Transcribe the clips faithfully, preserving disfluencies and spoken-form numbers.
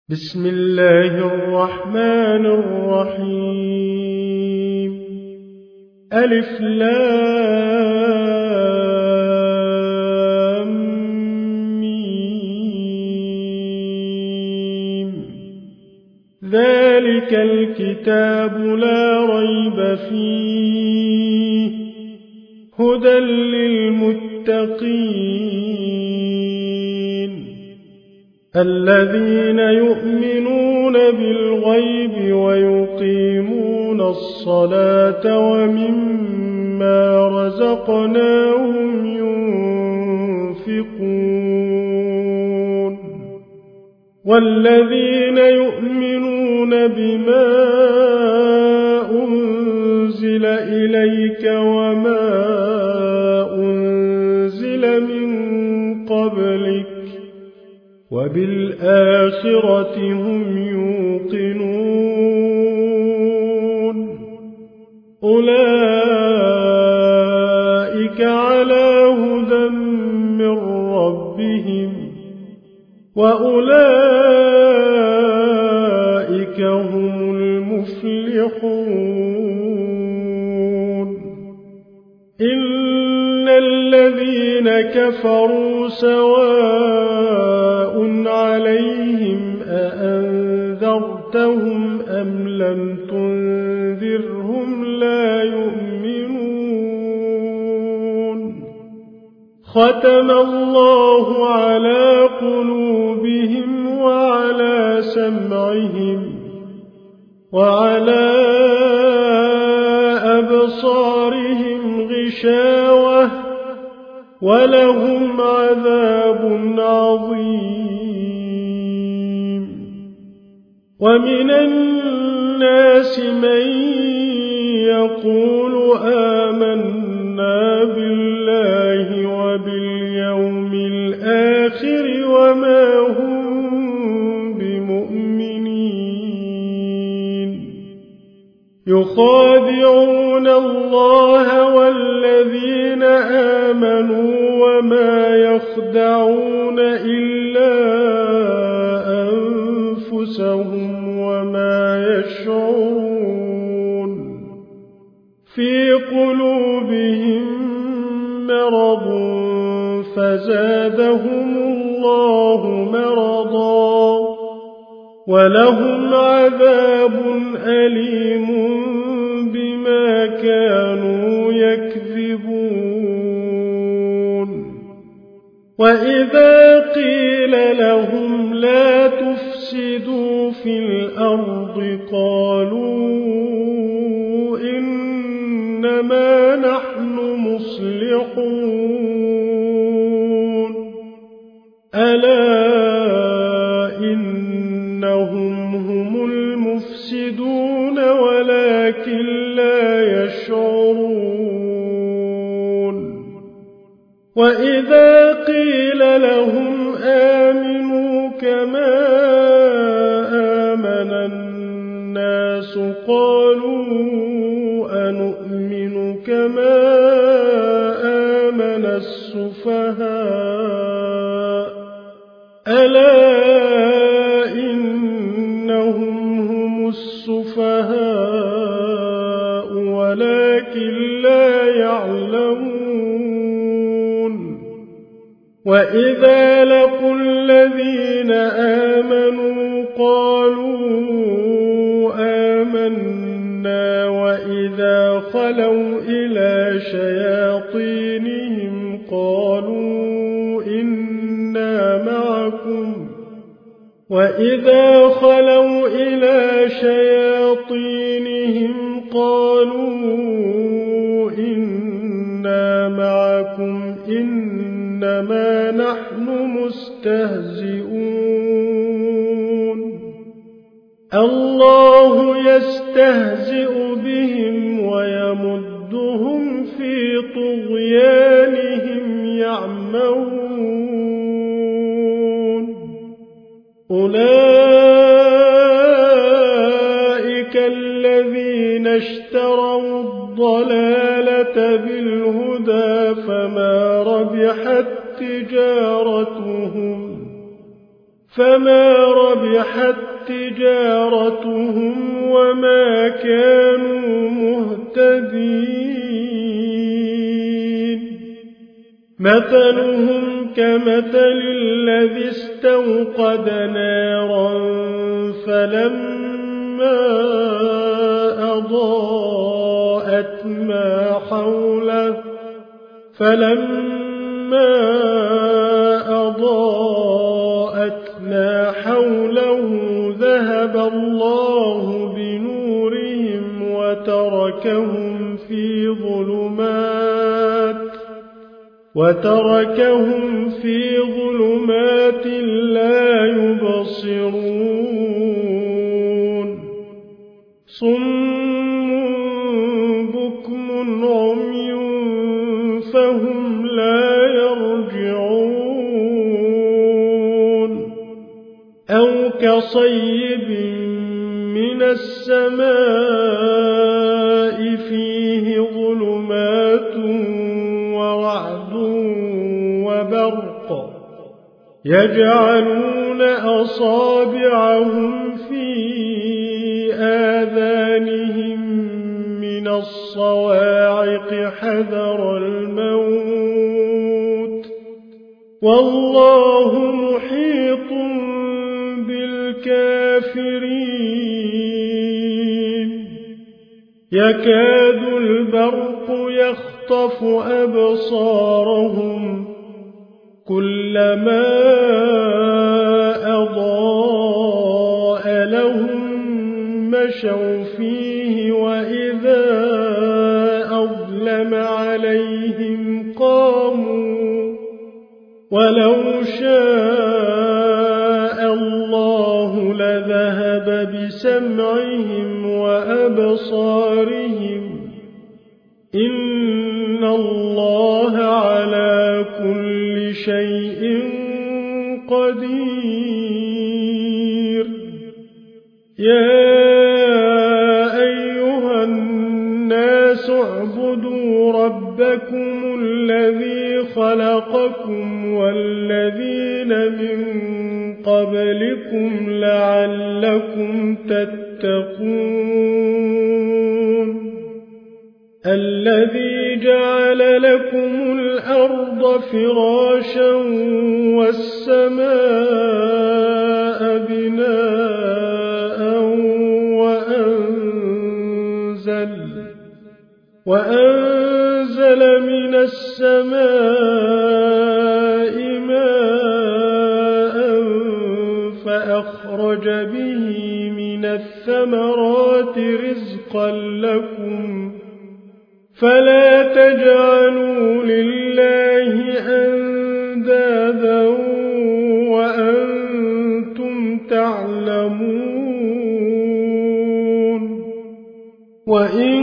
بسم الله الرحمن الرحيم ألف لام ميم ذلك الكتاب لا ريب فيه هدى للمتقين الذين يؤمنون بالغيب ويقيمون الصلاة ومما رزقناهم ينفقون والذين يؤمنون بما أنزل إليك وما أنزل من قبلك وبالآخرة هم يوقنون أولئك على هدى من ربهم وأولئك هم المفلحون إن الذين كفروا سواء عليهم أأنذرتهم أم لم تنذرهم لا يؤمنون ختم الله على قلوبهم وعلى سمعهم وعلى أبصارهم غشاوة ولهم عذاب عظيم ومن الناس من يقول آمنا بالله وباليوم الآخر وما هم بمؤمنين يخادعون الله والذين آمنوا وما يخدعون إلا أنفسهم وما يشعرون في قلوبهم مرض فزادهم الله مرضا ولهم عذاب أليم بما كانوا يكذبون وإذا قيل لهم لا تفسدوا في الأرض قالوا إنما نحن مصلحون ألا إنهم هم المفسدون ولكن لا يشعرون وإذا قيل لهم آمنوا كما آمن الناس قالوا أنؤمن كما آمن السفهاء ألا إنهم هم السفهاء ولكن لا يعلمون وإذا لقوا الذين آمنوا قالوا آمنا وإذا خلوا إلى شياطينهم قالوا إنا معكم وإذا خلوا إلى شياطينهم قالوا إنا معكم إنما نحن مستهزئون الله يستهزئ بهم ويمدهم في طغيانهم يعمهون أولئك الذين اشتروا الضلالة بالهدى فما ربحت تجارتهم فما ربحت تجارتهم وما كانوا مهتدين مثلهم كمثل الذي استوقد نارا فلما أضاءت ما حوله فلما أضاءت ما حوله ذهب الله بنورهم وتركهم في ظلمات وتركهم في ظلمات لا يبصرون صم بكم عمي فهم لا يرجعون أو كصيب من السماء فيه ظلمات ورعد وبرق يجعلون أصابعهم في آذانهم من الصواعق حذر الموت والله محيط بالكافرين يكاد البرق يخطف أبصارهم كلما أضاء لهم مشوا فيه وإذا أظلم عليهم قاموا ولو شاء الله لذهب بسمعهم وأبصارهم إن الله على كل شيء قدير يا أيها الناس اعبدوا ربكم الذي خلقكم والذين من قبلكم لعلكم تتقون الذي جعل لكم الأرض فراشا والسماء بناء وأنزل, وأنزل من السماء ماء فأخرج به من الثمرات رزقا لكم فلا تجعلوا لله أندادا وأنتم تعلمون وإن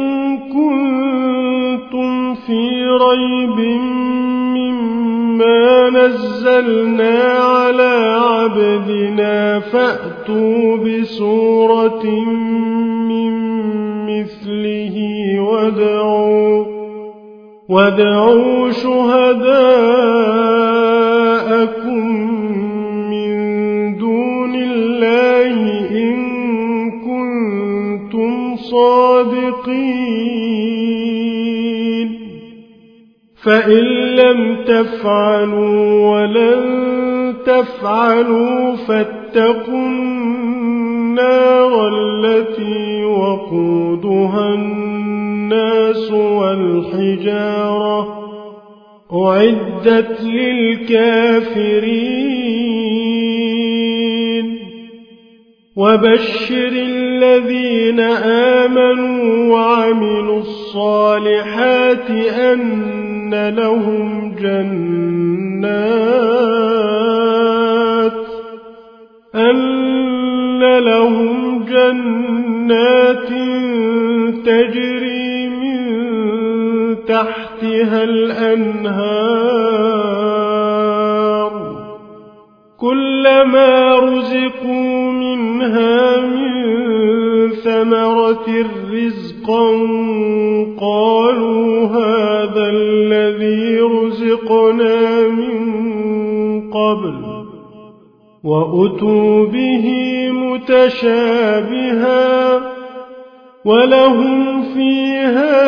كنتم في ريب مما نزلنا على عبدنا فأتوا بسورة من مثله وادعوا, وادعوا شهداءكم من دون الله إن كنتم صادقين فإن لم تفعلوا ولن تفعلوا فاتقوا النار التي وقودها الناس والحجارة أعدت للكافرين وبشر الذين آمنوا وعملوا الصالحات أن لهم جنات أن لهم جنات تجري من تحتها الأنهار كلما رزقوا منها من ثمرة رزقا قالوا هذا الذي رزقنا من قبل وأتوا به به متشابها ولهم فيها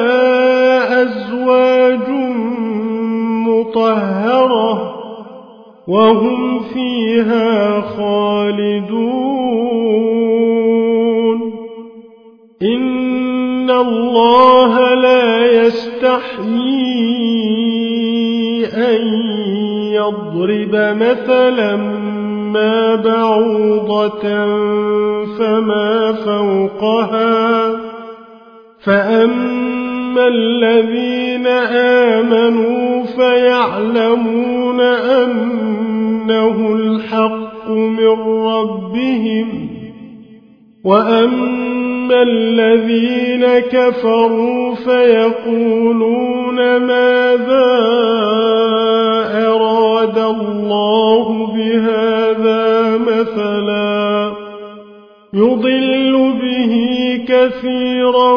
أزواج مطهرة وهم فيها خالدون إن الله لا يستحيي أن يضرب مثلا ما بعوضة فما فوقها فأما الذين آمنوا فيعلمون أنه الحق من ربهم وأما الذين كفروا فيقولون ماذا أراد الله بهذا مثلا يضل به كثيرا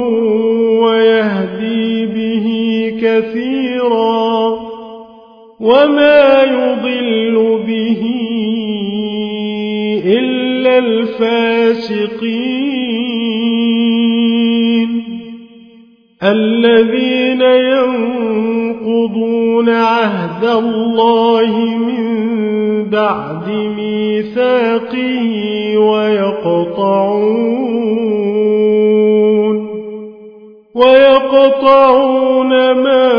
ويهدي به كثيرا وما يضل به إلا الفاسقين الذين ينقضون عهد الله من بعد ميثاقه ويقطعون ويقطعون ما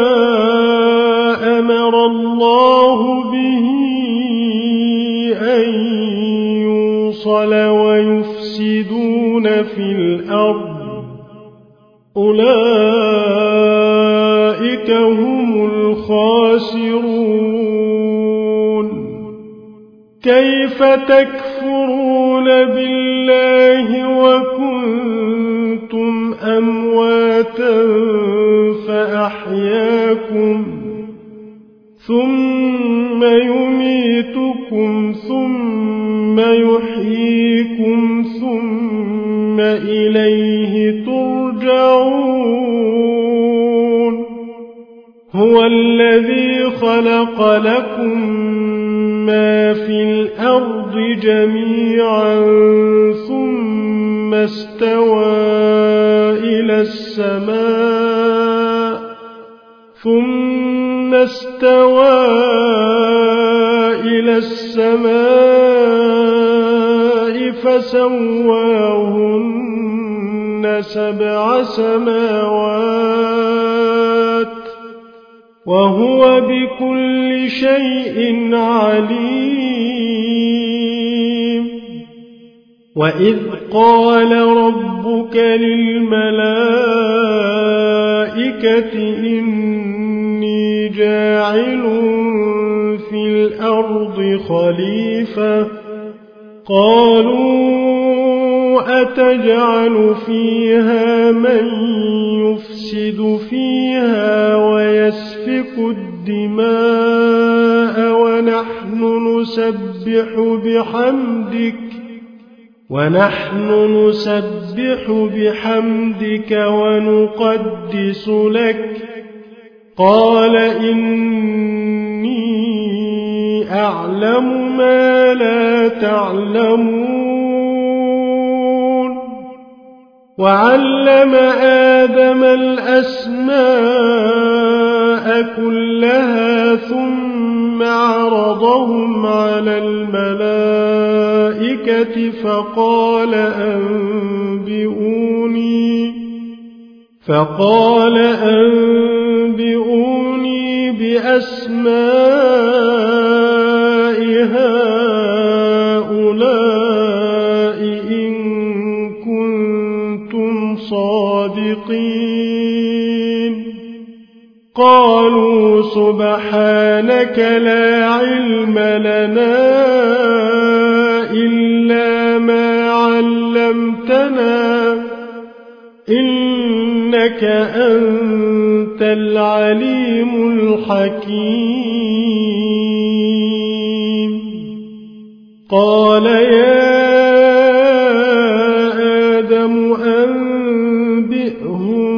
أمر الله به أن يوصل ويفسدون في الأرض أولئك هم الخاسرون كيف تكفرون بالله وكنتم أمواتا فأحياكم ثم يميتكم ثم يحييكم ثم إليه ترجعون هو الذي خلق لكم ما في الأرض جميعا ثم استوى إلى السماء ثم استوى إلى السماء فسواهن سبع سماوات وهو بكل شيء عليم وإذ قال ربك للملائكة إني جاعل في الأرض خليفة قالوا أتجعل فيها من يفسد فيها ويسفك الدماء ونحن نسبح بحمدك ونحن نسبح بحمدك ونقدس لك قال إني أعلم ما لا تعلمون وعلم آدم الأسماء كلها ثم عرضهم على الملائكة فقال أنبئوني فقال أنبئوني بأسماء هؤلاء إن كنتم صادقين قالوا سبحانك لا علم لنا إلا ما علمتنا إنك أنت العليم الحكيم قال يا آدم أنبئهم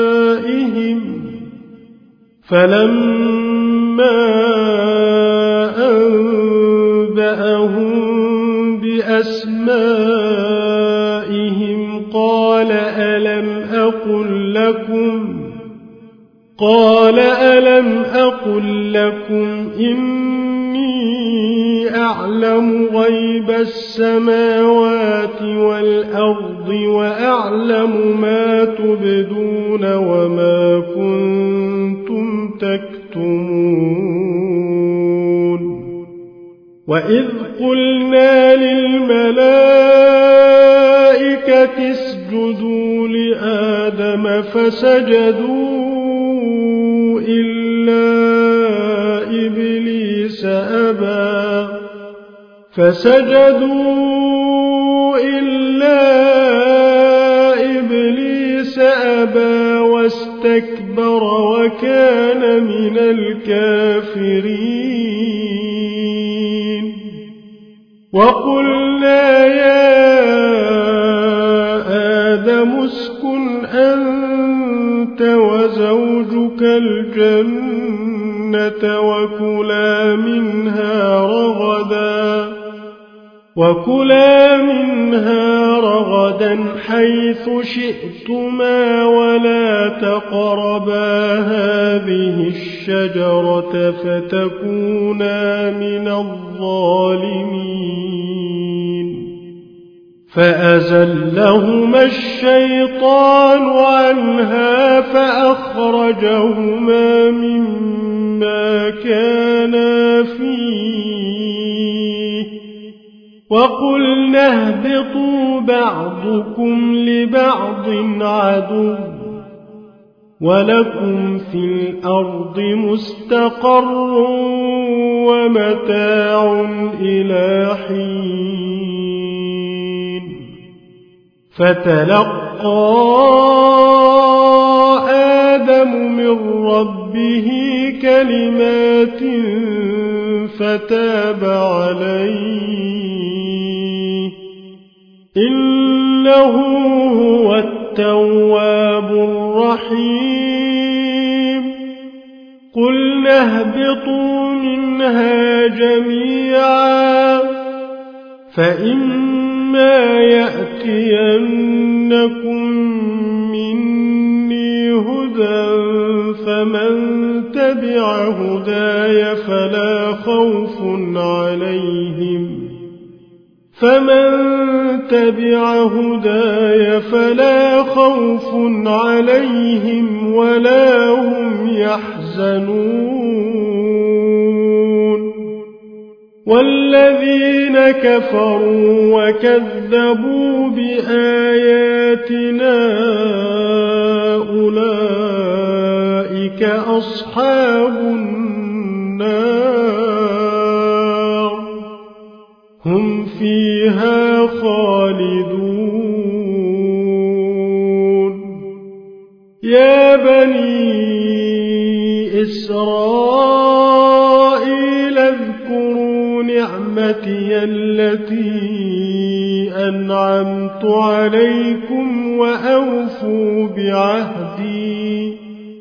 بأسمائهم فلما إني أعلم غيب السماوات والأرض وأعلم ما تبدون وما كنتم تكتمون وإذ قلنا للملائكة اسجدوا لآدم فسجدوا إلا إبليس أبى فسجدوا إلا إبليس أبى واستكبر وكان من الكافرين وقلنا يا آدم اسكن أنت وزوجك الجنة وكلا منها رغدا وكلا منها رغدا حيث شئتما ولا تقربا هذه الشجرة فتكونا من الظالمين فأزلهما الشيطان عنها فأخرجهما مما كانا فيه وقلنا اهبطوا بعضكم لبعض عدو ولكم في الأرض مستقر ومتاع إلى حين فتلقى آدم من ربه كلمات فتاب عليه إنه هو التواب الرحيم قلنا اهبطوا منها جميعا فإما يأتينكم مني هدى فمن تبع هداي فلا خوف عليهم فمن تبع هداي فلا خوف عليهم ولا هم يحزنون والذين كفروا وكذبوا بآياتنا أولئك أصحاب النار هم فيها خالدون يا بني إسرائيل اذكروا نعمتي التي أنعمت عليكم وأوفوا بعهدي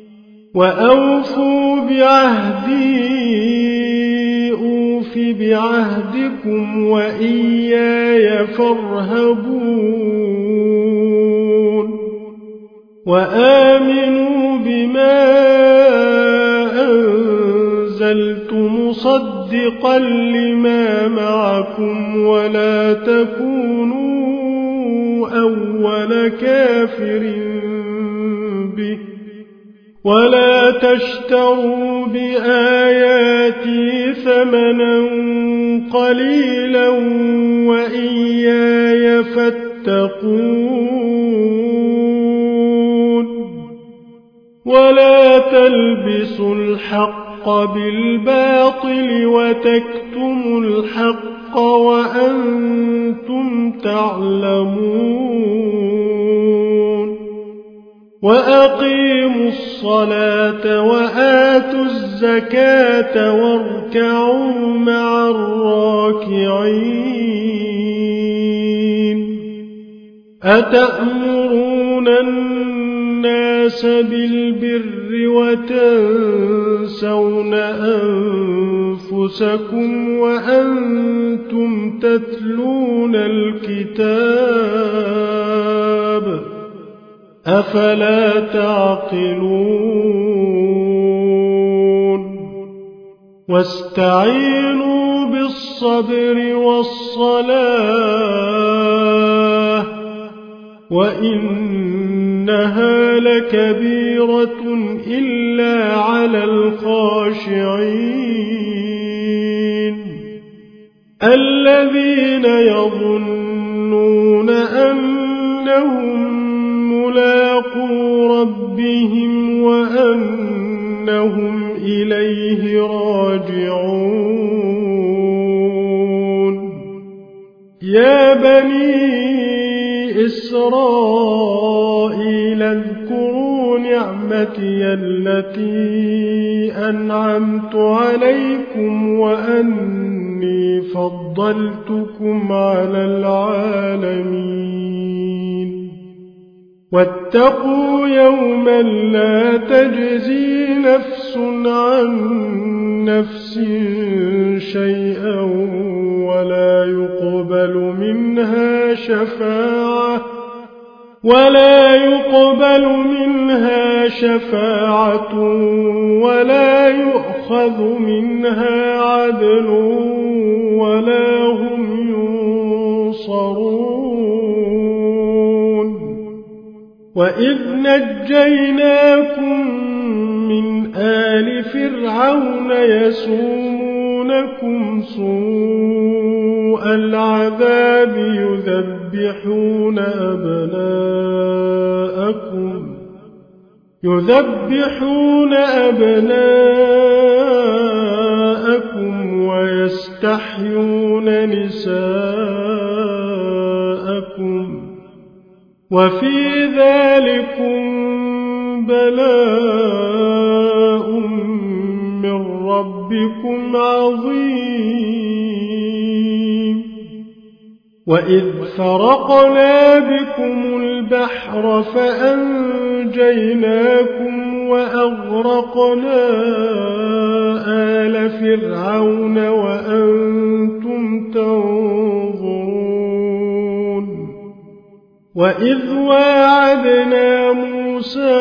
وأوفوا بعهدي أوف بعهدكم وإياي فارهبون وآمنوا بما أنزلت مصدقا لما معكم ولا تكونوا أول كافر به ولا تشتروا بآياتي ثمنا قليلا وإياي فاتقون ولا تلبسوا الحق بالباطل وتكتموا الحق وأنتم تعلمون وأقيموا الصلاة وآتوا الزكاة واركعوا مع الراكعين أتأمرون الناس بالبر وتنسون أنفسكم وأنتم تتلون الكتاب أفلا تعقلون واستعينوا بالصبر والصلاة وإنها لكبيرة إلا على الخاشعين الذين يظنون أنهم ملاقو ربهم وأنهم إليه راجعون يا بني إسرائيل اذكروا نعمتي التي أنعمت عليكم وأني فضلتكم على العالمين واتقوا يوما لا تجزي نفس عن نفس شيئا ولا يقبل منها شفاعة ولا يقبل منها شفاعة ولا يؤخذ منها عدل ولا هم ينصرون وإذ نجيناكم من آل فرعون يسومونكم سوء العذاب يذبحون أبناءكم يذبحون أبناءكم ويستحيون نساءكم وفي ذلكم بلاء من ربكم عظيم وإذ فرقنا بكم البحر فأنجيناكم وأغرقنا آل فرعون وأنتم تنظرون وإذ واعدنا موسى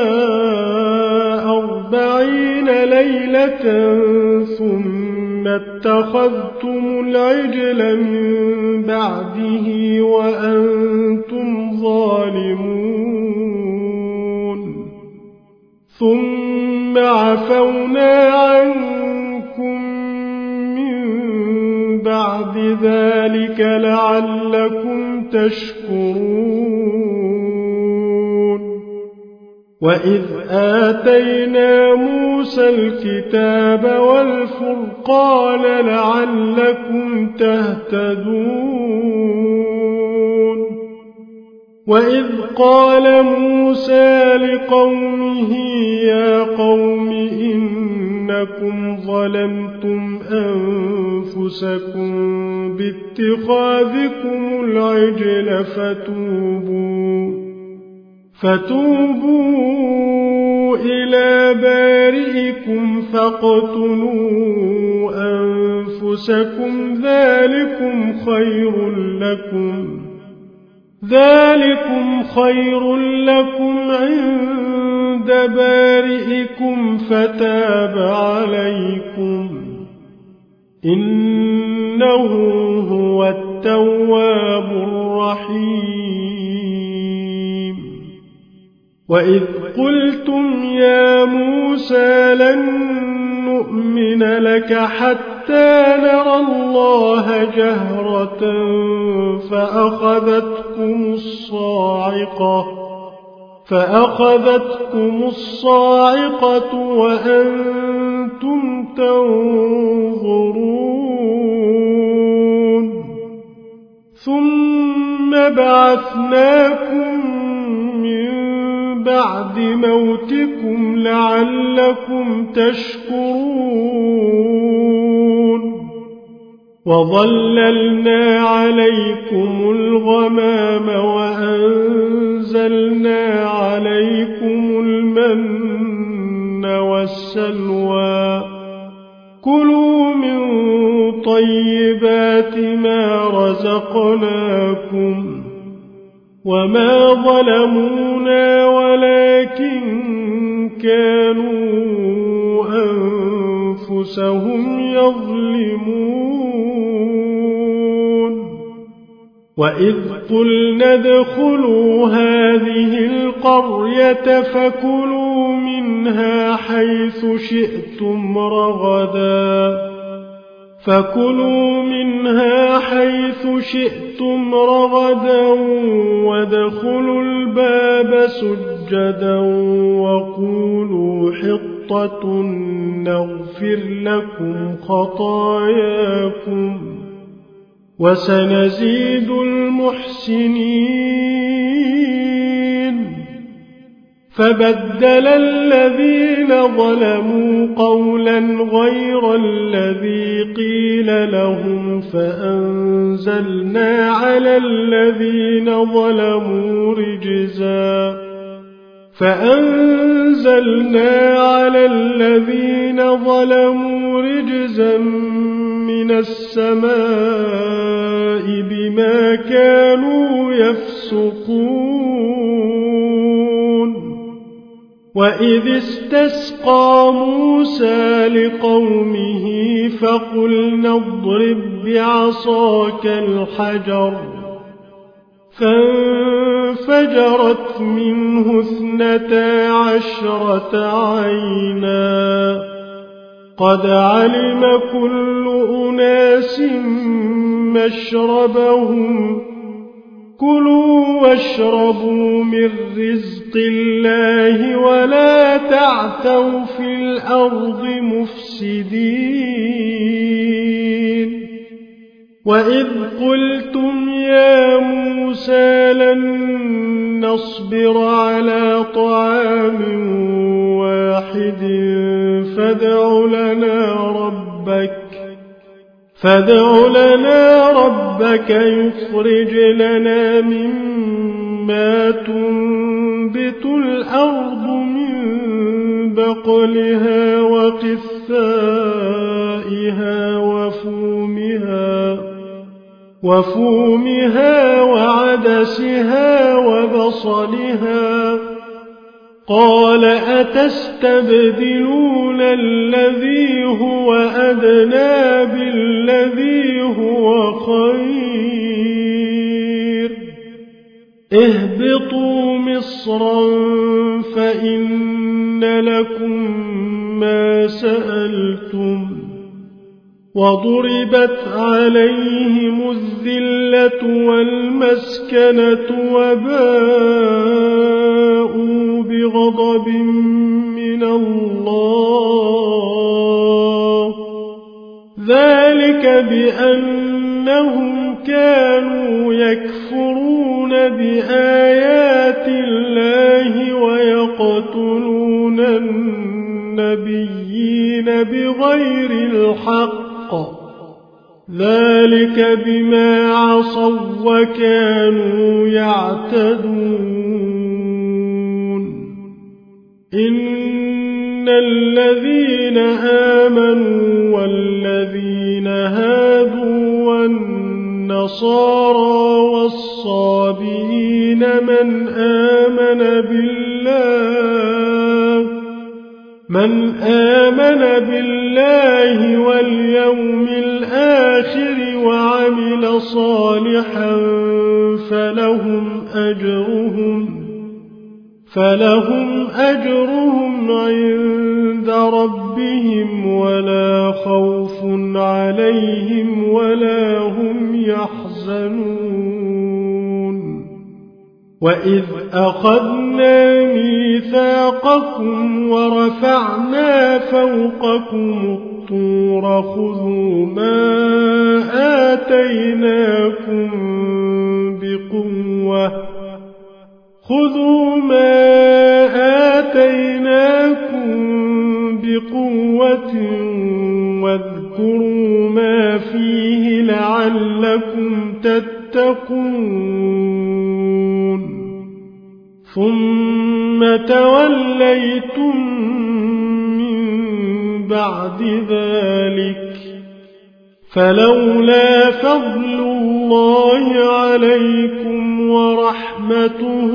أربعين ليلة ثم اتخذتم العجل من بعده وأنتم ظالمون ثم عفونا عنكم من بعد ذلك لعلكم تشكرون وإذ آتينا موسى الكتاب والفرقان لعلكم تهتدون وإذ قال موسى لقومه يا قوم إنكم ظلمتم أنفسكم باتخاذكم العجل فتوبوا فتوبوا إلى بارئكم فاقتلوا أنفسكم ذلكم خير لكم ذلكم خير لكم عند بارئكم فتاب عليكم إنه هو التواب الرحيم وإذ قلتم يا موسى لن نؤمن لك حتى نرى الله جهرة فأخذتكم الصاعقة فأخذتكم الصاعقة وأنتم تنظرون ثم بعثناكم من بعد موتكم لعلكم تشكرون وظللنا عليكم الغمام وأنزلنا عليكم المن والسلوى كلوا من طيبات ما رزقناكم وما ظلمونا ولكن كانوا أنفسهم يظلمون وإذ قلنا ادخلوا هذه القرية فكلوا منها حيث شئتم رغدا فكلوا منها حيث شئتم رغدا وادخلوا الباب سجدا وقولوا حطة نغفر لكم خطاياكم وسنزيد المحسنين فبدل الذين ظلموا قولا غير الذي قيل لهم فأنزلنا على الذين ظلموا رجزا فأنزلنا على الذين ظلموا رجزا من السماء بما كانوا يفسقون وإذ استسقى موسى لقومه فقلنا اضرب بعصاك الحجر فانفجرت منه اثنتا عشرة عينا قد علم كل أناس مشربهم كلوا واشربوا من رزق الله ولا تعثوا في الأرض مفسدين وإذ قلتم يا موسى لن نصبر على طعام واحد فادع لنا ربك فادع لنا ربك يخرج لنا مما تنبت الأرض من بقلها وقثائها وفومها وفومها وعدسها وبصلها قال أتستبدلون الذي هو أدنى بالذي هو خير اهبطوا مصرا فإن لكم ما سألتم وضربت عليهم الذلة والمسكنة وباءوا بغضب من الله ذلك بأنهم كانوا يكفرون بآيات الله ويقتلون النبيين بغير الحق ذلك بما عصوا وكانوا يعتدون إن الذين آمنوا والذين هادوا والنصارى والصابئين من آمن بالله من آمن بالله واليوم الآخر وعمل صالحا فلهم أجرهم فلهم أجرهم عند ربهم ولا خوف عليهم ولا هم يحزنون وإذ أخذنا ميثاقكم ورفعنا فوقكم الطور خذوا ما آتيناكم بقوة خذوا ما آتيناكم بقوة واذكروا ما فيه لعلكم تتقون ثم توليتم من بعد ذلك فلولا فضل الله عليكم ورحمته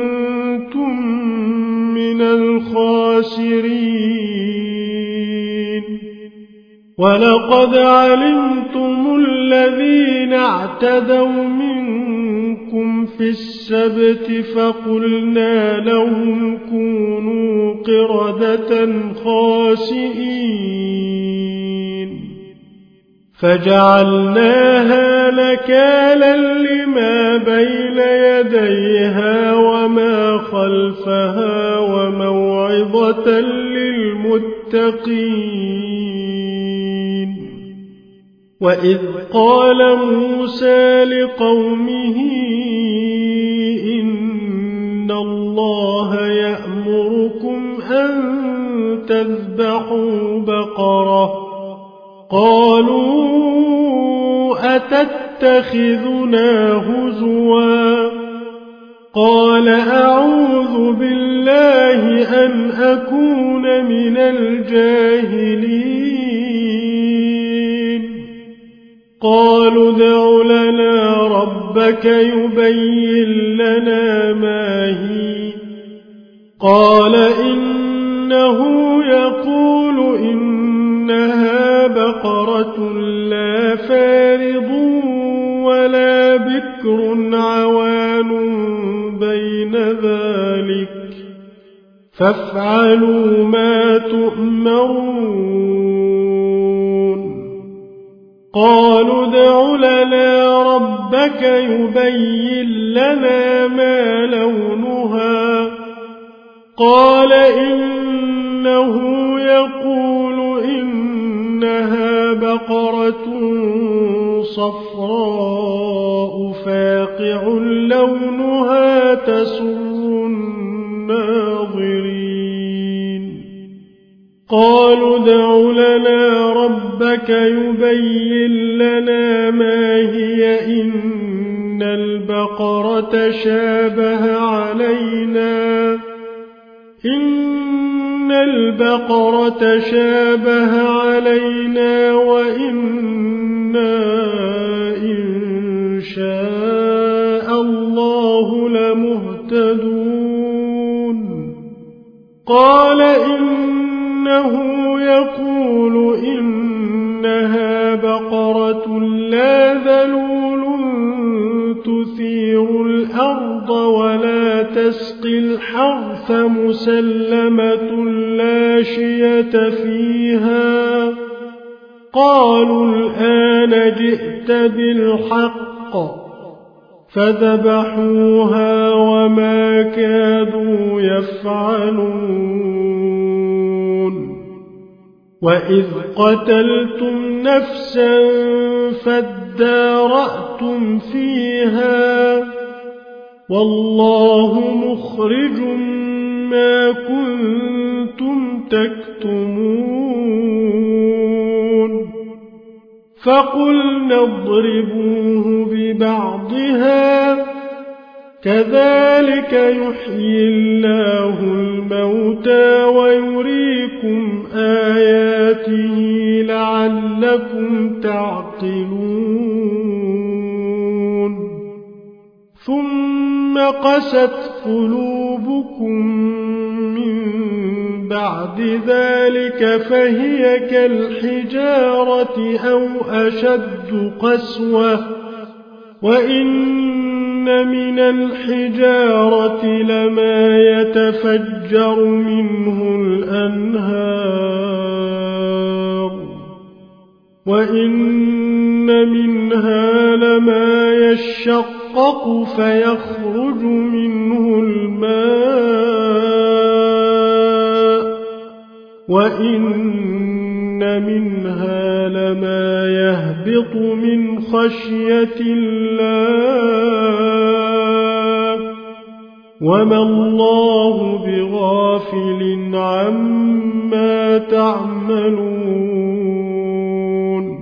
لكنتم من الخاسرين ولقد علمتم الذين اعتدوا منكم في السبت فقلنا لهم كونوا قردة خاسئين فجعلناها نكالا لما بين يديها وما خلفها وموعظة للمتقين. وإذ قال موسى لقومه إن الله يأمركم أن تذبحوا بقرة قالوا أتتخذنا هزوا قال أعوذ بالله أن أكون من الجاهلين. قالوا ادع لنا ربك يبين لنا ما هي قال إنه يقول إنها بقرة لا فارض ولا بكر عوان بين ذلك فافعلوا ما تؤمرون. قالوا ادع لنا ربك يبين لنا ما لونها قال إنه يقول إنها بقرة صفراء فاقع لونها تسر الناظرين. قالوا ادع لنا ربك يبين لنا ما هي إن البقرة شابه علينا إن البقرة شابه علينا وإنا إن شاء الله لمهتدون. قال إنه يقول إنها بقرة لا ذلول تثير الأرض ولا تسقي الحرث مسلمة لا شية فيها. قالوا الآن جئت بالحق فذبحوها وما كادوا يفعلون. وإذ قتلتم نفسا فادارأتم فيها والله مخرج ما كنتم تكتمون. فقلنا اضربوه ببعضها كذلك يحيي الله الموتى ويريكم آياته لعلكم تعقلون. ثم قست قلوبكم من بعد ذلك فهي كالحجارة أو أشد قسوة وإن من الحجارة لما يتفجر منه الأنهار وإن منها لما يشقق فيخرج منه الماء وإن منها لما يهبط من خشية الله وما الله بغافل عما تعملون.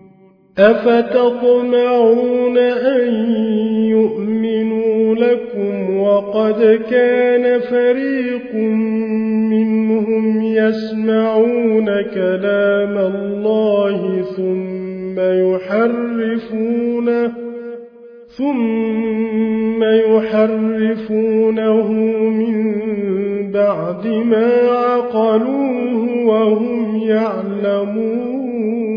أفتطمعون أن يؤمنوا لكم وقد كان فريق منهم يسمعون كلام الله ثم يحرفونه ثم يحرفونه من بعد ما عقلوه وهم يعلمون.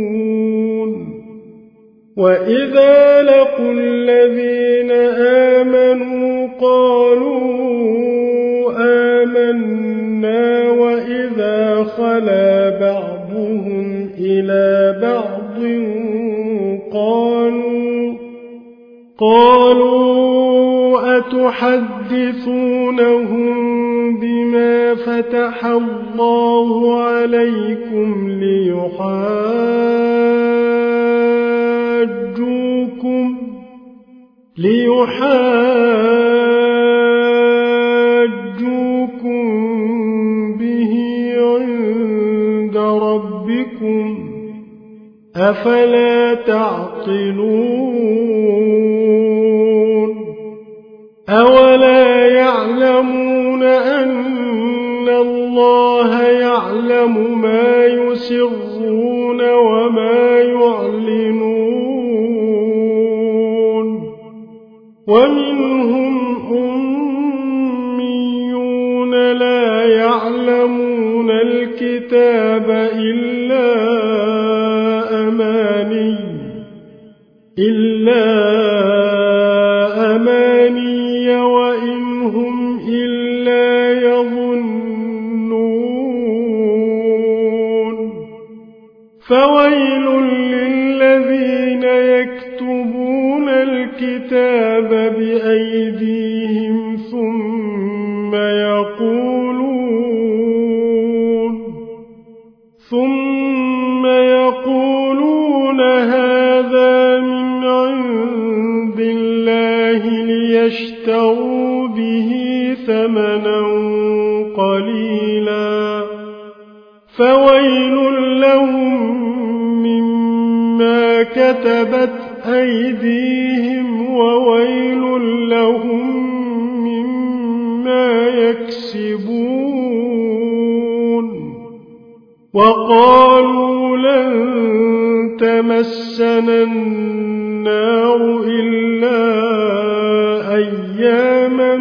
وإذا لقوا الذين آمنوا قالوا آمنا وإذا خلا بعضهم إلى بعض قالوا قالوا أتحدثونهم بما فتح الله عليكم ليحاجوكم ليحاجوكم به عند ربكم أفلا تعقلون أولا يعلمون أن الله يعلم ما يسرون وما يعلنون ومنهم أميون لا يعلمون الكتاب إلا أماني إلا أماني وإن هم إلا يظنون فويل للذين يكتبون الكتاب بأيديهم ثم يقولون ثم يقولون هذا من عند الله ليشتروا به ثمنا قليلا فويل لهم مما كتبت أيديهم وويل لهم مما يكسبون وقالوا لن تمسنا النار إلا أياما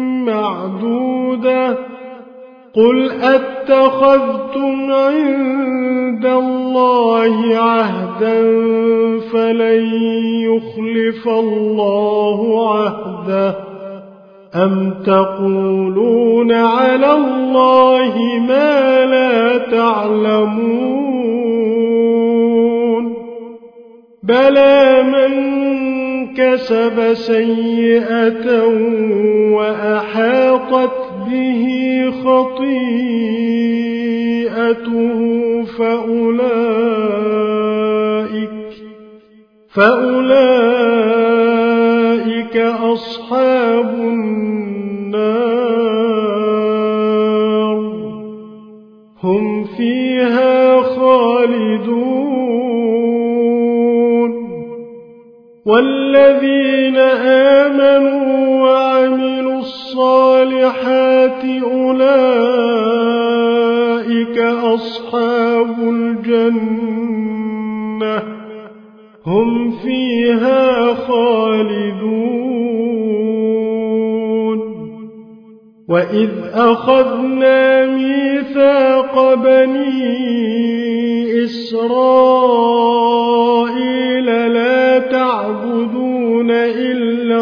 معدودة قل أتخذتم عند الله عهدا فلن يخلف الله عهده أم تقولون على الله ما لا تعلمون بلى من كسب سيئة وأحاطت به خطيئته فأولئك فأولئك أصحاب النار هم فيها خالدون والذين آمنوا وعملوا الصالحات أولئك أصحاب الجنة هم فيها خالدون وإذ أخذنا ميثاق بني إسرائيل لا تعبدون إلا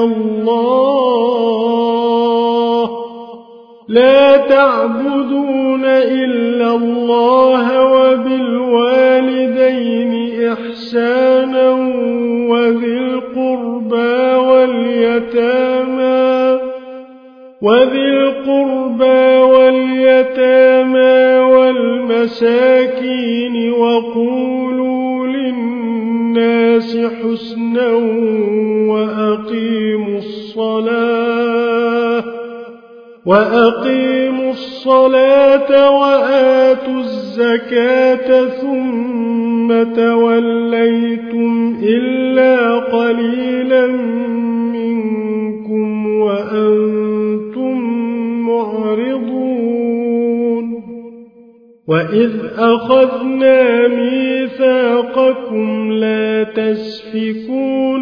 الله لا تعبدون إلا الله وبالوالدين إحسانا وذي القربى واليتامى وذي القربى واليتامى والمساكين وقولوا للناس حسنا وأقيموا الصلاة وأقيموا الصلاة وآتوا الزكاة ثم توليتم إلا قليلا منكم وأنتم معرضون وإذ أخذنا ميثاقكم لا تسفكون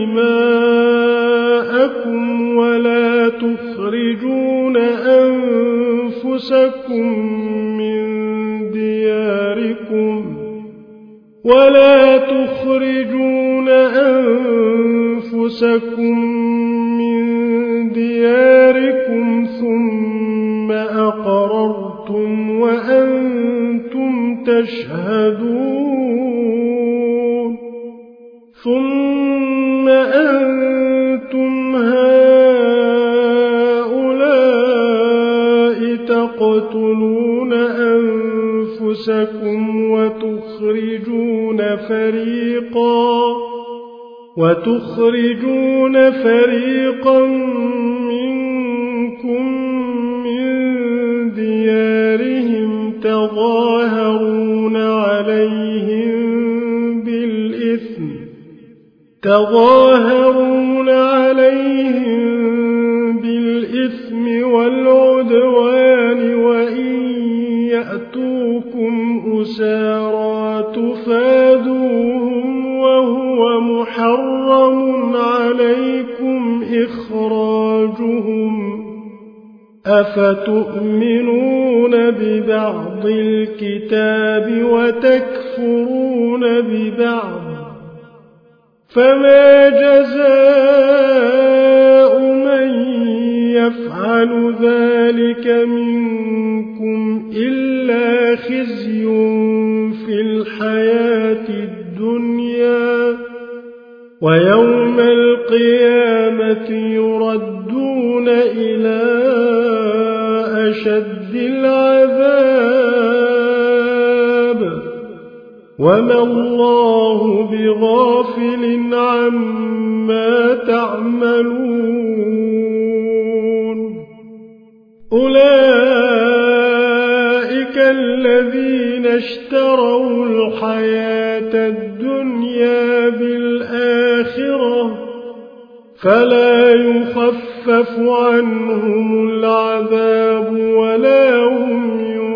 دماءكم ولا تخرجون أنفسكم من دياركم ولا تخرجون تخرجون أنفسكم من دياركم ثم أقررتم وأنتم تشهدون ثم أنتم هؤلاء تقتلون أنفسكم وتخرجون فريقا وتخرجون فريقا منكم من ديارهم تظاهرون عليهم بالإثم تظاهرون عليهم بالإثم والعدوان وإن يأتوكم أسارى تفادوهم وهو محرم عليكم إخراجهم أفتؤمنون ببعض الكتاب وتكفرون ببعض فما جزاء من يفعل ذلك منكم إلا خزي في الحياة الدنيا ويوم القيامة يردون إلى أشد العذاب وما الله بغافل عما تعملون أولئك الذين اشتروا الحياة الدنيا بالآخرة فلا يخفف عنهم العذاب ولا هم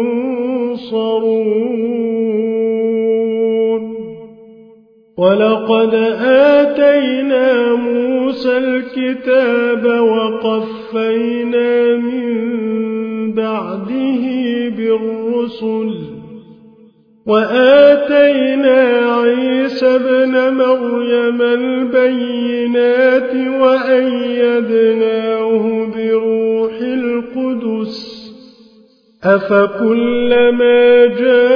ينصرون ولقد آتينا موسى الكتاب وقفينا من بعده بالرسل وآتينا عيسى ابن مريم البينات وأيدناه بروح القدس أفكلما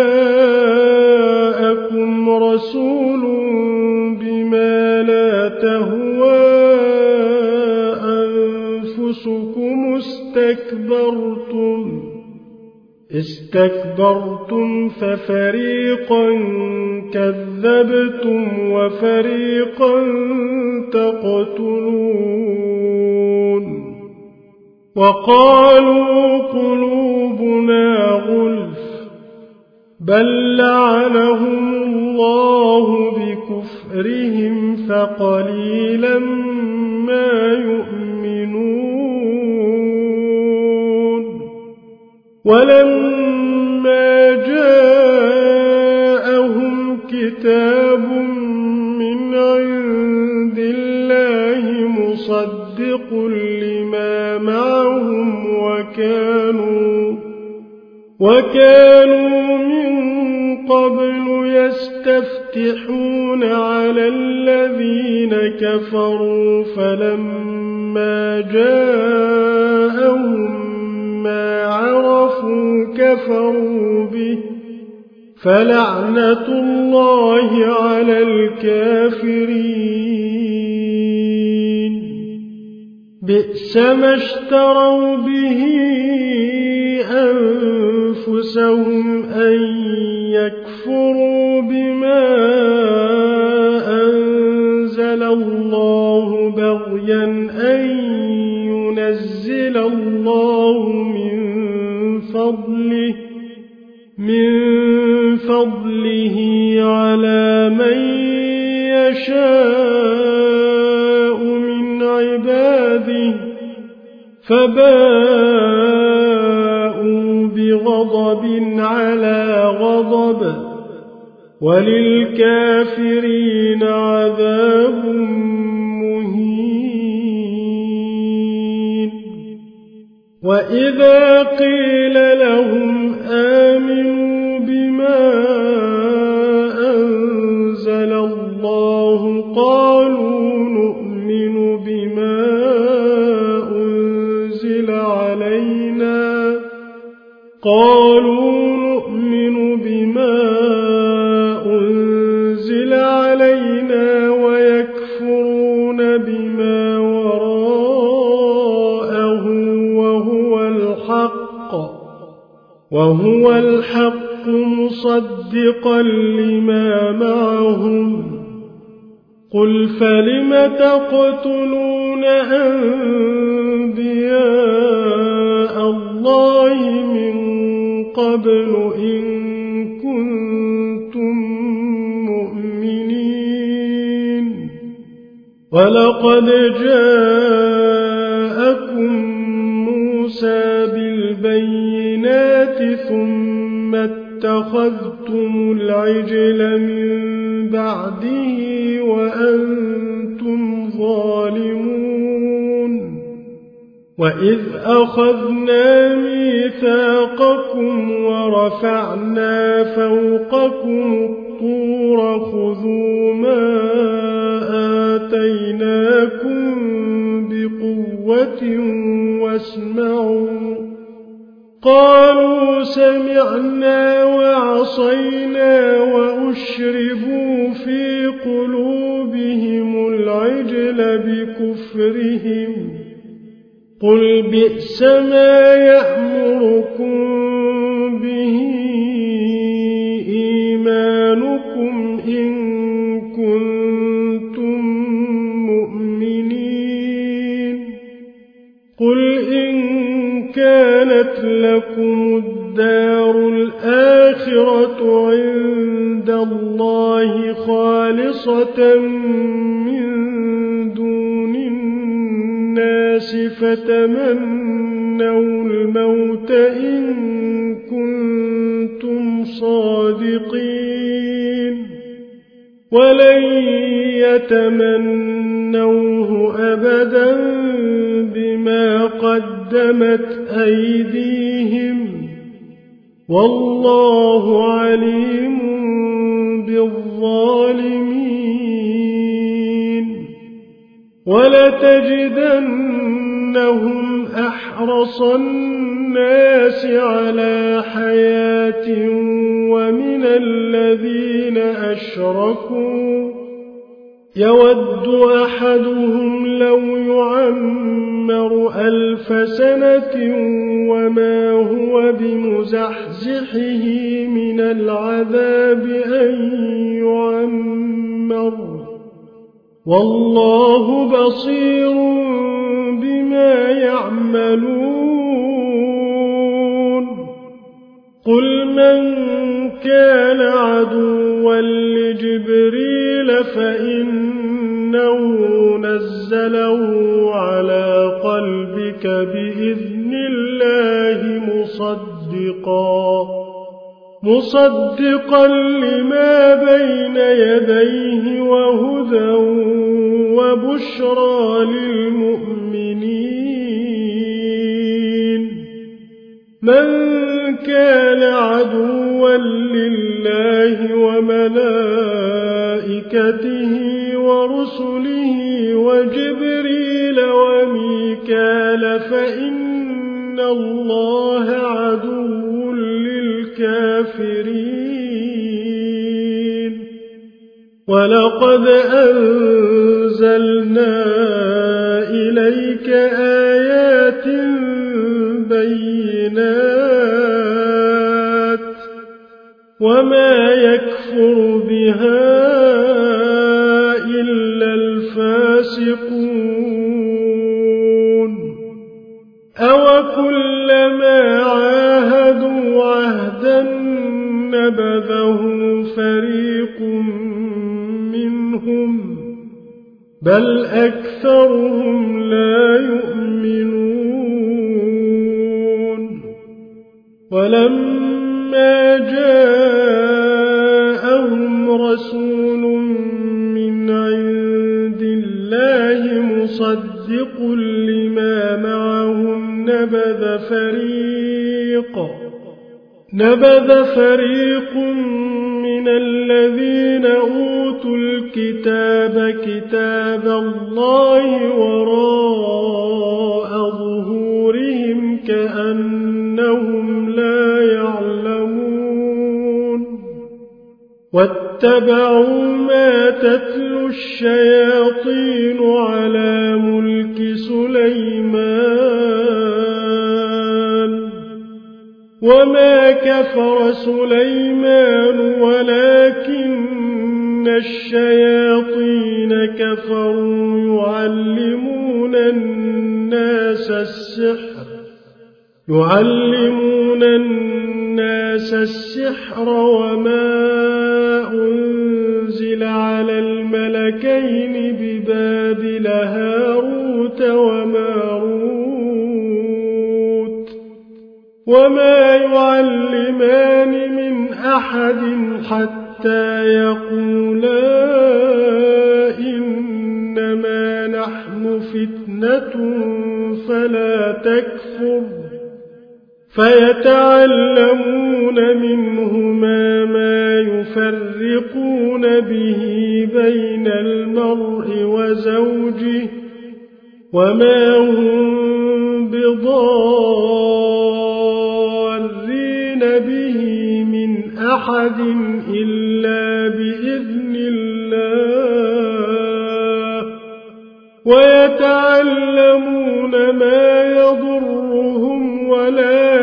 جاءكم رسول بما لا تهوى أنفسكم استكبرتم استكبرتم ففريقا كذبتم وفريقا تقتلون وقالوا قلوبنا غلف بل لعنهم الله بكفرهم فقليلا ما يؤمنون ولما جاءهم كتاب من عند الله مصدق لما معهم وكانوا وكانوا من قبل يستفتحون على الذين كفروا فلما جاءهم ما عرفوا كفروا به فلعنة الله على الكافرين بئس ما اشتروا به أنفسهم أن يكفروا بما أنزل الله بغيا أن ينزل الله من فضله من فضله على من يشاء من عباده فباءوا بغضب على غضب وللكافرين عذاب مهين وإذا قيل لهم آمنوا بما أنزل الله الله قالوا نؤمن بما أنزل علينا قالوا نؤمن بما أنزل علينا ويكفرون بما وراءه وهو الحق وهو الحق مصدقا لما معهم قل فلم تقتلون أنبياء الله من قبل إن كنتم مؤمنين ولقد جاءكم موسى بالبينات ثم اتخذتم العجل من بعده وأنتم ظالمون وإذ أخذنا ميثاقكم ورفعنا فوقكم الطور خذوا ما آتيناكم بقوة واسمعوا قالوا سمعنا وعصينا وأشربوا في قلوبهم العجل بكفرهم قل بئس ما يأمركم به إيمانكم إن كنتم مؤمنين قل إن كانت لكم الدار الآخرة عند الله خالصة من دون الناس فتمنوا الموت إن كنتم صادقين ولن يتمنوه أبدا بما قدمت أيديهم والله عليم بالظالمين ولتجدنهم أحرص الناس على حياة ومن الذين أشركوا يود أحدهم لو يعمر ألف سنة وما هو بمزحزحه من العذاب أن يعمر والله بصير بما يعملون قل من كان عدوا لجبريل فإنه نزله على قلبك بإذن الله مصدقا مصدقا لما بين يديه وهدى وبشرى للمؤمنين من كان عدوا لله وملائكته ورسله وجبريل وميكال فإن الله عدو للكافرين ولقد أنزلنا إليك آيات بينات وما يكفر بها إلا الفاسقون أوكلما عاهدوا عهدا نبذه فريق منهم بل أكثرهم لا يؤمنون ولما جاءهم رسول من عند الله مصدق لما معهم نبذ فريق نبذ فريق من من الذين أوتوا الكتاب كتاب الله وراء ظهورهم كأنهم لا يعلمون واتبعوا ما تتلو الشياطين على ملك سليمان وما كفر سليمان ولكن الشياطين كفروا يعلمون الناس السحر يعلمون الناس السحر وما أنزل على الملكين ببابل هاروت وماروت وما يعلمان من أحد حتى يقولا إنما نحن فتنة فلا تكفر فيتعلمون منهما ما يفرقون به بين المرء وزوجه وما هم بضارين به من أحد إلا بإذن الله ويتعلمون ما يضرهم ولا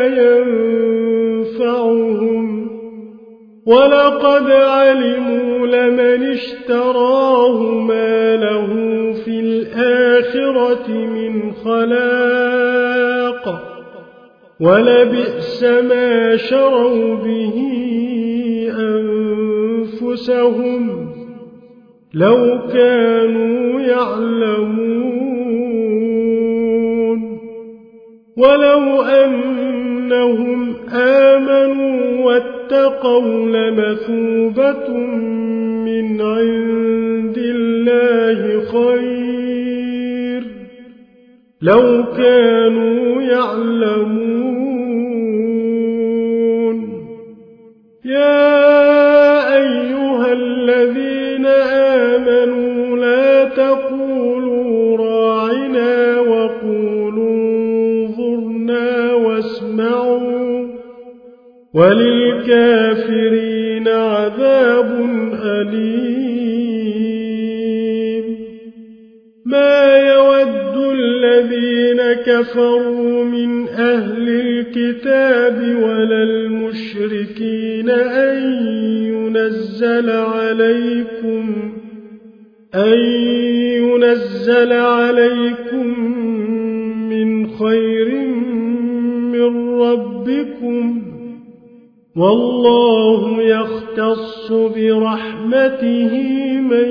ينفعهم ولقد علموا لمن اشتراه ما له في الآخرة من خلاق ولبئس ما شروا به أنفسهم لو كانوا يعلمون ولو أنهم آمنوا واتقوا لمثوبة من عند الله خير لو كانوا يعلمون يا أيها الذين آمنوا لا تقولوا راعنا وقولوا انظرنا واسمعوا وللكافرين عذاب أليم ما يود الذين كفروا من أهل الكتاب ولا المشركين أن ينزل عليكم أن ينزل عليكم من خير من ربكم والله يختص برحمته من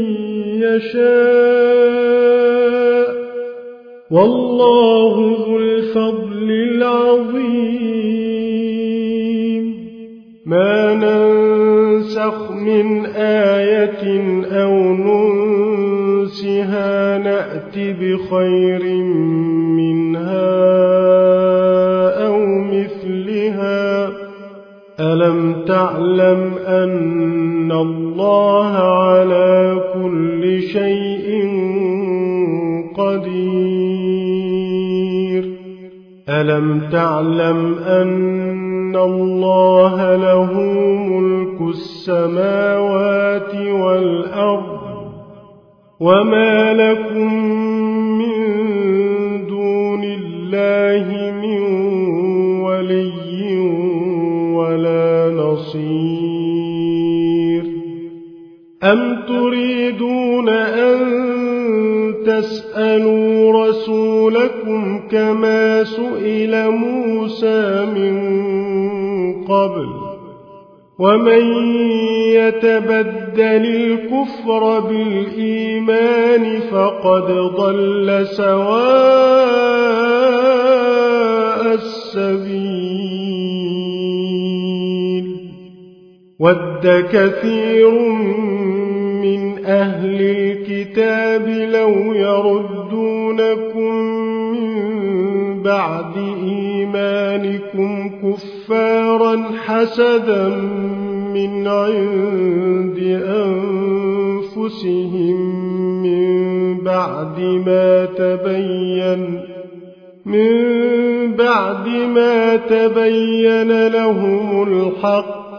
يشاء والله ذو الفضل العظيم ما ننسخ من آية أو ننسها نأت بخير منها أو مثلها ألم تعلم أن الله على كل شيء قدير ألم تعلم أن الله له ملك السماوات والأرض وما لكم من دون الله من ولي ولا نصير أم تريدون أن تسألوا رسولكم كما سئل موسى من قبل ومن يتبدل الكفر بالإيمان فقد ضل سواء السبيل ود كثير من أهل الكتاب لو يردونكم من بعد إيمانكم كفارا حسدا من عند أنفسهم من بعد ما تبين من بعد ما تبين لهم الحق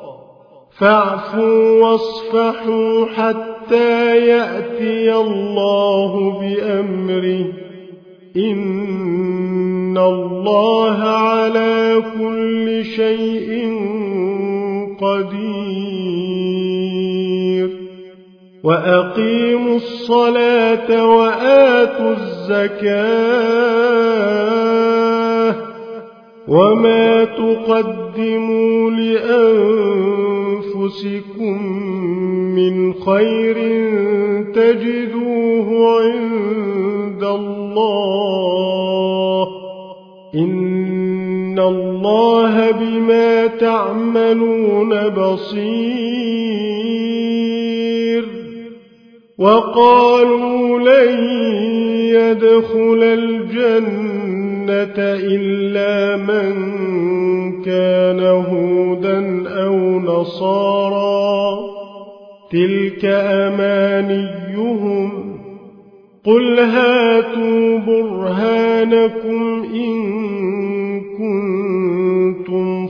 فاعفوا واصفحوا حتى يأتي الله بأمره إن الله على كل شيء قدير وأقيموا الصلاة وآتوا الزكاة وما تقدموا لأنفسكم من خير تجدوه عند الله إن الله بما تعملون بصير وقالوا لن يدخل الجنة إلا من كان هودا أو نصارى تلك أمانيهم قل هاتوا برهانكم إن كنتم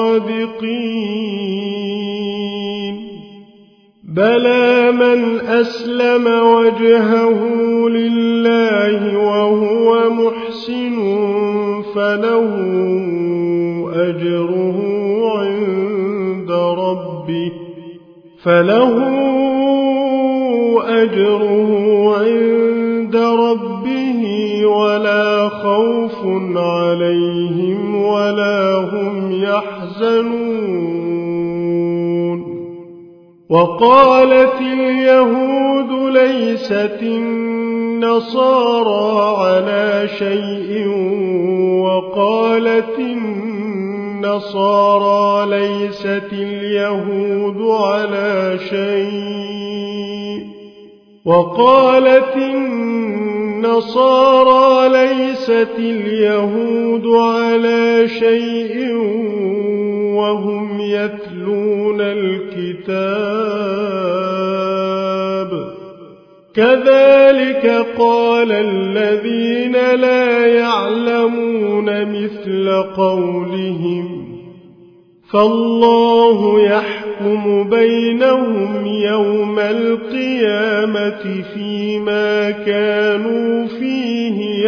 صادقين بلى من أسلم وجهه لله وهو محسن فله أجره عند ربه فله أجره عند ربه ولا خوف عليهم ولا هم يحزنون وقالت اليهود ليست النصارى على شيء وقالت النصارى ليست اليهود على شيء وقالت النصارى ليست اليهود على شيء وهم يتلون الكتاب كذلك قال الذين لا يعلمون مثل قولهم فالله يحكم بينهم يوم القيامة فيما كانوا فيه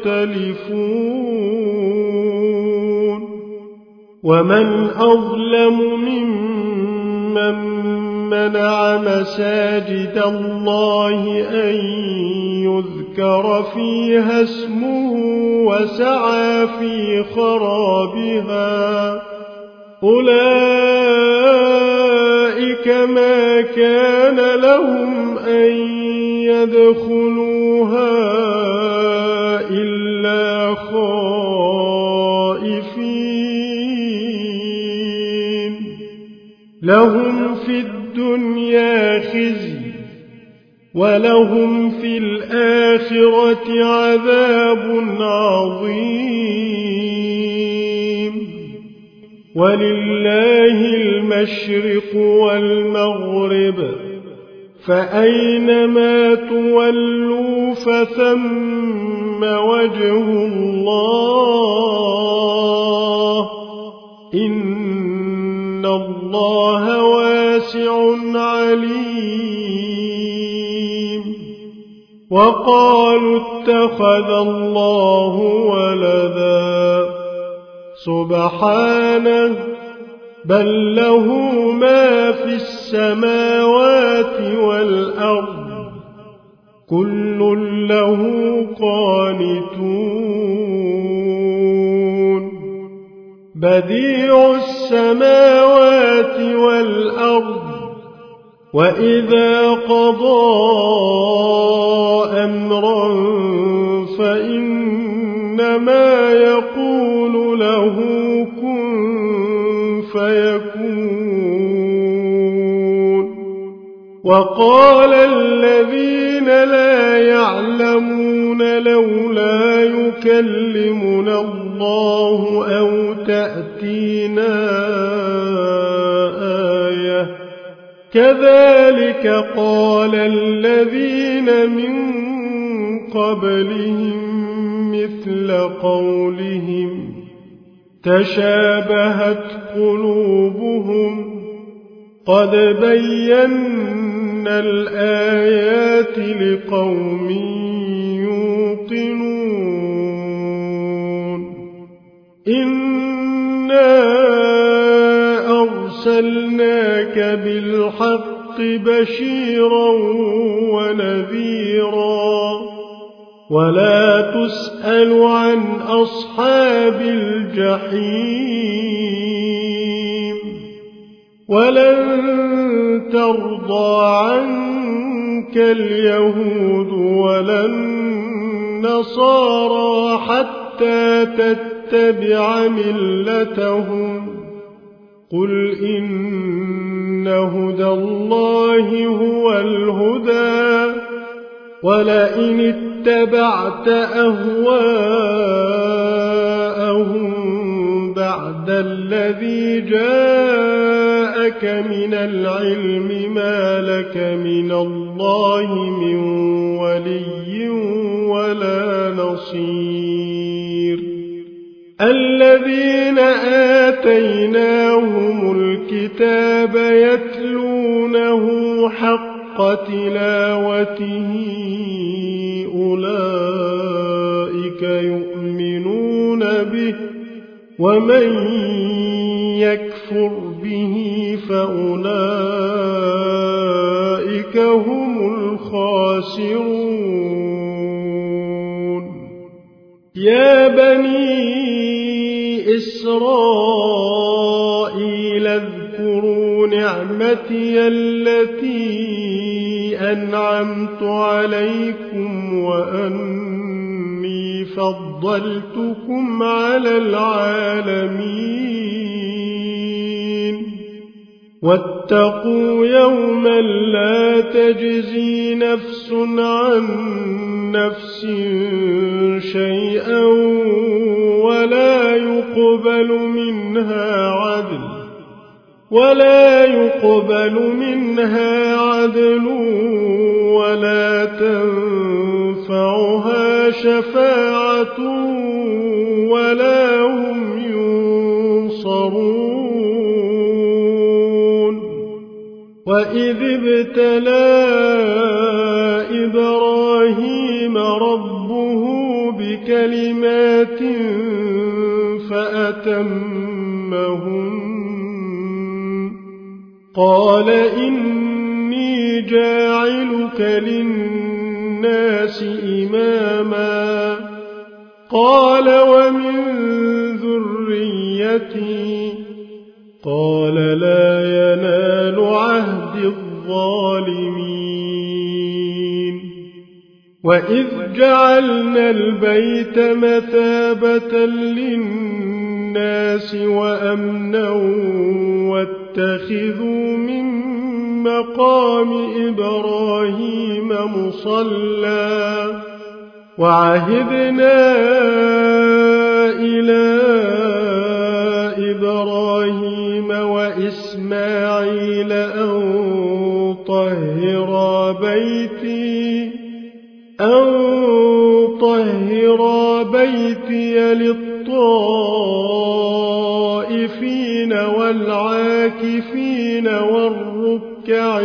يختلفون ومن أظلم ممن منع مساجد الله أن يذكر فيها اسمه وسعى في خرابها أولئك ما كان لهم أن يدخلوها إلا خائفين لهم في الدنيا خزي ولهم في الآخرة عذاب عظيم ولله المشرق والمغرب فأينما تولوا فثم وجه الله إن الله واسع عليم وقالوا اتخذ الله ولدا سبحانه بل له ما في السماوات والأرض كل له قانتون بديع السماوات والأرض وإذا قضى أمرا فإنما يقول له كن فيكون وقال الذين لا يعلمون لولا يكلمنا الله أو تأتينا كذلك قال الذين من قبلهم مثل قولهم تشابهت قلوبهم قد بينا الآيات لقوم يوقنون إنا أرسلناك بالحق بشيرا ونذيرا ولا تسأل عن أصحاب الجحيم ولن ترضى عنك اليهود ولا النصارى حتى تتبع ملتهم قل إن هدى الله هو الهدى ولئن اتبعت أهواءهم بعد الذي جاءك من العلم ما لك من الله من ولي ولا نصير الذين آتيناهم الكتاب يتلونه حق تلاوته أولئك يؤمنون به ومن يكفر به فأولئك هم الخاسرون يا بني إسرائيل اذكروا نعمتي التي أنعمت عليكم وأني فضلتكم على العالمين واتقوا يوما لا تجزي نفس عن نفس شيئا ولا يقبل منها عدل ولا يقبل منها عدل ولا تنفعها شفاعة ولا هم ينصرون وإذ ابتلى إبراهيم ربه بكلمات فأتمهن قال إني جاعلك للناس إماما قال ومن ذريتي قال لا ينال عهد الظالمين وإذ جعلنا البيت مثابة للناس وأمنا واتخذوا من مقام إبراهيم مصلى وعهدنا إلى إبراهيم وإسماعيل أن طهرا بيتي أن طهرا بيتي للطائفين والعاكفين والركع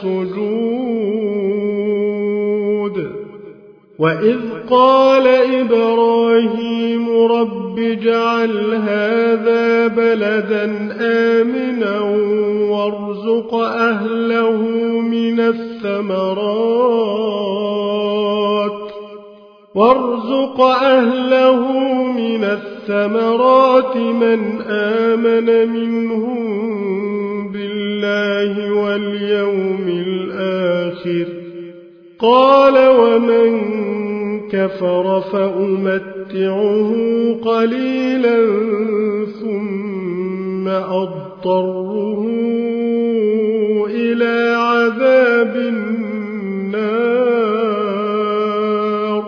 السجود وإذ قال إبراهيم رب اجعل هذا بلدا آمنا وارزق أهله من الثمرات وارزق أهله من الثمرات من آمن منهم بالله واليوم الآخر قال ومن كفر فأمتعه قليلا ثم أضطره إلى عذاب النار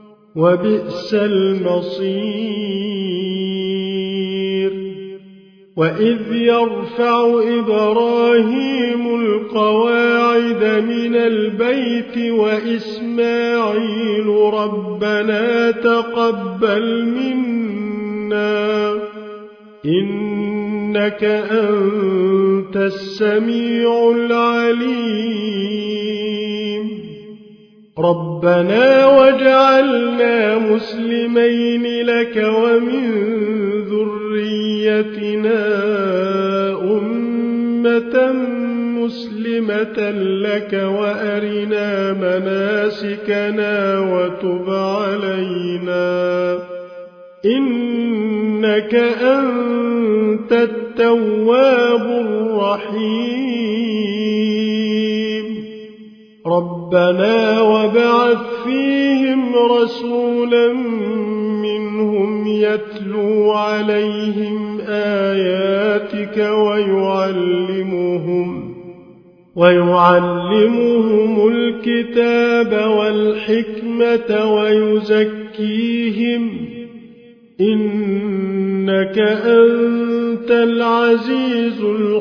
وبئس المصير وإذ يرفع إبراهيم القواعد من البيت وإسماعيل ربنا تقبل منا إنك أنت السميع العليم ربنا واجعلنا مسلمين لك ومن ذريتنا أمة مسلمة لك وأرنا مناسكنا وتب علينا إنك أنت التواب الرحيم ربنا وابعث فيهم رسولا منهم يتلو عليهم آياتك ويعلمهم ويعلمهم الكتاب والحكمة ويزكيهم إنك أنت العزيز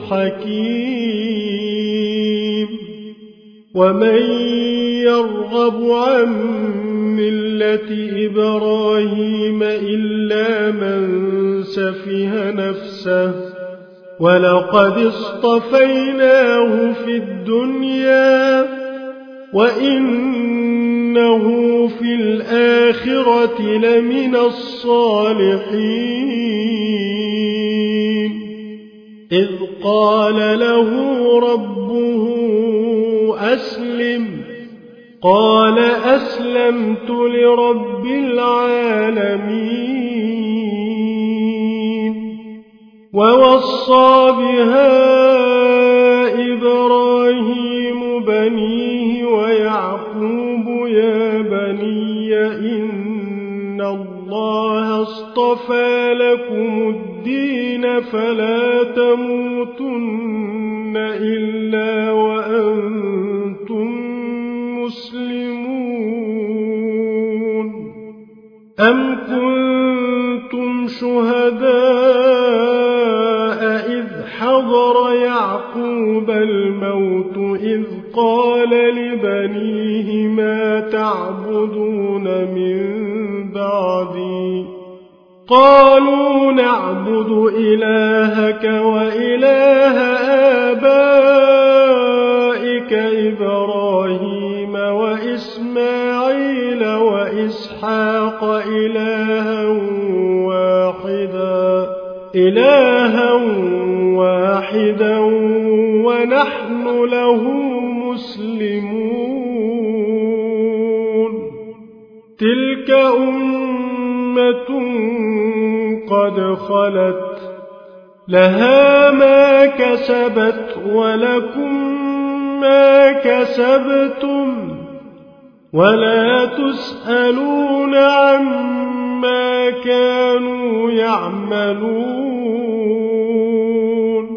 الحكيم ومن يرغب عن ملة إبراهيم إلا من سفه نفسه ولقد اصطفيناه في الدنيا وإنه في الآخرة لمن الصالحين إذ قال له ربه أسلم قال أسلمت لرب العالمين ووصى بها إبراهيم بنيه ويعقوب يا بني إن الله اصطفى لكم الدين فلا تموتن إلا وأنتم مسلمون أم كنتم شهداء إذ حضر يعقوب الموت إذ قال لبنيه ما تعبدون من بعدي قالوا نعبد إلهك وإله آبائك إبراهيم وإسماعيل وإسحاق إلها واحدا إلها واحدا ونحن له مسلمون تلك أمة قد خلت لها ما كسبت ولكم ما كسبتم ولا تسألون عما كانوا يعملون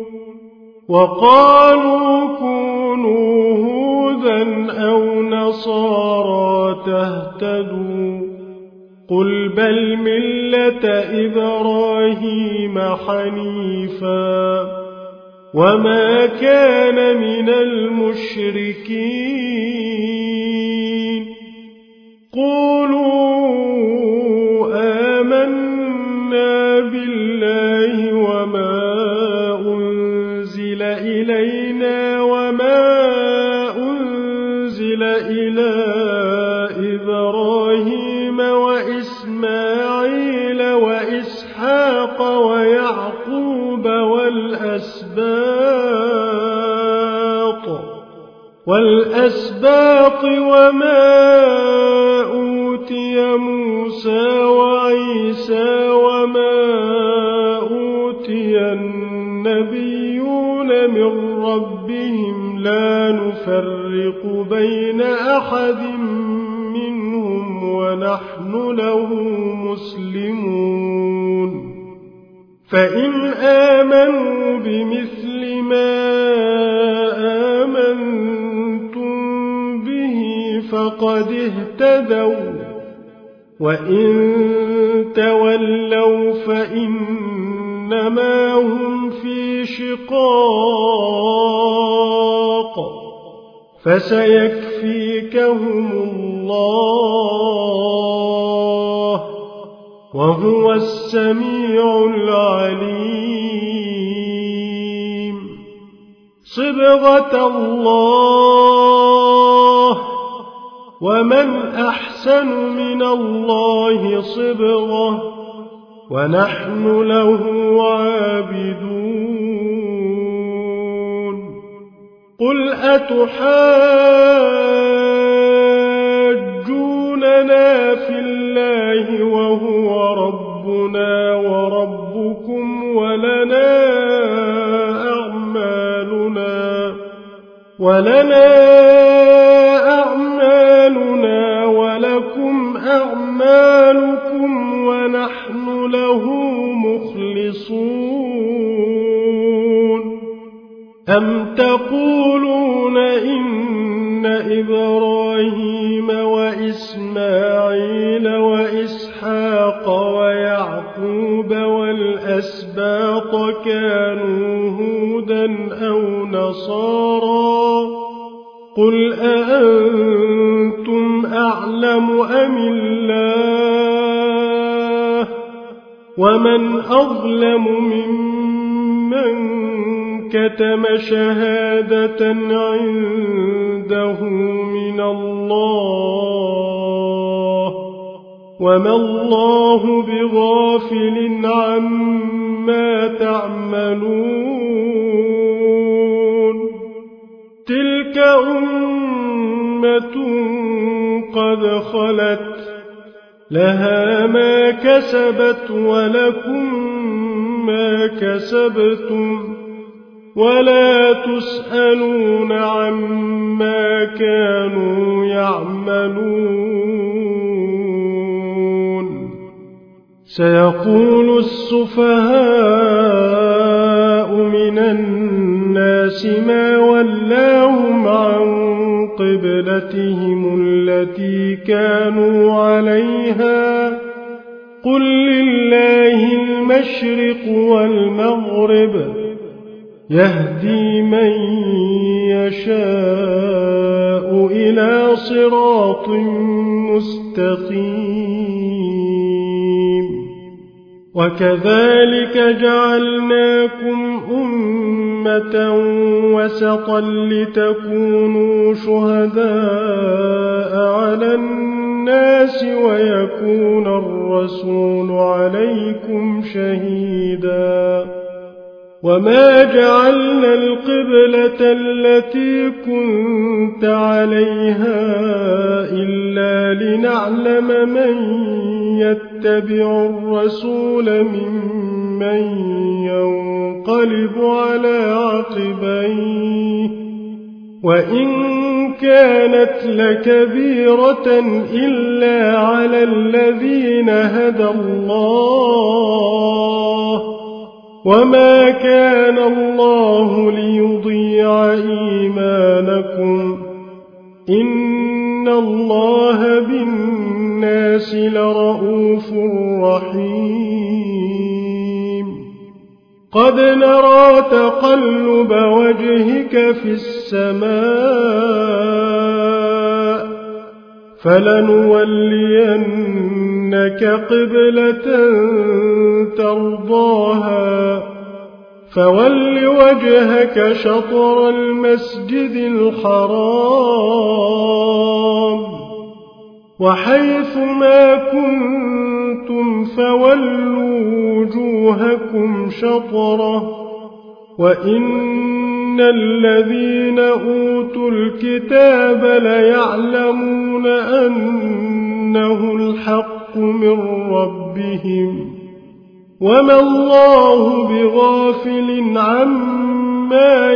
وقالوا كونوا هودا أو نصارى تهتدوا قل بل ملة إبراهيم حنيفا وما كان من المشركين قولوا آمنا بالله وما أنزل إلينا وما أنزل إلى إبراهيم وإسماعيل وإسحاق ويعقوب والأسباط والأسباط وما أوتي موسى وعيسى وما أوتي النبيون من ربهم لا نفرق بين أحد منهم ونحن له مسلمون فإن آمنوا بمثل ما آمنتم به فقد اهتدوا وإن تولوا فإن إنما هم في شقاق فسيكفيكهم الله وهو السميع العليم صبغة الله ومن أحسن من الله صبغة ونحن له عابدون قل أتحاجوننا في الله وهو ربنا وربكم ولنا أعمالنا ولنا أعمالنا ولكم أعمالكم ونحن له مخلصون أم تقولون إن إبراهيم وإسماعيل وإسحاق ويعقوب والأسباط كانوا هودا أو نصارى قل أأنتم أعلم أم الله ومن أظلم ممن كتم شهادة عنده من الله وما الله بغافل عما تعملون تلك أمة قد خلت لها ما كسبت ولكم ما كسبتم ولا تسألون عما كانوا يعملون سيقول السفهاء من الناس ما ولاهم عن قبلتهم التي كانوا عليها قل لله المشرق والمغرب يهدي من يشاء إلى صراط مستقيم وكذلك جعلناكم أمة وسطا لتكونوا شهداء على الناس ويكون الرسول عليكم شهيدا وما جعلنا القبلة التي كنت عليها إلا لنعلم من يتبع الرسول ممن ينقلب على عقبيه وإن كانت لكبيرة إلا على الذين هدى الله وما كان الله ليضيع إيمانكم إن الله بالناس لرءوف رحيم قد نرى تقلب وجهك في السماء فلنولينك قبلة ترضاها فول وجهك شطر المسجد الحرام وحيث ما كنتم فولوا وجوهكم شطره وإن الذين أوتوا الكتاب ليعلمون أنه الحق من ربهم وما الله بغافل عما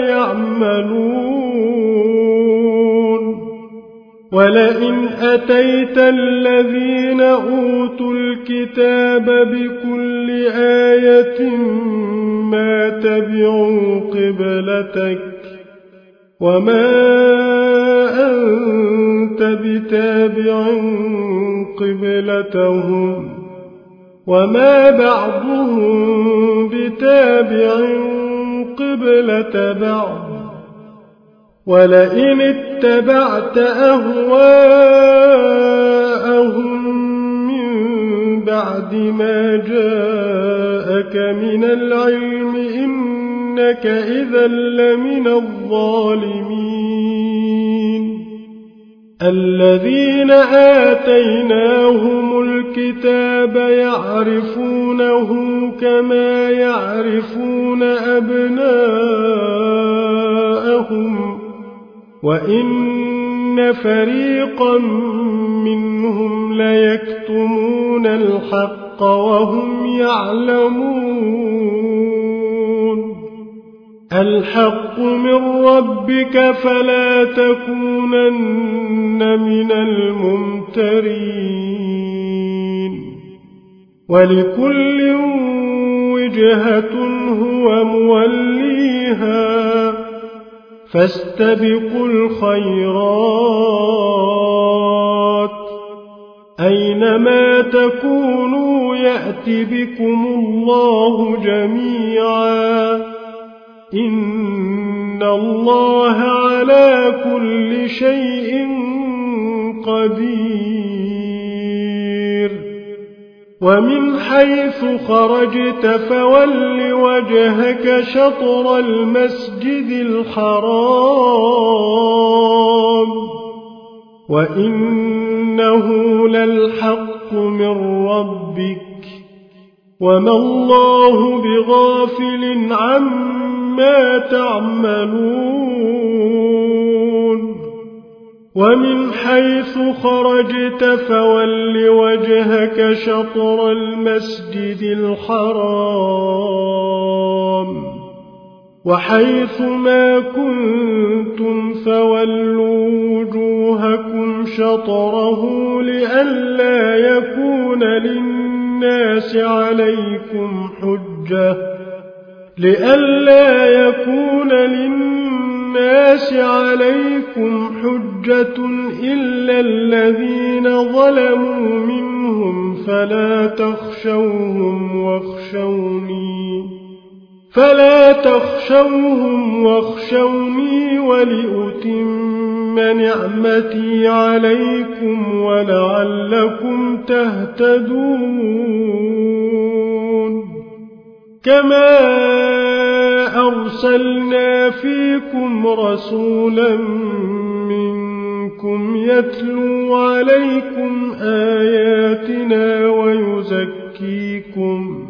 يعملون ولئن أتيت الذين أوتوا الكتاب بكل آية ما تبعوا قبلتك وما أنت بتابع قبلتهم وما بعضهم بتابع قبلة بعض ولئن اتبعت أهواءهم من بعد ما جاءك من العلم إنك إذا لمن الظالمين الذين آتيناهم الكتاب يعرفونه كما يعرفون أبناءهم وإن فريقا منهم ليكتمون الحق وهم يعلمون الحق من ربك فلا تكونن من الممترين ولكل وجهة هو موليها فاستبقوا الخيرات أينما تكونوا يأت بكم الله جميعا إن الله على كل شيء قدير ومن حيث خرجت فول وجهك شطر المسجد الحرام وإنه للحق من ربك وما الله بغافل عما تعملون ومن حيث خرجت فول وجهك شطر المسجد الحرام وحيث ما كنتم فولوا وجوهكم شطره لئلا يكون للناس عليكم حجة لئلا يكون للناس عليكم حجة إلا الذين ظلموا منهم فلا تخشوهم واخشوني فلا تخشوهم واخشوني ولأتم نعمتي عليكم ولعلكم تهتدون كما أرسلنا فيكم رسولا منكم يتلو عليكم آياتنا ويزكيكم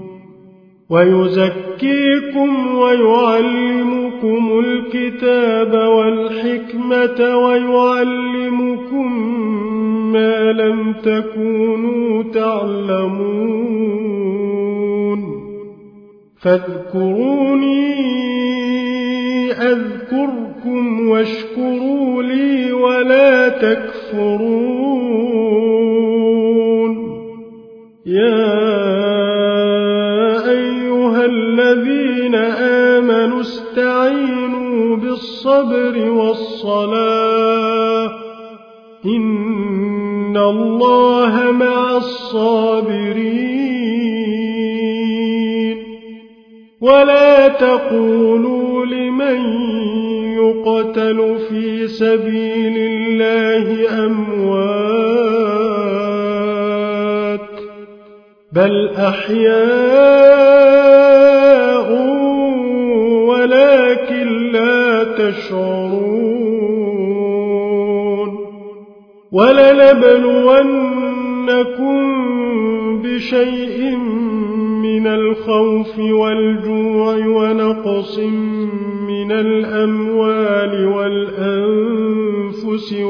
ويزكيكم ويعلمكم الكتاب والحكمة ويعلمكم ما لم تكونوا تعلمون فاذكروني أذكركم واشكروا لي ولا تكفرون يا الذين آمنوا استعينوا بالصبر والصلاة إن الله مع الصابرين ولا تقولوا لمن يقتل في سبيل الله أموات بل أحياء ولكن لا تشعرون ولنبلونكم بشيء من الخوف والجوع ونقص من الأموال والأنفس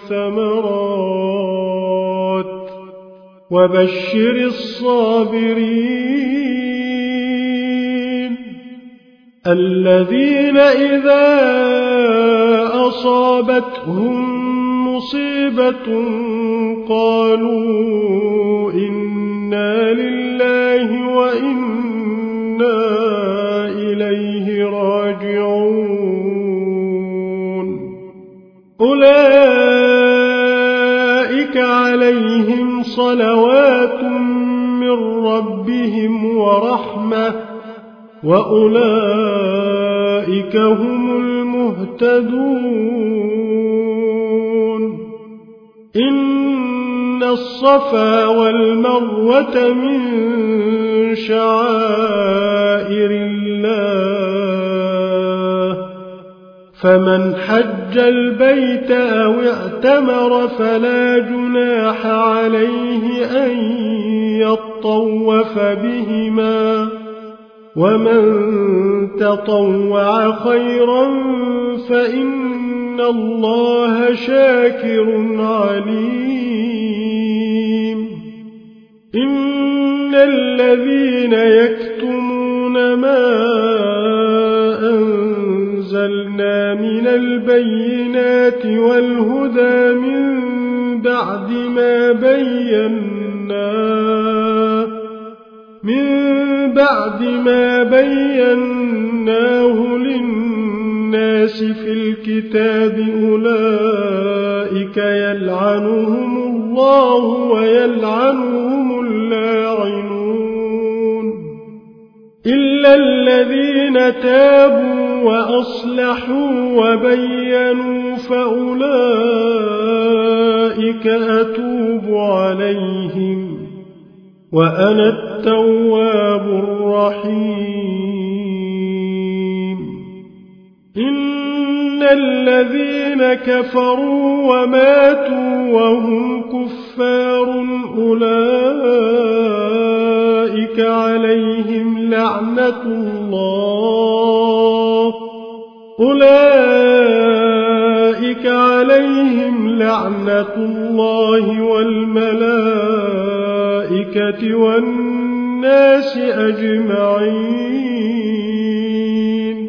والثمرات وبشر الصابرين الذين إذا أصابتهم مصيبة قالوا إنا لله وإنا إليه راجعون أولئك عليهم صلوات من من ربهم ورحمة وأولئك هم المهتدون إن الصفا والمروة من شعائر الله فمن حج البيت أو اعتمر فلا جناح عليه أن يطوف بهما ومن تطوع خيرا فإن الله شاكر عليم إن الذين يكتمون ما أنزلنا من البينات والهدى من بعد ما بيناه من بعد ما بيناه للناس في الكتاب أولئك يلعنهم الله ويلعنهم اللاعنون إلا الذين تابوا وأصلحوا وبينوا فأولئك أتوب عليهم وأنا التواب الرحيم إن الذين كفروا وماتوا وهم كفار أولئك عليهم لعنة الله أولئك عليهم لعنة الله والملائكة والناس أجمعين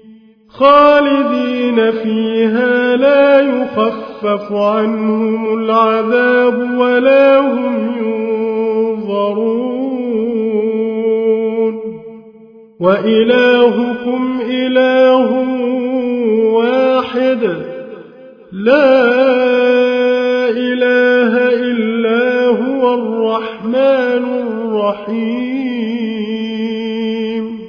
خالدين فيها لا يخفف عنهم العذاب ولا هم ينظرون وإلهكم إله واحد لا إله إلا هو الرحمن الرحيم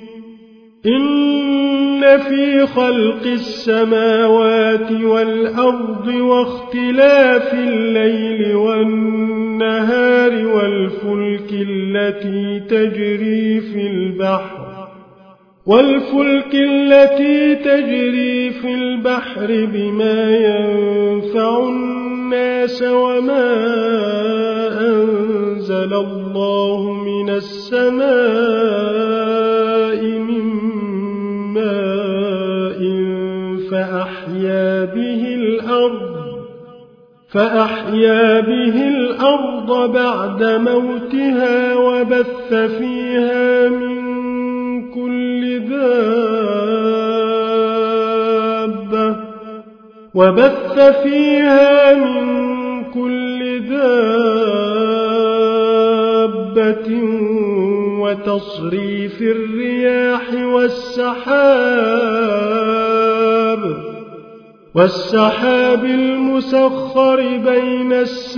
إن في خلق السماوات والأرض واختلاف الليل والنهار والفلك التي تجري في البحر والفلك التي تجري في البحر بما ينفع الناس وما أنزل الله من السماء من ماء فأحيا به الأرض فأحيا به الأرض بعد موتها وبث فيها من كل دابة وبث فيها من كل دابة وتصريف الرياح والسحاب والسحاب المسخر بين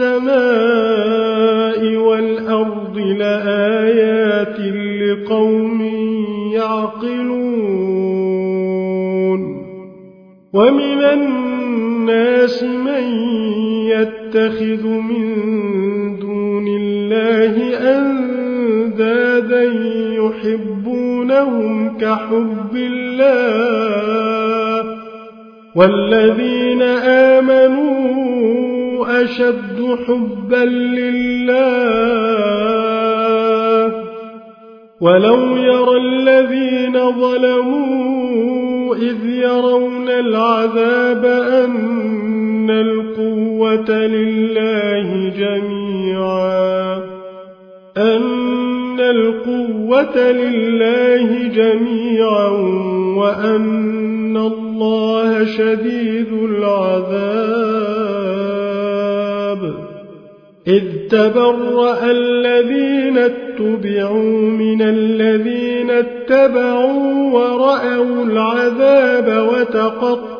السماء والأرض لآيات لقوم يعقلون ومن الناس من يتخذ من دون الله أندادا يحبونهم كحب الله والذين آمنوا أشد حبا لله ولو يرى الذين ظلموا إذ يرون العذاب أن القوة لله جميعا أن القوة لله جميعا وأن الله شديد العذاب إذ تبرأ الذين اتبعوا من الذين اتبعوا ورأوا العذاب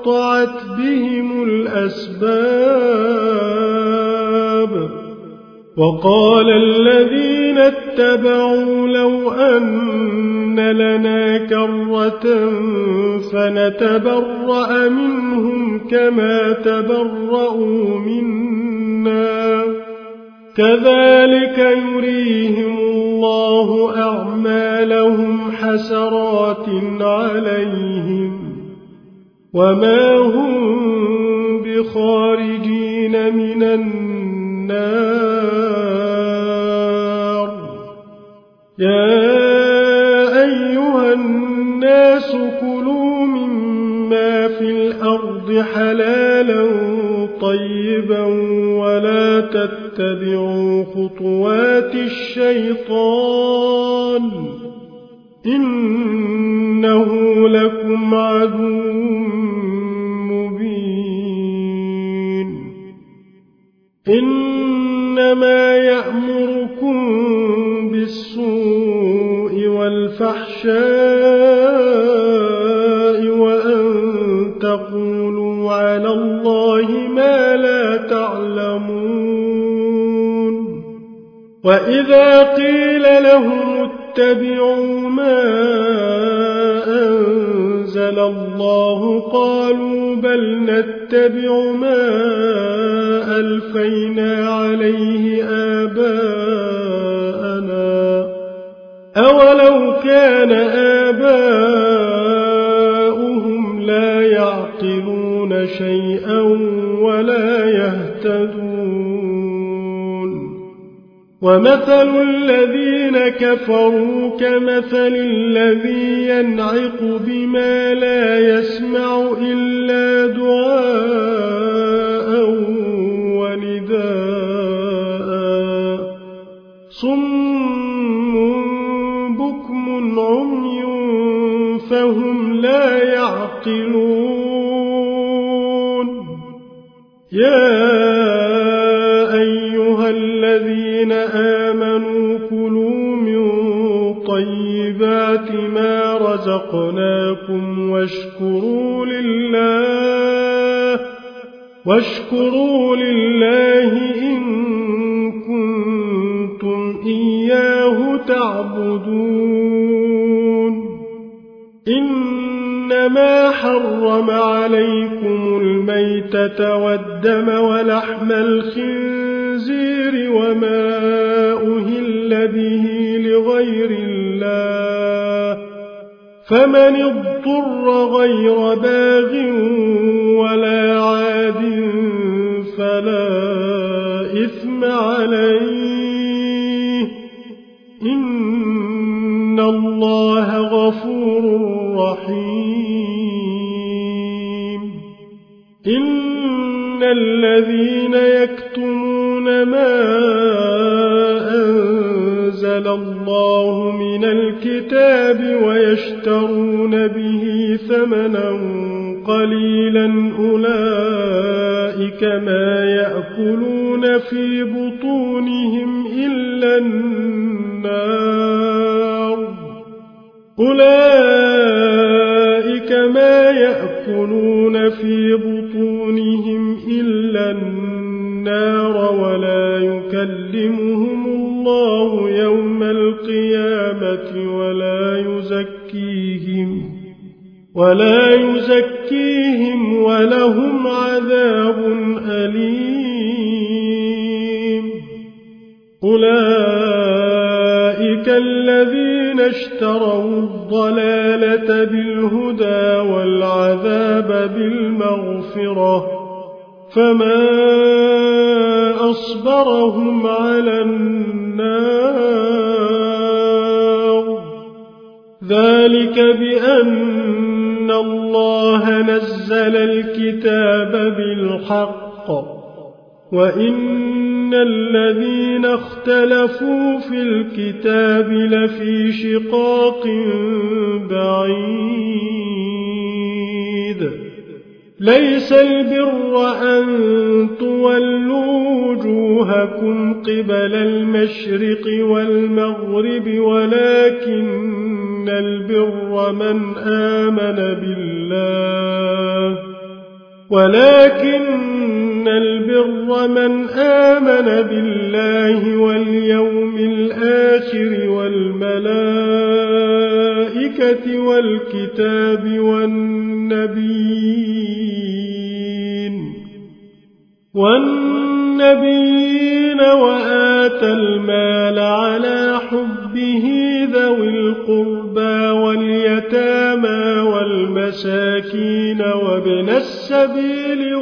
وتقطعت بهم الأسباب وقال الذين اتبعوا لو أن لنا كرة فنتبرأ منهم كما تبرأوا منا كذلك يريهم الله أعمالهم حسرات عليهم وما هم بخارجين من النار يا أيها الناس كلوا مما في الأرض حلالا طيبا ولا تتبعوا خطوات الشيطان إنه لكم عدو مبين إنما يأمركم بالسوء والفحشاء وأن تقولوا على الله ما لا تعلمون وإذا قيل لهم اتبعوا ما أنزل الله قالوا بل نتبع ما ألفينا عليه آباءنا أولو كان آباؤهم لا يعقلون شيئا ولا يهتدون ومثل الذين كفروا كمثل الذي ينعق بما لا يسمع إلا دعاء ونداء صم بكم عمي فهم لا يعقلون يا أيها الذين آمنوا كلوا من طيبات ما رزقناكم واشكروا لله واشكروا لله إن كنتم إياه تعبدون إنما حرم عليكم الميتة والدم ولحم الخنزير وما أهل به لغير الله فمن اضطر غير باغ ولا عاد فلا إثم عليه إن الله غفور رحيم إن الذين يكتمون ما أنزل الله من الكتاب ويشترون به ثمنا قليلا أولئك ما يأكلون في بطونهم إلا النار أولئك ما يأكلون في بطونهم إلا النار ولا يكلمهم الله يوم القيامة ولا يزكيهم ولا يزكيهم ولهم عذاب أليم أولئك الذين اشتروا الضلالة بالهدى والعذاب بالمغفرة فما أصبرهم على النار ذلك بأن الله نزل الكتاب بالحق وإن الذين اختلفوا في الكتاب لفي شقاق بعيد ليس البر أن تولوا وجوهكم قبل المشرق والمغرب ولكن البر من آمن بالله ولكن البر من آمن بالله واليوم الآخر والملائكة والكتاب والنبيين والنبيين وآتى المال على حبه ذوي القربى واليتامى والمساكين وابن السبيل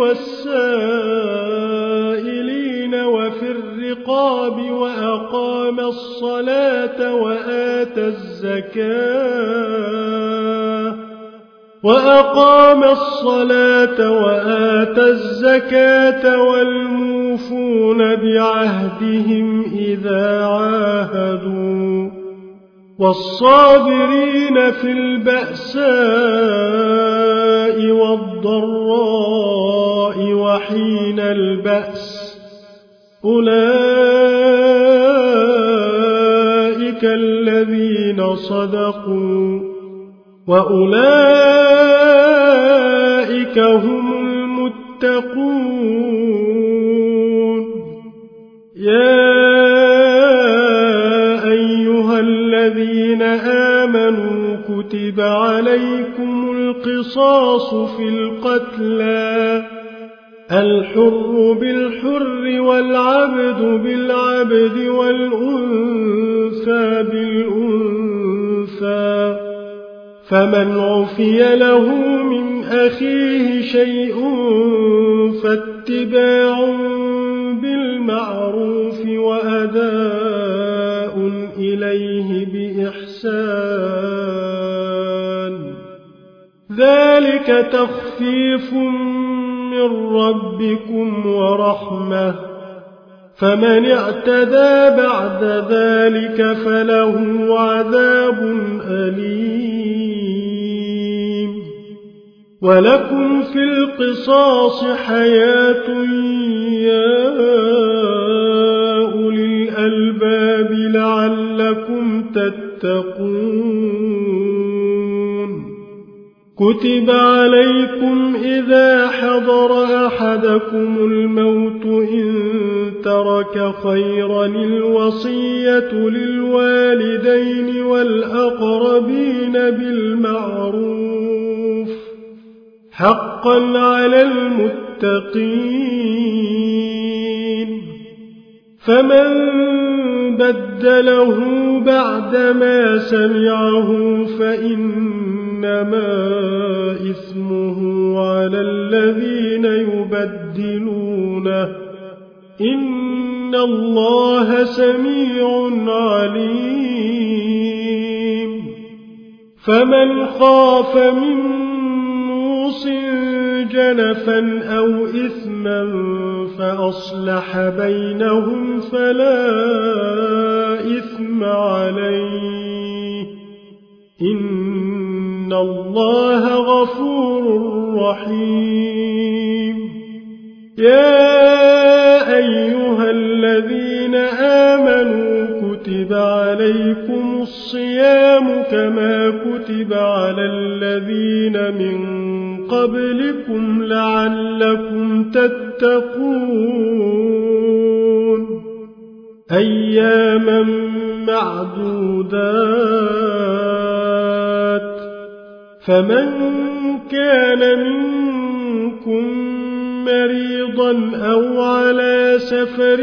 والسائلين وفي الرقاب وأقام الصلاة وآتى الزكاة وأقام الصلاة وآتى الزكاة والموفون بعهدهم إذا عاهدوا والصابرين في البأساء والضراء وحين البأس أولئك الذين صدقوا وأولئك هم المتقون. يا أيها الذين آمنوا كتب عليكم القصاص في القتلى الحر بالحر والعبد بالعبد والأنثى بالأنثى فمن عفي له من أخيه شيء فاتباع بالمعروف وأداء إليه بإحسان ذلك تخفيف من ربكم ورحمة فمن اعتدى بعد ذلك فله عذاب أليم. ولكم في القصاص حياة يا أولي الألباب لعلكم تتقون. كتب عليكم إذا حضر أحدكم الموت إن ترك خيرا الوصية للوالدين والأقربين بالمعروف حقا على المتقين. فمن بدله بعدما سمعه فإنما إثمه على الذين يبدلونه إن الله سميع عليم. فمن خاف من موص جنفا أو إثما فأصلح بينهم فلا إثم عليه إن الله غفور رحيم. يا أيها الذين آمنوا كتب عليكم الصيام كما كتب على الذين من قبلكم لعلكم تتقون. أياما معدودات فمن كان منكم مريضا أو على سفر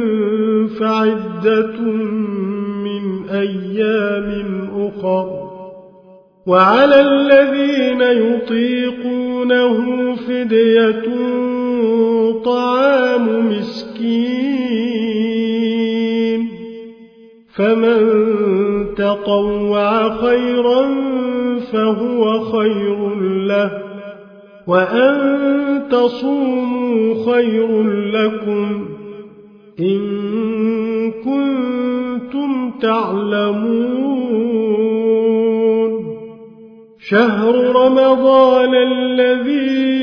فعدة من أيام أخر وعلى الذين يطيقونه فدية طعام مسكين فمن تطوع خيرا فهو خير له وأن تصوموا خير لكم إن كنتم تعلمون. شهر رمضان الذي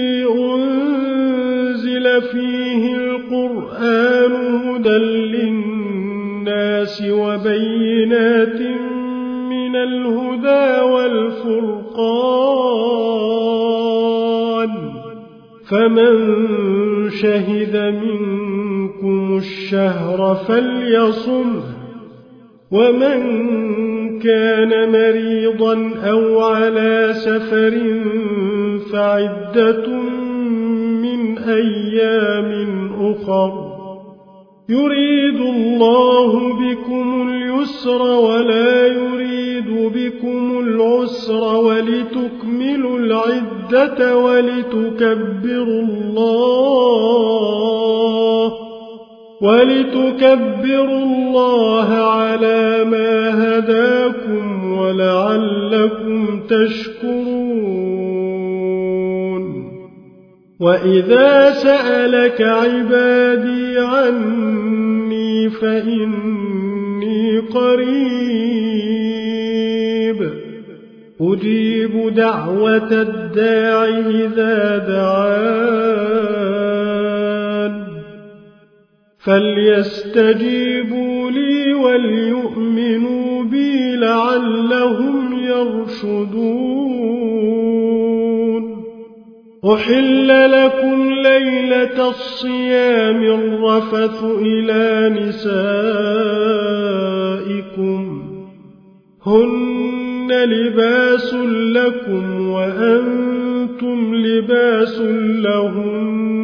أنزل فيه القرآن هدى للناس وبينات من الهدى والفرقان فمن شهد منكم الشهر فليصمه، ومن كان مريضا أو على سفر فعدة من أيام أخر، يريد الله بكم اليسر ولا يريد بكم العسر ولتكملوا العدة ولتكبروا الله ولتكبروا الله على ما هداكم ولعلكم تشكرون. وإذا سألك عبادي عني فإني قريب أجيب دعوة الداع إذا دعان، فليستجيبوا لي وليؤمنوا بي لعلهم يرشدون. أحل لكم ليلة الصيام الرفث إلى نسائكم، هن لباس لكم وأنتم لباس لهم،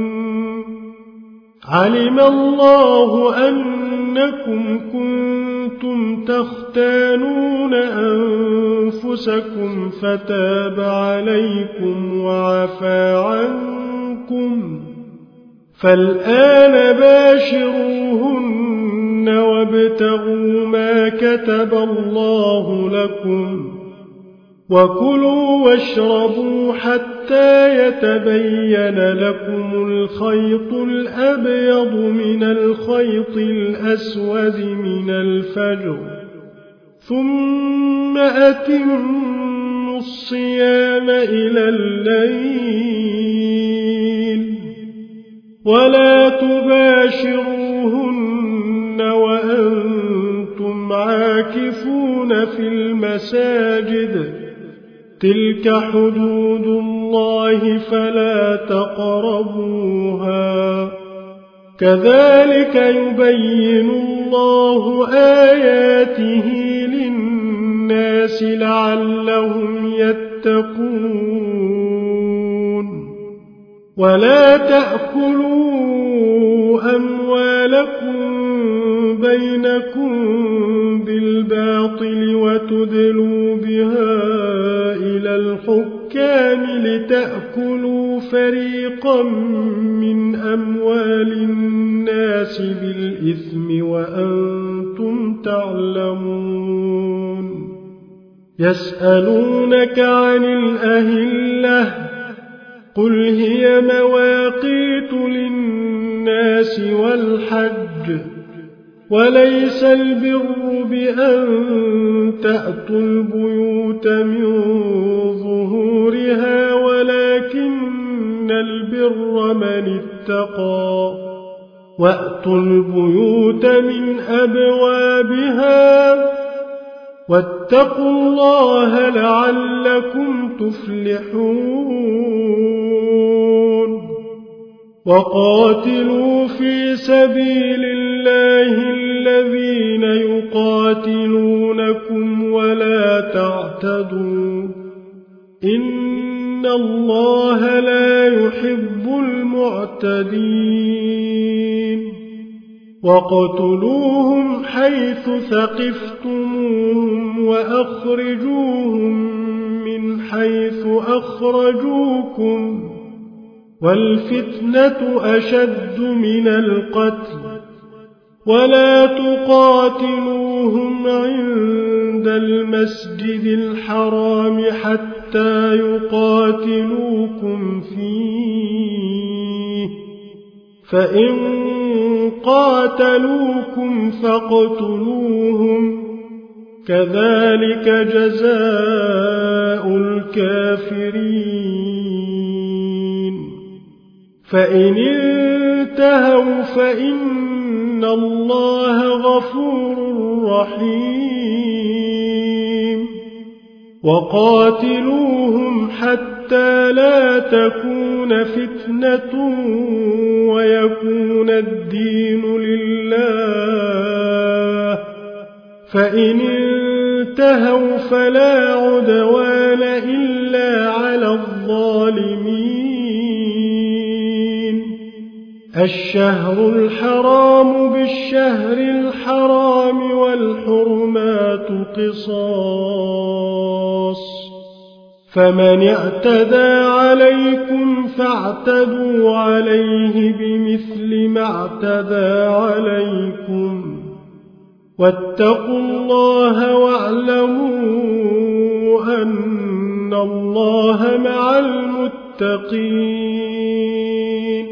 علم الله أنكم كنتم تختانون أنفسكم فتاب عليكم وعفى عنكم، فالآن باشروهن وابتغوا ما كتب الله لكم، وكلوا واشربوا حتى يتبين لكم الخيط الأبيض من الخيط الأسود من الفجر، ثم أتموا الصيام إلى الليل، ولا تباشروهن وأنتم عاكفون في المساجد، تلك حدود الله فلا تقربوها، كذلك يبين الله آياته للناس لعلهم يتقون. ولا تأكلوا أموالكم بينكم بالباطل وتدلوا بها إلى الحكام لتأكلوا فريقا من أموال الناس بالإثم وأنتم تعلمون. يسألونك عن الأهلة، قل هي مواقيت للناس والحج، وليس البر بأن تأتوا البيوت من ظهورها ولكن البر من اتقى، وأتوا البيوت من أبوابها، واتقوا الله لعلكم تفلحون. وقاتلوا في سبيل الله الذين يقاتلونكم ولا تعتدوا، إن الله لا يحب المعتدين. وقتلوهم حيث ثقفتموهم وأخرجوهم من حيث أخرجوكم، والفتنة أشد من القتل، ولا تقاتلوهم عند المسجد الحرام حتى يقاتلوكم فيه، فإن قاتلوكم فاقتلوهم، كذلك جزاء الكافرين. فإن انتهوا فإن الله غفور رحيم. وقاتلوهم حتى حتى لا تكون فتنة ويكون الدين لله، فإن انتهوا فلا عدوان إلا على الظالمين. الشهر الحرام بالشهر الحرام والحرمات قصاص، فمن اعتدى عليكم فاعتدوا عليه بمثل ما اعتدى عليكم، واتقوا الله واعلموا أن الله مع المتقين.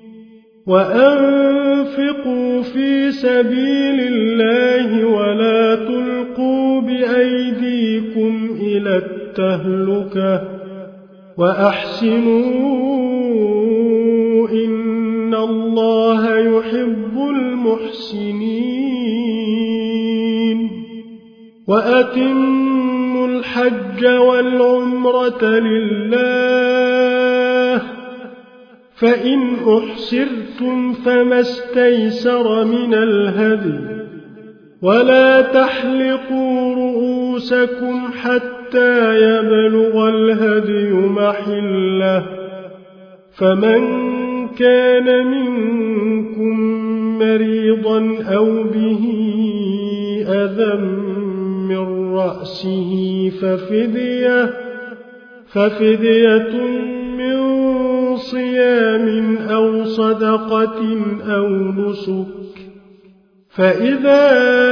وأنفقوا في سبيل الله ولا تلقوا بأيديكم إلى التهلكة، وأحسنوا إن الله يحب المحسنين. وأتموا الحج والعمرة لله، فإن أحسرتم فما استيسر من الهدي، ولا تحلقوا رؤوسكم حتى يبلغ الهدي محله، فمن كان منكم مريضا أو به أذى من رأسه ففدية, ففدية من صيام أو صدقة أو نسك، فإذا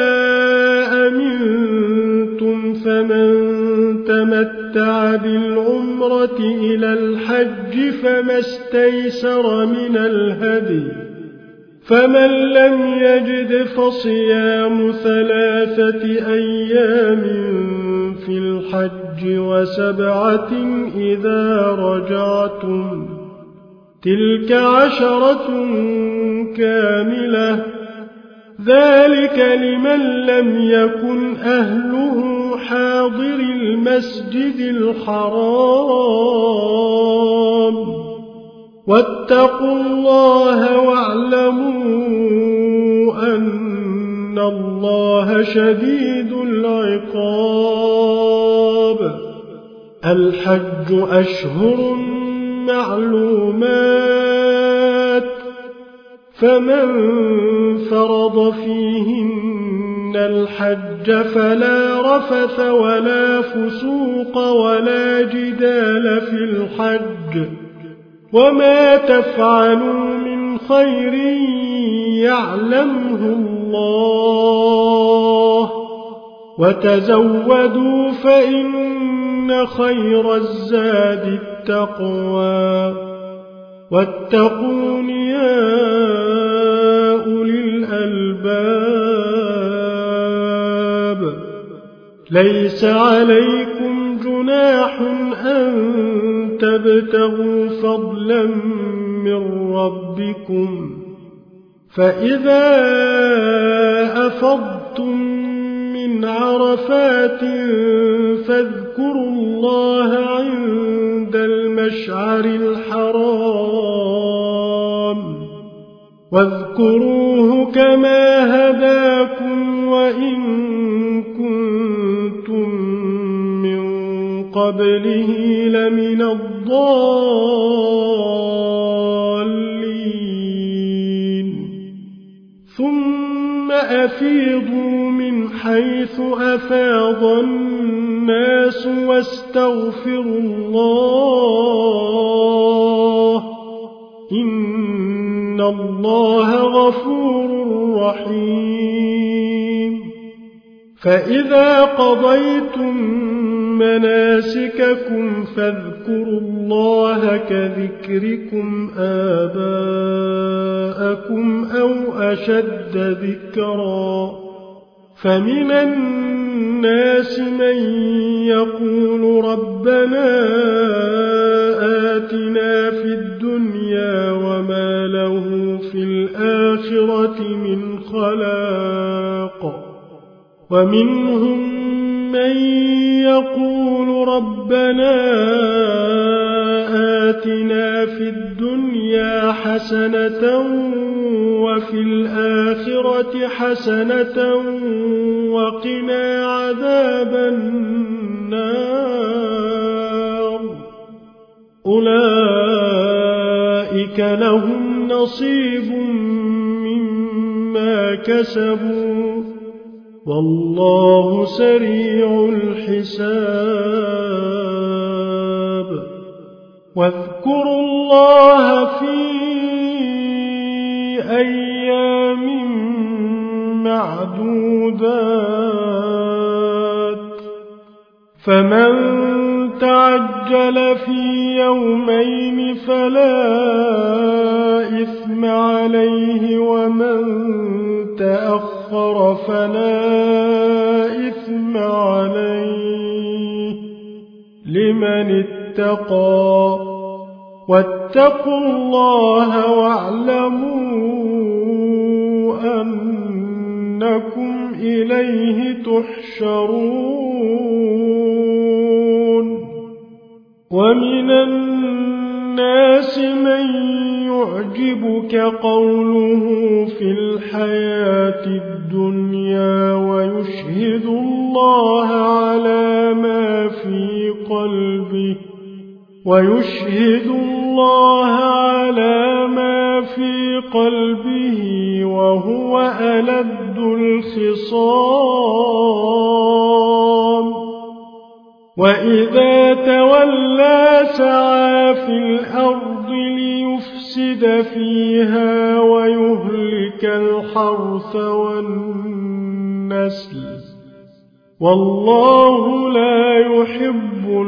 أمنتم فمن تمتع بالعمرة إلى الحج فما استيسر من الهدي، فمن لم يجد فصيام ثلاثة أيام في الحج وسبعة إذا رجعتم، تلك عشرة كاملة، ذلك لمن لم يكن أهله حاضر المسجد الحرام. واتقوا الله واعلموا أن الله شديد العقاب. الحج أشهر معلومات، فمن فرض فيهن الحج فلا رفث ولا فسوق ولا جدال في الحج، وما تفعلوا من خير يعلمه الله، وتزودوا فإن خير الزاد التقوى، واتقون يا أولي الألباب. ليس عليكم جناح أن تبتغوا فضلا من ربكم، فإذا أفضتم من عرفات فاذكروا الله عند المشعر الحرام، واذكروه كما هداكم وإن كنتم من قبله لمن الضالين. ثم أفيضوا من حيث أفاض الناس واستغفروا الله، إن الله غفور رحيم. فإذا قضيتم مناسككم فاذكروا الله كذكركم آباءكم أو أشد ذكرا، فمن الناس من يقول ربنا آتنا في الدنيا وما له في الآخرة من خلاق، ومنهم من يقول ربنا آتنا في الدنيا حسنة وفي الآخرة حسنة وقنا عذاب النار أولئك لهم نصيب مما كسبوا والله سريع الحساب واذكروا الله في أيام معدودات فمن تعجل في يومين فلا إثم عليه ومن تأخر فلا إثم عليه لمن اتقى واتقوا الله واعلموا أنكم إليه تحشرون ومن الناس من يعجبك قوله في الحياة الدنيا ويشهد الله على ما في قلبه ويشهد الله على ما في قلبه وهو ألد الخصام وإذا تولى سعى في الأرض ليفسد فيها ويهلك الحرث والنسل والله لا يحب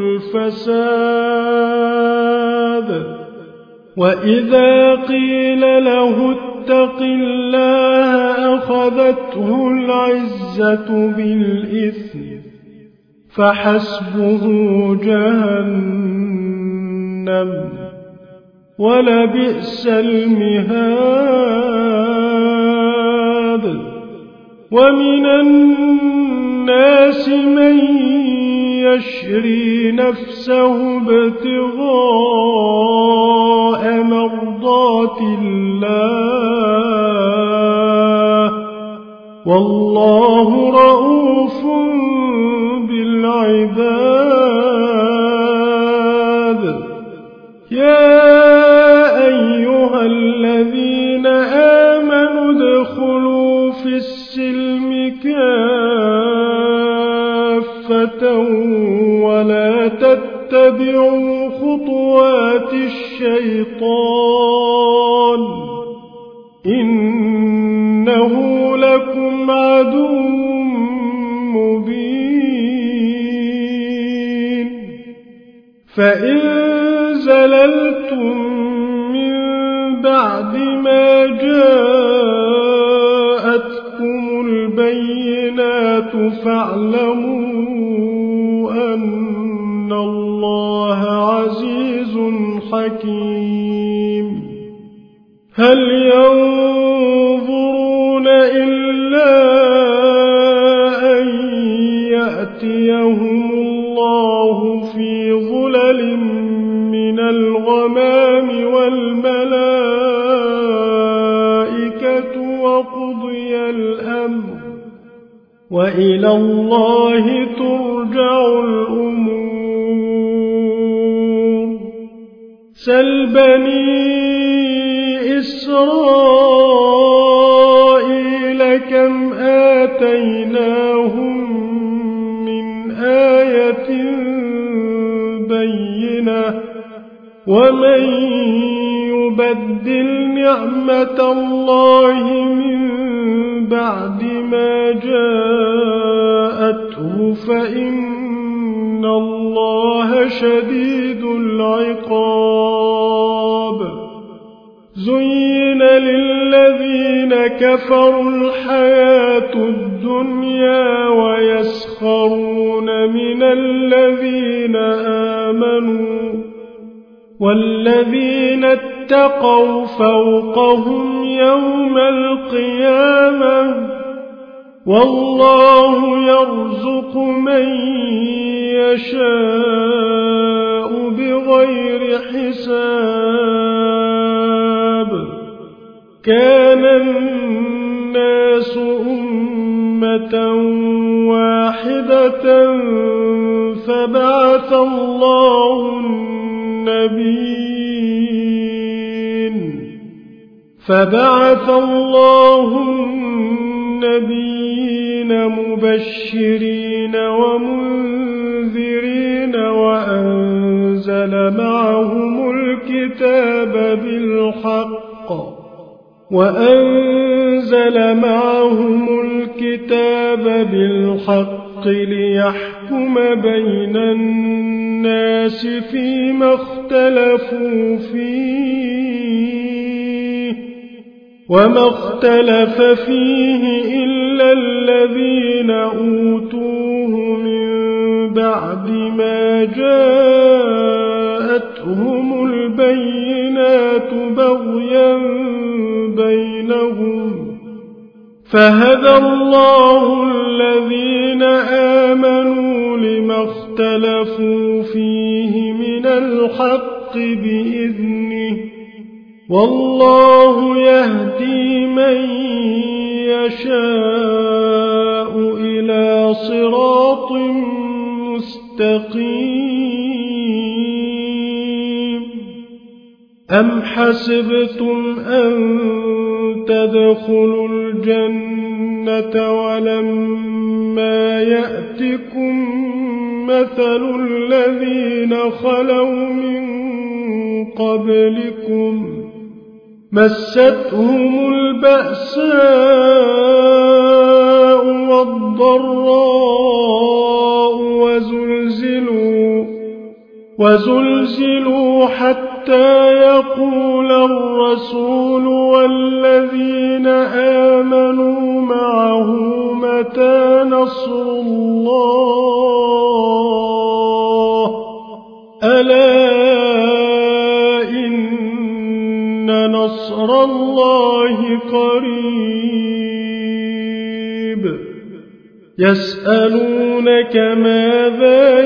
الفساد وإذا قيل له اتق الله أخذته العزة بالإثم فحسبه جهنم ولبئس المهاد ومن الناس من يشري نفسه ابتغاء مرضات الله والله رؤوف بالعباد يا أيها الذين آمنوا ادخلوا في السلم كافة ولا تتبعوا خطوات الشيطان إنه لكم عدو مبين فإن زللتم من بعد ما جاءتكم البينات فاعلموا أن الله عزيز حكيم هل ينظرون إلا أن يأتيهم الله في ظلل من الغمام والملائكة وقضي الأمر وإلى الله ترجع الأمور سل بني إسرائيل كم آتيناهم من آية بينة ومن يبدل نعمة الله من بعد ما جاءته فإن الله شديد العقاب زين للذين كفروا الحياة الدنيا ويسخرون من الذين آمنوا والذين اتقوا فوقهم يوم القيامة والله يرزق من يشاء بغير حساب الحساب كان الناس أمة واحدة فبعث الله النبيين فبعث الله النبيين مبشرين ومنذرين وأنزل معهم الكتاب بالحق وأنزل معهم الكتاب بالحق ليحكم بين الناس فيما اختلفوا فيه وما اختلف فيه إلا الذين أوتوه من بعد ما جاءتهم البينات بغيا بينهم فهدى الله الذين آمنوا لما اختلفوا فيه من الحق بإذنه والله يهدي من يشاء إلى صراط مستقيم أم حسبتم أن تدخلوا الجنة ولما يأتكم مثل الذين خلوا من قبلكم مستهم البأساء والضراء وزلزلوا وزلزلوا حتى يقول الرسول والذين آمنوا معه متى نصر الله ألا إن نصر الله قريب يسألونك ماذا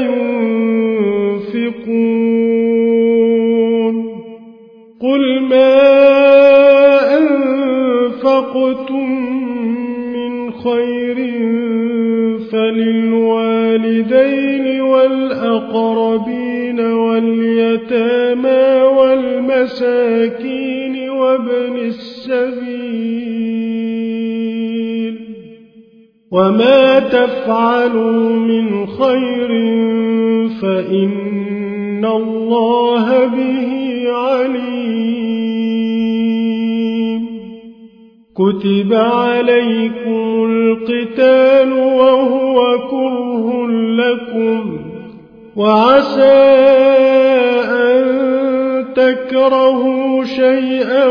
ينفقون قل ما أنفقتم من خير فللوالدين والأقربين واليتامى والمساكين وابن السبيل وما تفعلوا من خير فإن الله به عليم كتب عليكم القتال وهو كره لكم وعسى أن تكرهوا شيئا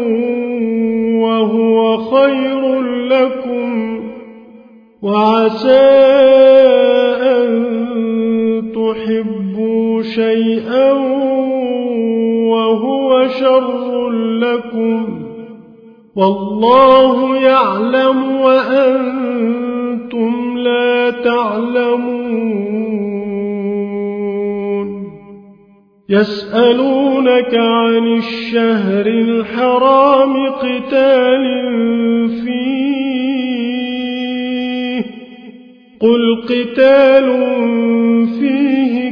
وهو خير لكم وعسى أن تحبوا شيئا وهو شر لكم والله يعلم وأنتم لا تعلمون يسألونك عن الشهر الحرام قتال فيه قل قتال فيه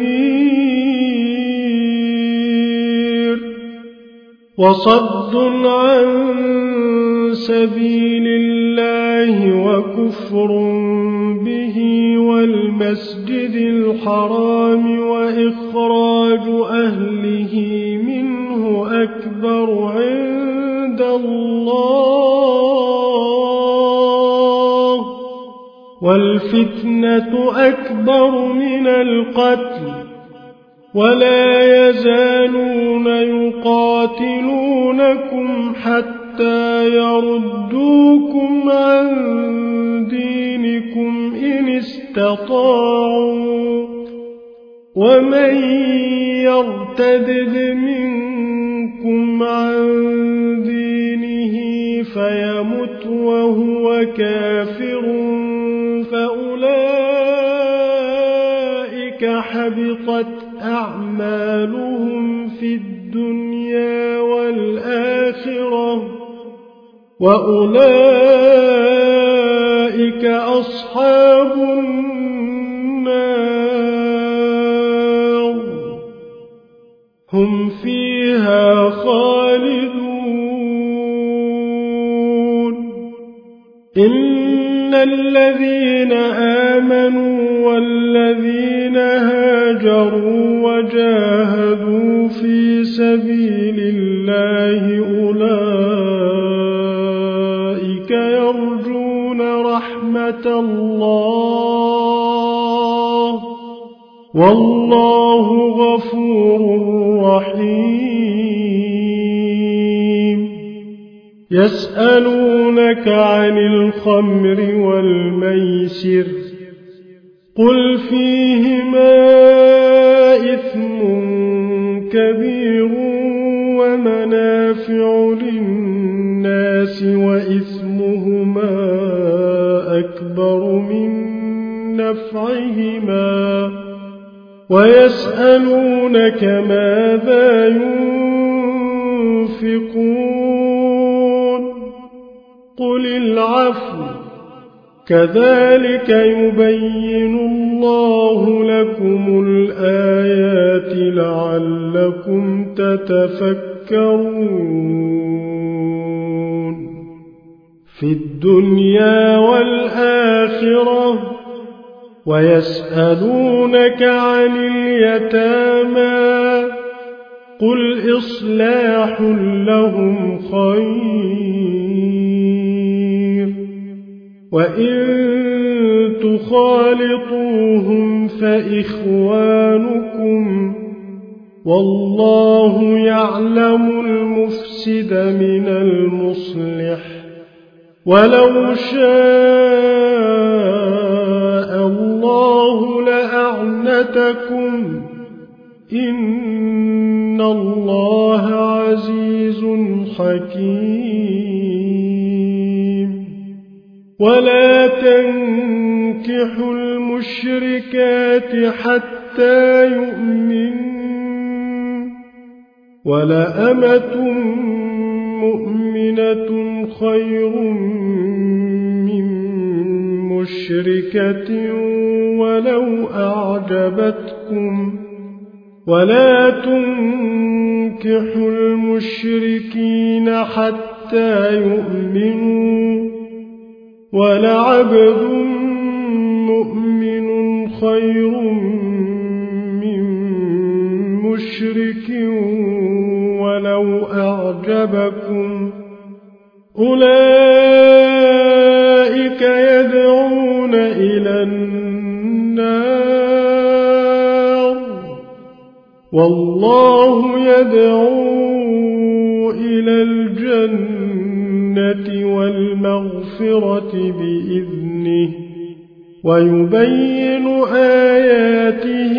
كبير وصد عن سبيل الله وكفر به والمسجد الحرام وإخراج أهله منه أكبر عند الله والفتنة أكبر من القتل ولا يزالون يقاتلونكم حتى يردوكم عن دينكم إن استطاعوا ومن يرتد منكم عن دينه فيمت وهو كافر فأولئك حبطت أعمالهم في الدنيا والآخرة وأولئك أصحاب النار هم فيها خالدون إن الذين آمنوا والذين هاجروا وجاهدوا في سبيل الله أولئك يرجون رحمة الله والله غفور رحيم يسألونك عن الخمر والميسر قل فيهما إثم كبير ومنافع للناس وإثمهما أكبر من نفعهما ويسألونك ماذا ينفقون قل العفو كذلك يبين الله لكم الآيات لعلكم تتفكرون في الدنيا والآخرة ويسألونك عن اليتامى قل إصلاح لهم خير وإن تخالطوهم فإخوانكم والله يعلم المفسد من المصلح ولو شاء الله لأعنتكم إن الله عزيز حكيم ولا تنكحوا المشركات حتى يؤمنوا ولأمة مؤمنة خير من مشركة ولو أعجبتكم ولا تنكحوا المشركين حتى يؤمنوا ولعبد مؤمن خير من مشرك ولو أعجبكم أولئك يدعون إلى النار والله يدعو إلى الجنة والمغفرة بإذنه ويبين آياته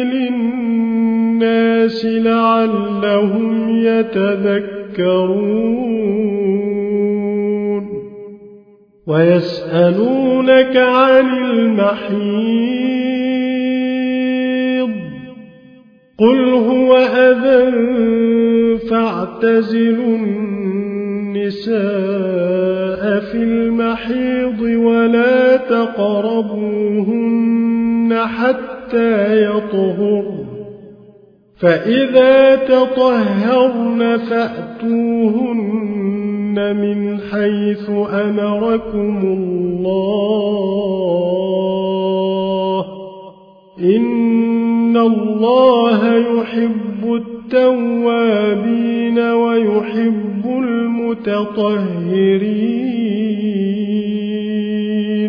للناس لعلهم يتذكرون ويسألونك عن المحيض قل هو أذى فاعتزلوا النساء في المحيض ولا تقربوهن حتى يطهرن فإذا تطهرن فأتوهن من حيث أمركم الله إن الله يحب التوابين ويحب المتطهرين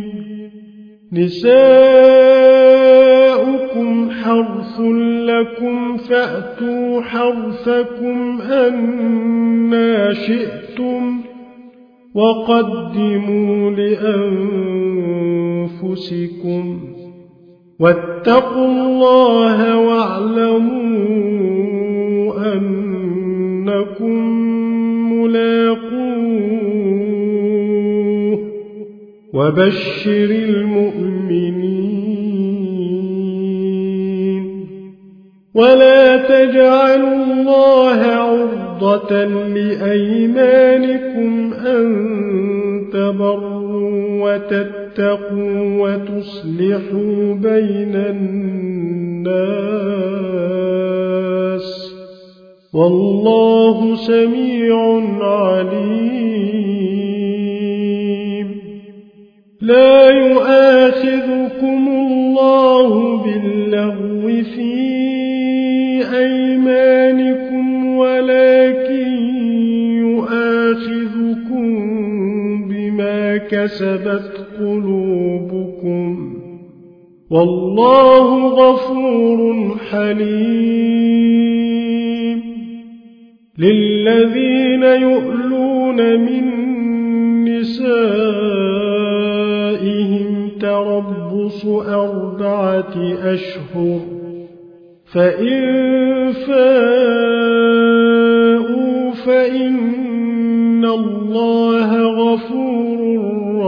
نساؤكم حرث لكم فأتوا حرثكم أنى شئتم وقدموا لأنفسكم واتقوا الله واعلموا أنكم ملاقوه وبشر المؤمنين ولا تجعلوا الله عرضة لأيمانكم أن تبروا وتتقوا وتصلحوا بين الناس والله سميع عليم. لا يؤاخذكم الله باللغو في أيمانكم ولكن يؤاخذكم بما كسبت قلوبكم والله غفور حليم. للذين يؤلون من نسائهم تربص أربعة أشهر فإن فاءوا فإن الله غفور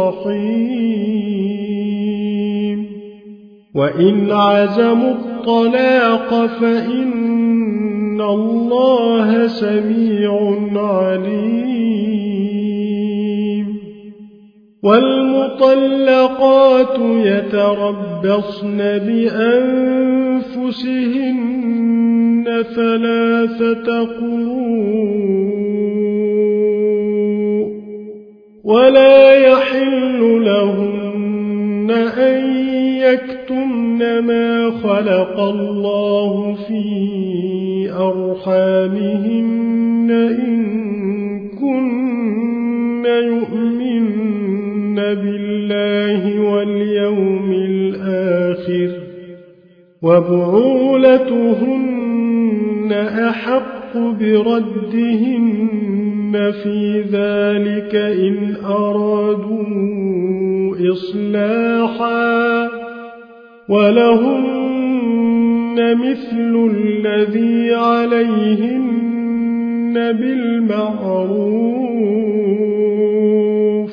رحيم. وإن عزموا الطلاق فإن الله سميع عليم. والمطلقات يتربصن بأنفسهن ثلاثة قروء ولا يحل لهن أن يكتمن ما خلق الله في أرحامهن إن كن يؤمن بالله واليوم الآخر وبعولتهن أحق بردهن في ذلك إن أرادوا إصلاحا ولهن مثل الذي عليهن بالمعروف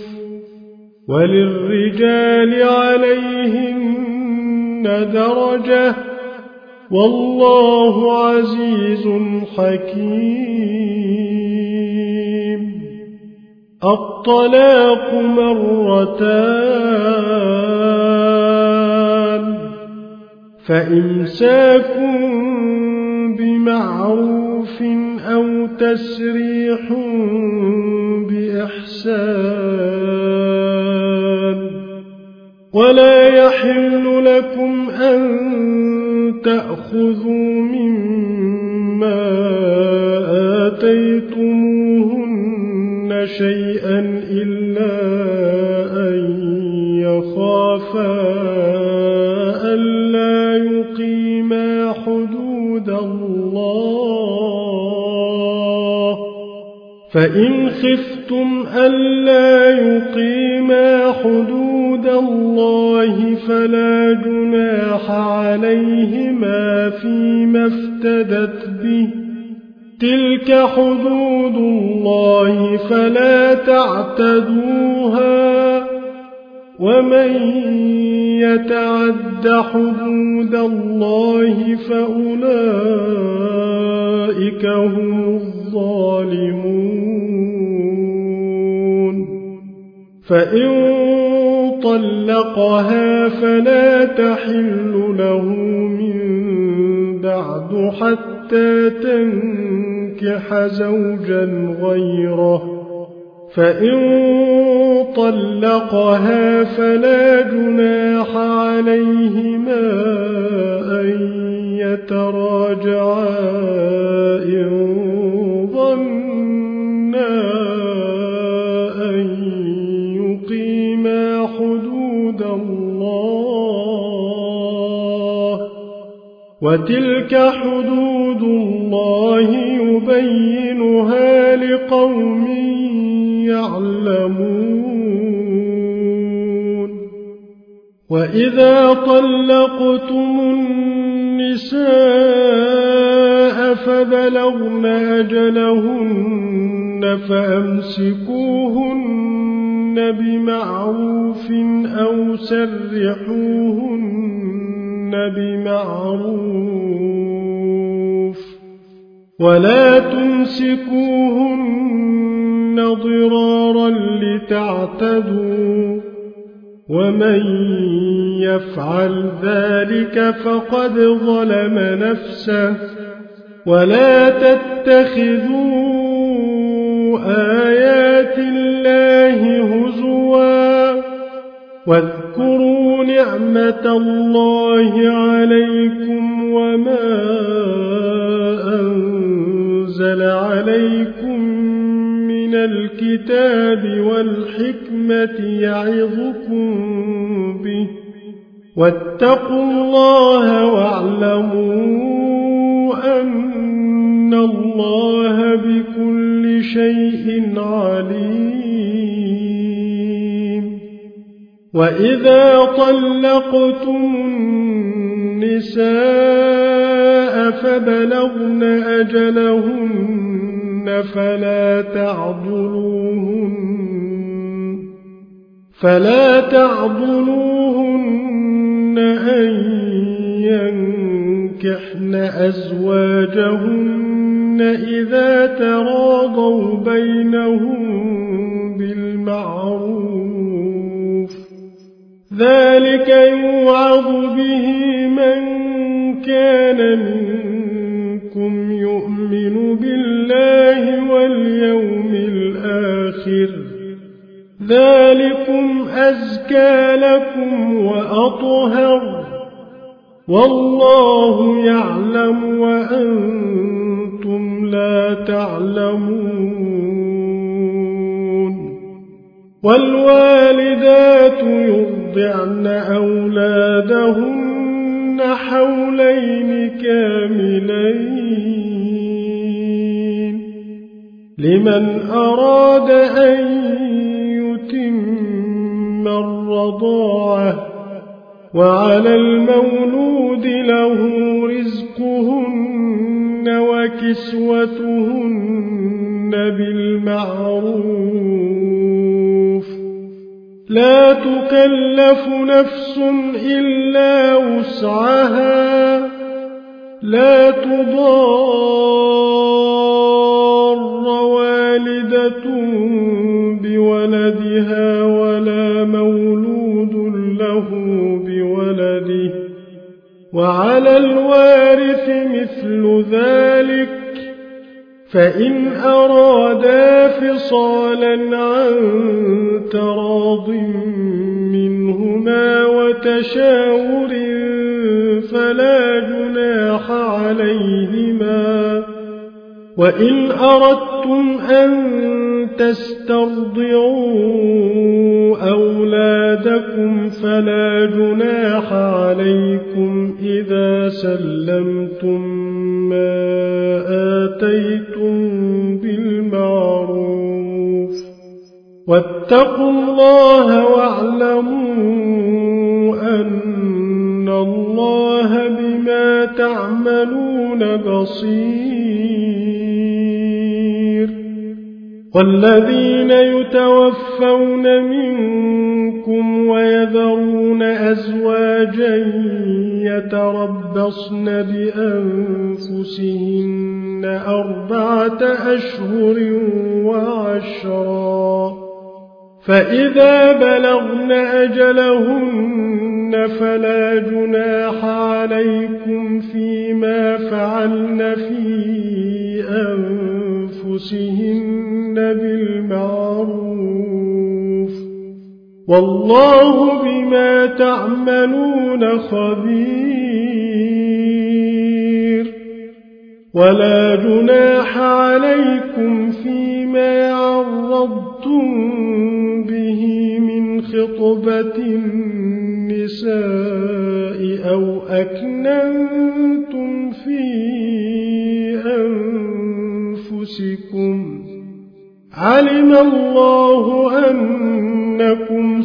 وللرجال عليهن درجة والله عزيز حكيم. الطلاق مرتان فإمساك بمعروف أو تسريح بإحسان. ولا يحل لكم أن تأخذوا مما آتيتموهن شيئا إلا أن يخافا ألا يقيما حدود الله فإن خفتم ألا يقيما حدود الله فلا جناح عليهما فيما افتدت به تلك حدود الله فلا تعتدوها ومن يتعد حدود الله فأولئك هم الظالمون. فإن طلقها فلا تحل له من بعد حتى تنكح زوجا غيره فإن طلقها فلا جناح عليهما أن يتراجعا إن ظنا أن يقيما حدود الله وتلك حدود الله يبينها لقوم يعلمون. وإذا طلقتم النساء فبلغن أجلهن فأمسكوهن بمعروف أو سرحوهن بمعروف ولا تمسكوهن ضرارا لتعتدوا ومن يفعل ذلك فقد ظلم نفسه ولا تتخذوا آيات الله هزوا واذكروا نعمة الله عليكم وما أنزل عليكم من الكتاب والحكمة يعظكم به واتقوا الله واعلموا أن الله بكل شيء عليم. وإذا طلقتم النساء فبلغن أجلهن فلا تعضلوهن فلا تعضلوهن أن ينكحن أزواجهن إذا تراضوا بينهم بالمعروف ذلك يوعظ به من كان منكم يؤمن بالله واليوم الآخر ذلكم أزكى لكم وأطهر والله يعلم وأنتم لا تعلمون. والوالدات يرضعن أولادهن حولين كاملين لمن أراد أن يتم الرضاعة وعلى المولود له رزقهن وكسوتهن بالمعروف لا تكلف نفس إلا وسعها لا تضار والدة بولدها ولا مولود له بولده وعلى الوارث مثل ذلك فإن أرادا فصالا عن تراض منهما وتشاور فلا جناح عليهما وإن أردتم أن تسترضعوا أولادكم فلا جناح عليكم إذا سلمتم ما آتيتم بالمعروف واتقوا الله واعلموا أن الله بما تعملون بصير. والذين يتوفون منكم ويذرون أزواجا يتربصن بأنفسهن أربعة أشهر وعشرا فإذا بلغن أجلهن فلا جناح عليكم فيما فعلن في أنفسهن بالمعروف والله بما تعملون خبير. ولا جناح عليكم فيما عرضتم به من خطبة النساء أو أكننتم في أنفسكم علم الله أنكم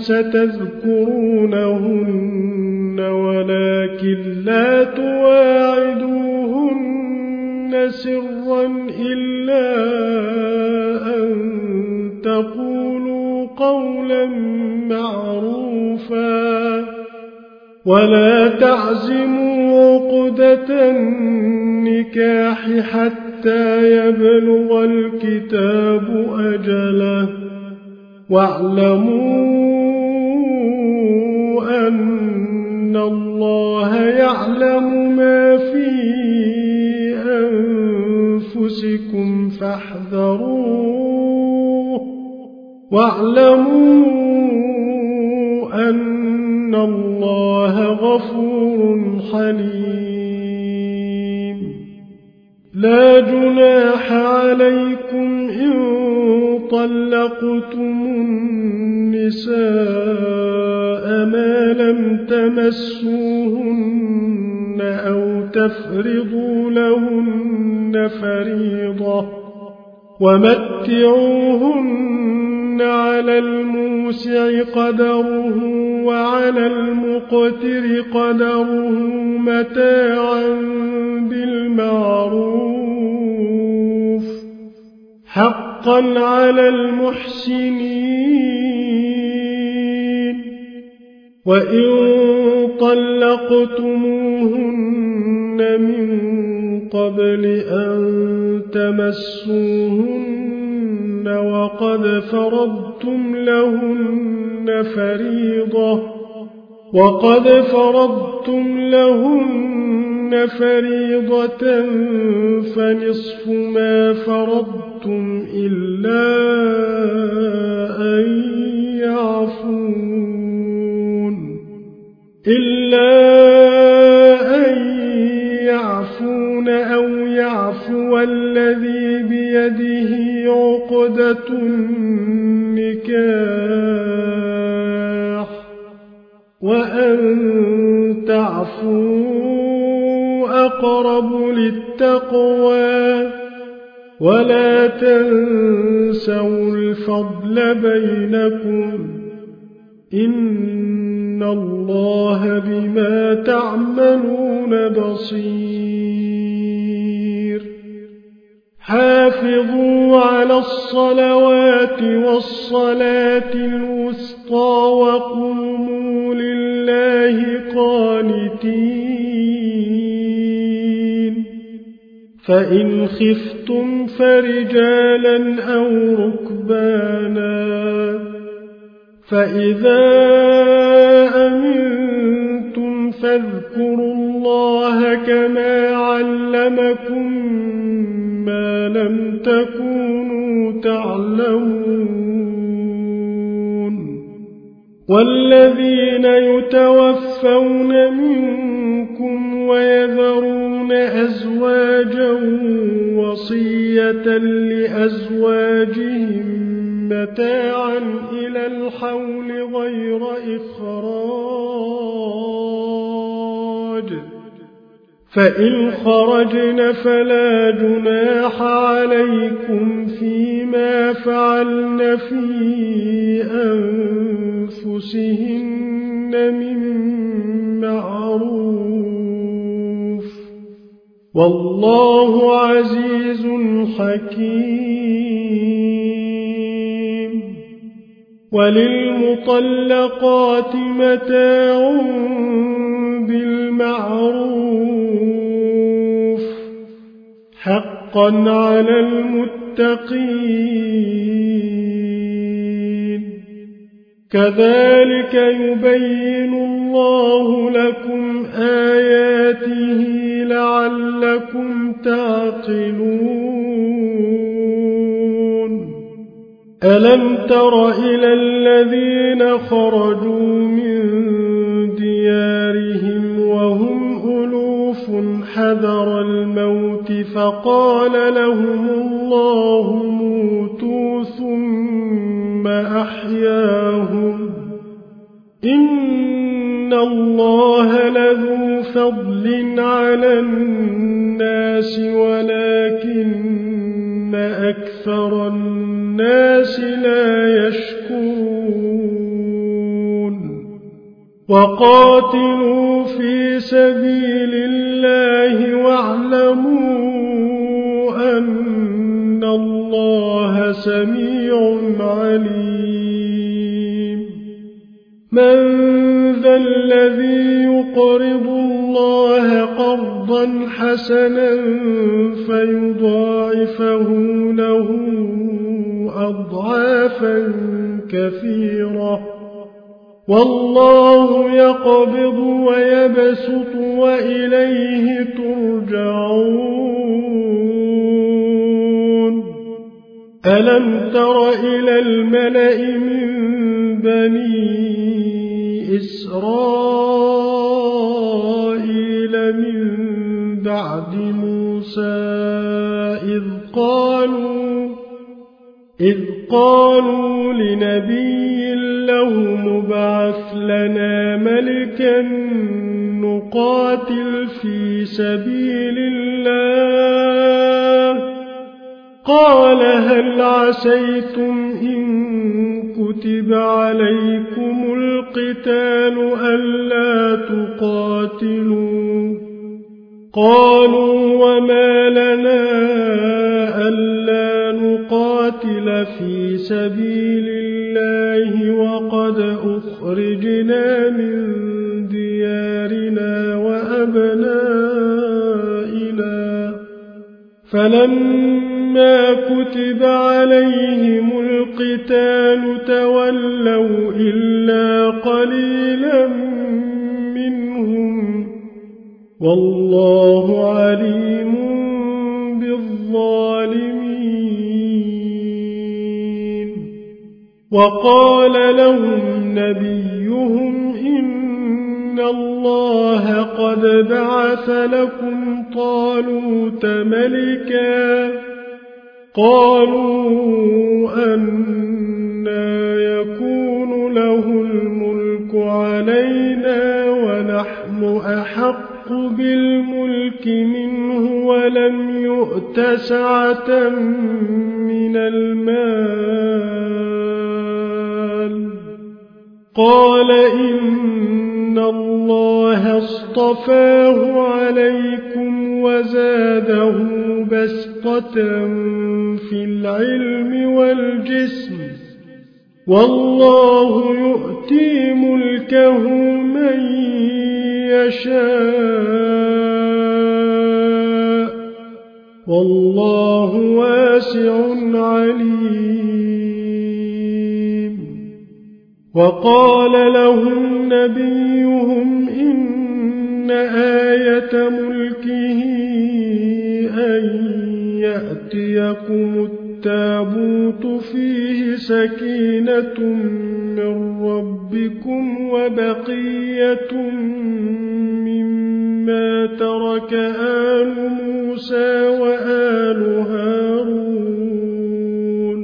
ستذكرونهن ولكن لا تواعدوهن سرا إلا أن تقولوا قولا معروفا ولا تعزموا عقدة النكاح حتى حتى يبلغ الكتاب أجله واعلموا أن الله يعلم ما في أنفسكم فاحذروه واعلموا أن الله غفور حليم لا جناح عليكم إن طلقتم النساء ما لم تمسوهن أو تفرضوا لهن فريضة ومتعوهن على الموسع قدره وعلى المقتر قدره متاعا بالمعروف حقا على المحسنين وإن طلقتموهن من قبل أن تمسوهن وقد فرضتم لهن فريضة وقد فرضتم لهن فريضة فنصف ما فرضتم إلا أن يعفون إلا أن يعفون أو يعفو الذي بيده عقدة النكاح وأن تعفوا أقرب للتقوى ولا تنسوا الفضل بينكم إن الله بما تعملون بصير حافظوا على الصلوات والصلاة الوسطى وقوموا لله قانتين فإن خفتم فرجالا أو ركبانا فإذا أمنتم فاذكروا الله كما علمكم ما لم تكونوا تعلمون والذين يتوفون منكم ويذرون أزواجا وصية لأزواجهم متاعا إلى الحول غير إخراج فإن خرجن فلا جناح عليكم فيما فعلن في أنفسهن من معروف والله عزيز حكيم وللمطلقات متاع بالمعروف حقا على المتقين كذلك يبين الله لكم آياته لعلكم تعقلون ألم تر إلى الذين خرجوا من ديارهم وهم ألوف حذر الموت فقال لهم الله موتوا ثم أحياهم إن الله لذو فضل على الناس ولكن أكثر الناس لا يشكرون وقاتلوا في سبيل الله واعلموا أن الله سميع عليم من ذا الذي يقرض الله قرضا قرضا حسنا فيضاعفه له أضعافا كثيرة والله يقبض ويبسط وإليه ترجعون ألم تر إلى الملأ من بني إسرائيل من بعد موسى إذ قالوا إذ قالوا لنبي له مبعث لنا ملكا نقاتل في سبيل الله قال هل عسيتم إن كتب عليكم القتال ألا تقاتلوا قالوا وما لنا ألا نقاتل في سبيل الله وقد أخرجنا من ديارنا وأبنائنا فلما كتب عليهم القتال تولوا إلا قليلا منهم والله عليم بالظالمين وقال لهم نبيهم إن الله قد بعث لكم طالوت ملكا قالوا أنى يكون له الملك علينا ونحن أحق بالملك منه ولم يؤت سعة من المال قال إن الله اصطفاه عليكم وزاده بسطة في العلم والجسم والله يؤتي ملكه من يشاء والله واسع عليم وقال لهم نبيهم إن آية ملكه أن يأتيكم التابوت فيه سكينة من ربكم وبقية مما ترك آل موسى وآل هارون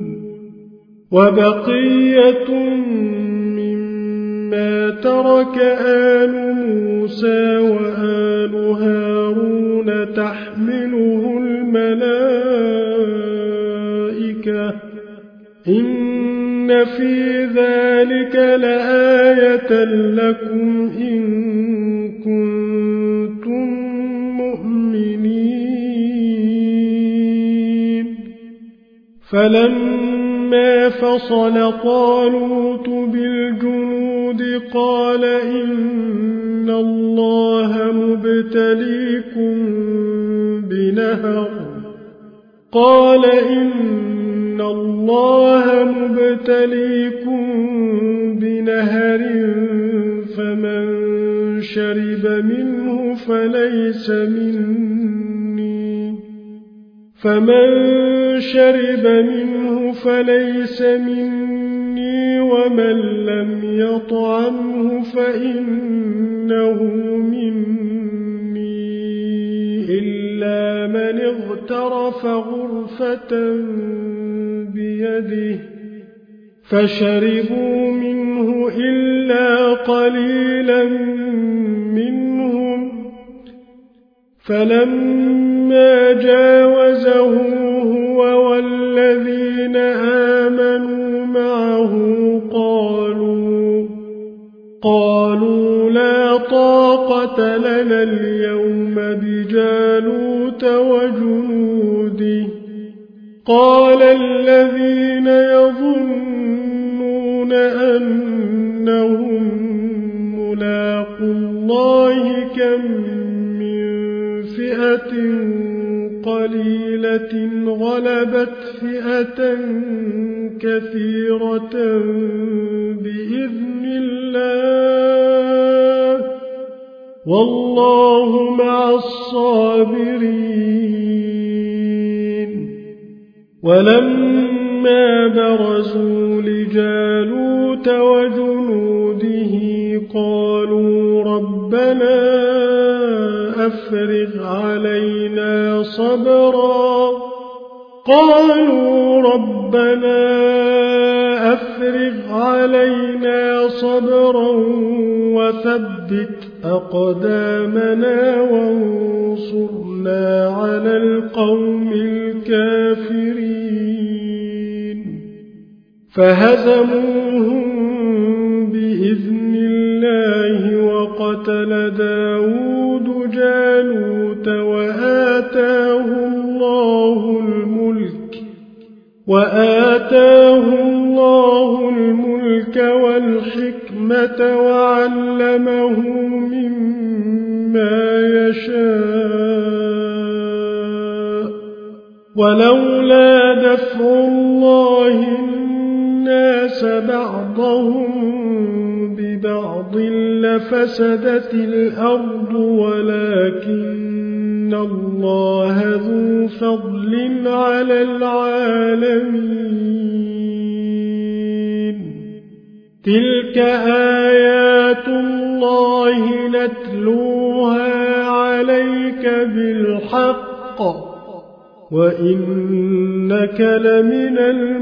وبقية مما ترك آل موسى وآل هارون تحمله الملائكة إن في ذلك لآية لكم إن كنتم مؤمنين فلما فصل طالوت بالجنود قال إن الله مبتليكم بنهر قال إن الله مبتليكم بنهر فمن شرب منه فليس مني فمن شرب منه فليس مني ومن لم يطعمه فإنه مني إلا من اغترف غرفة بيده فشربوا منه إلا قليلا منهم فلما جاوزه هو والذين آمنوا معه قالوا قالوا لا طاقة لنا اليوم بجالوت وجنوده قال الذين يظنون أنهم ملاقو الله كم من فئة قليلة غلبت فئة كثيرة بإذن الله والله مع الصابرين ولما برزوا لجالوت وجنوده قالوا ربنا أفرغ علينا صبرا قالوا ربنا أفرغ علينا صبرا وثبت أقدامنا وانصرنا على القوم الكافرين فهزموهم بإذن الله وقتل داود جالوت وآتاه الله الملك وآتاه الله الملك والحكمة وعلمه مما يشاء ولولا دفع الله الناس بعضهم ببعض لفسدت الأرض ولكن الله ذو فضل على العالمين تلك آيات الله نتلوها عليك بالحق وإنك لمن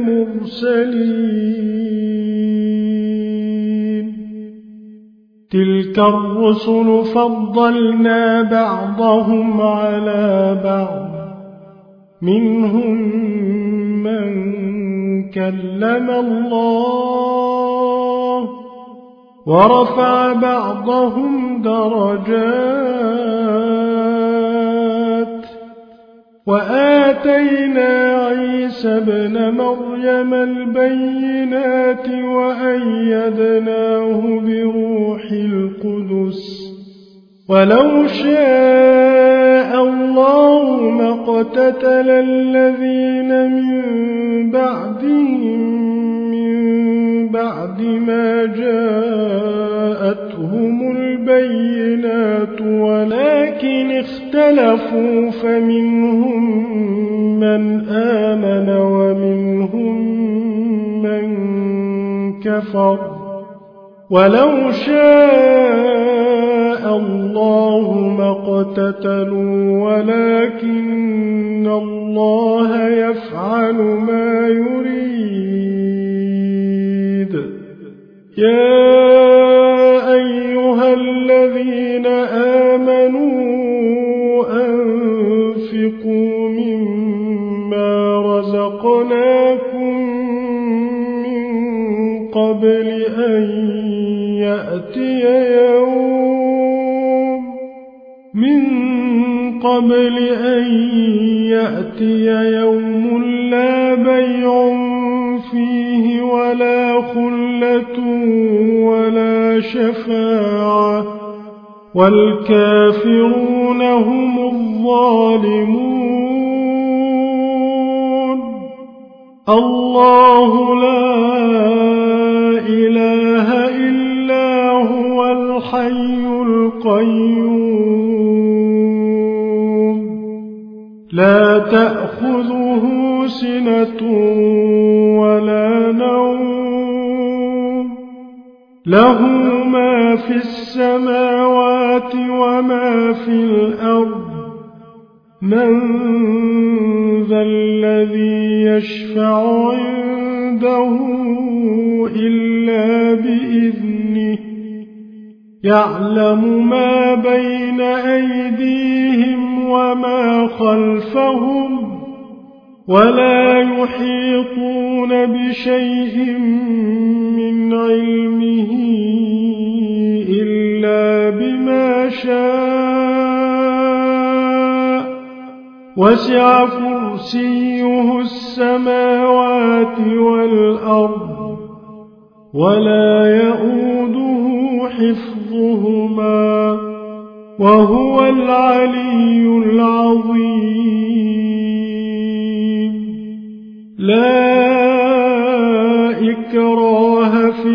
المرسلين تلك الرسل فضلنا بعضهم على بعض منهم من كلم الله ورفع بعضهم درجات وآتينا عيسى ابن مريم البينات وأيدناه بروح القدس ولو شاء الله ما اقتتل الذين من بعدهم من بعد ما جاءتهم البينات ولكن اختلفوا فمنهم من آمن ومنهم من كفر ولو شاء الله ما اقتتلوا ولكن الله يفعل ما يريد يا أيها الذين آمنوا أنفقوا مما رزقناكم من قبل أن يأتي يوم من قبل أن يأتي يوم لا بيع فيه ولا خلة ولا شفاعة والكافرون هم الظالمون الله لا إله إلا هو الحي القيوم لا تأخذه سنة ولا نوم له ما في السماوات وما في الأرض من ذا الذي يشفع عنده إلا بإذنه يعلم ما بين أيديهم وما خلفهم ولا يحيطون بشيء من علمه إلا بما شاء وسع كرسيه السماوات والأرض ولا يؤوده حفظهما وهو العلي العظيم. لا إكراه في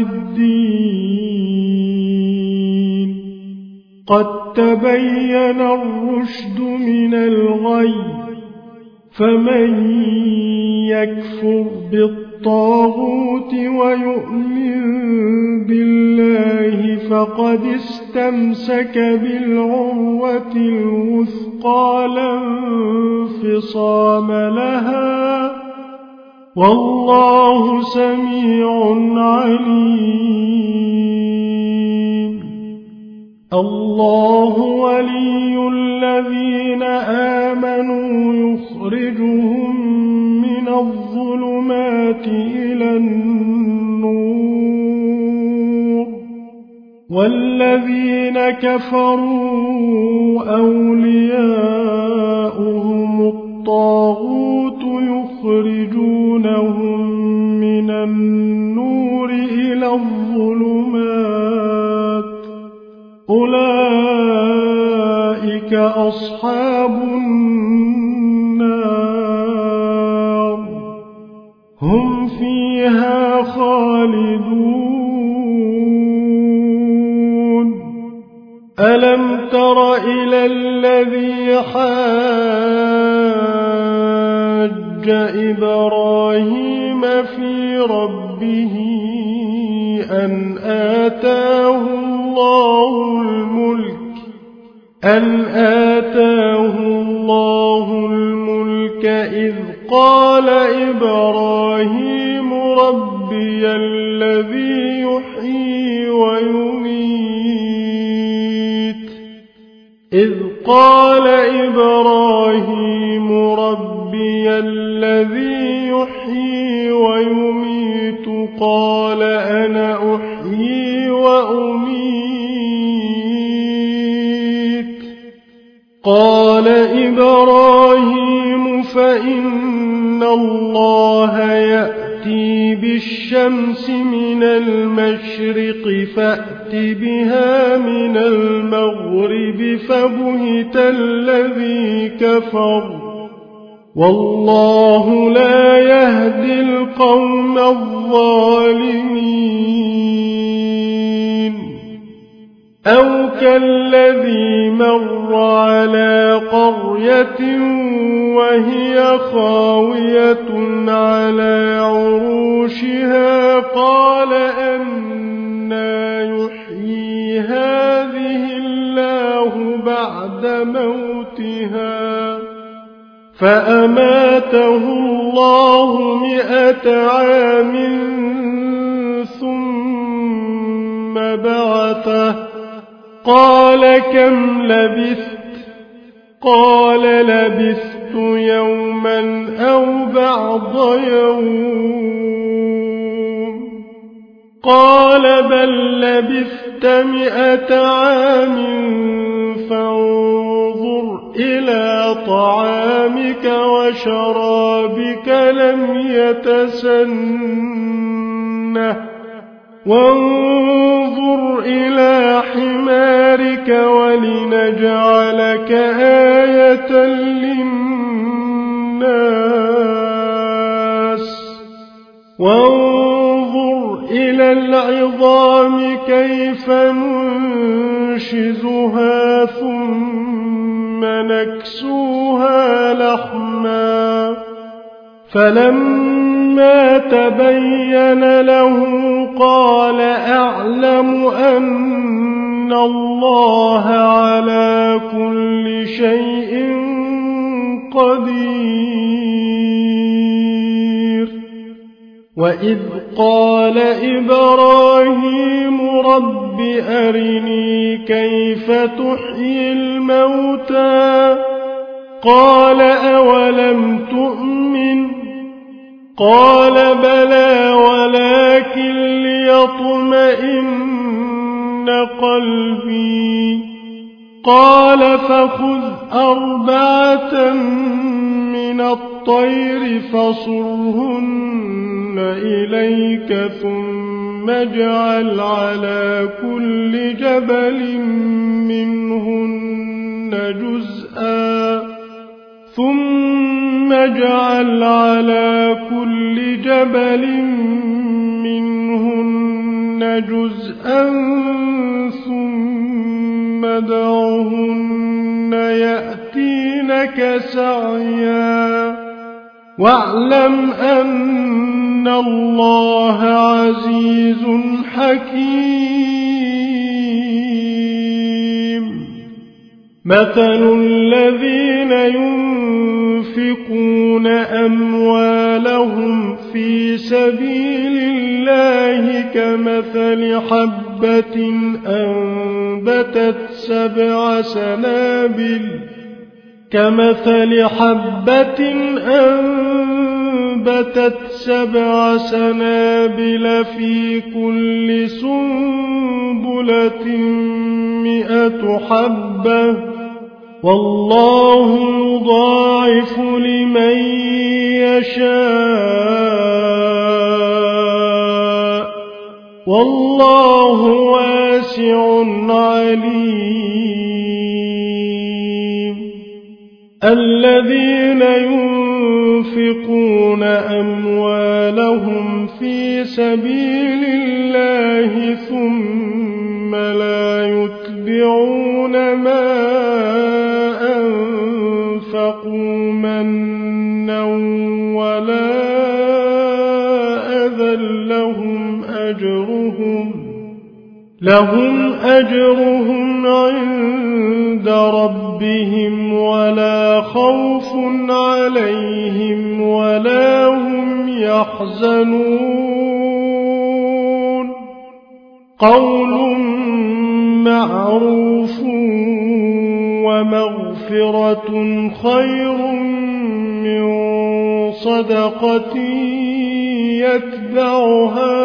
الدين، قد تبين الرشد من الغي، فمن يكفر بالطاغوت ويؤمن بالله فقد استمسك بالعروة الوثقى لا انفصام لها، والله سميع عليم. الله ولي الذين آمنوا يخرجهم من الظلمات إلى النور، والذين كفروا أولياؤهم الطاغوت يخرجونهم من النور إلى الظلمات، أولئك أصحاب النار هم فيها خالدون. ألم تر إلى الذي حاج إبراهيم في ربه أن آتاه الله الملك أن آتاه الله الملك إذ قال إبراهيم ربي الذي يحيي ويميت إذ قال إبراهيم ربي الذي يحيي ويميت قال أنا أحيي وأميت قال إبراهيم فإن الله يأتي بالشمس من المشرق فأت بها من المغرب فبهت الذي كفر والله لا يهدي القوم الظالمين. أو كالذي مر على قرية وهي خاوية على عروشها قال أنى يحيي هذه الله بعد موتها فأماته الله مئة عام ثم بعثه قال كم لبثت قال لبثت يوما أو بعض يوم قال بل لبثت مئة عام فانظر إلى طعامك وشرابك لم يتسنه وانظر إلى حمارك ولنجعلك آية للناس وانظر إلى العظام كيف ننشزها ثم نكسوها لحما فلما تبين له قال أعلم أن الله على كل شيء قدير. وإذ قال إبراهيم رب أرني كيف تحيي الموتى قال أولم تؤمن قال بلى ولكن ليطمئن قلبي قال فخذ أربعة من الطير فصرهن إليك ثم اجعل على كل جبل منهن جزءا ثم اجعل على كل جبل منهن جزءا ثم ادعهن يأتينك سعيا واعلم أن الله عزيز حكيم. مثل الذين ينفقون أموالهم في سبيل الله كمثل حبة أنبتت سبع سنابل كمثل حبة أنبتت سبع سنابل في كل سنبلة مئة حبة والله يضاعف لمن يشاء والله واسع عليم. الذين ينفقون أموالهم في سبيل الله ثم لا يتبعون ما أنفقوا منا ولا أذى لهم أجرهم لهم أجرهم عند ربهم ولا خوف عليهم ولا هم يحزنون. قول معروف ومغفرة خير من صدقة يتبعها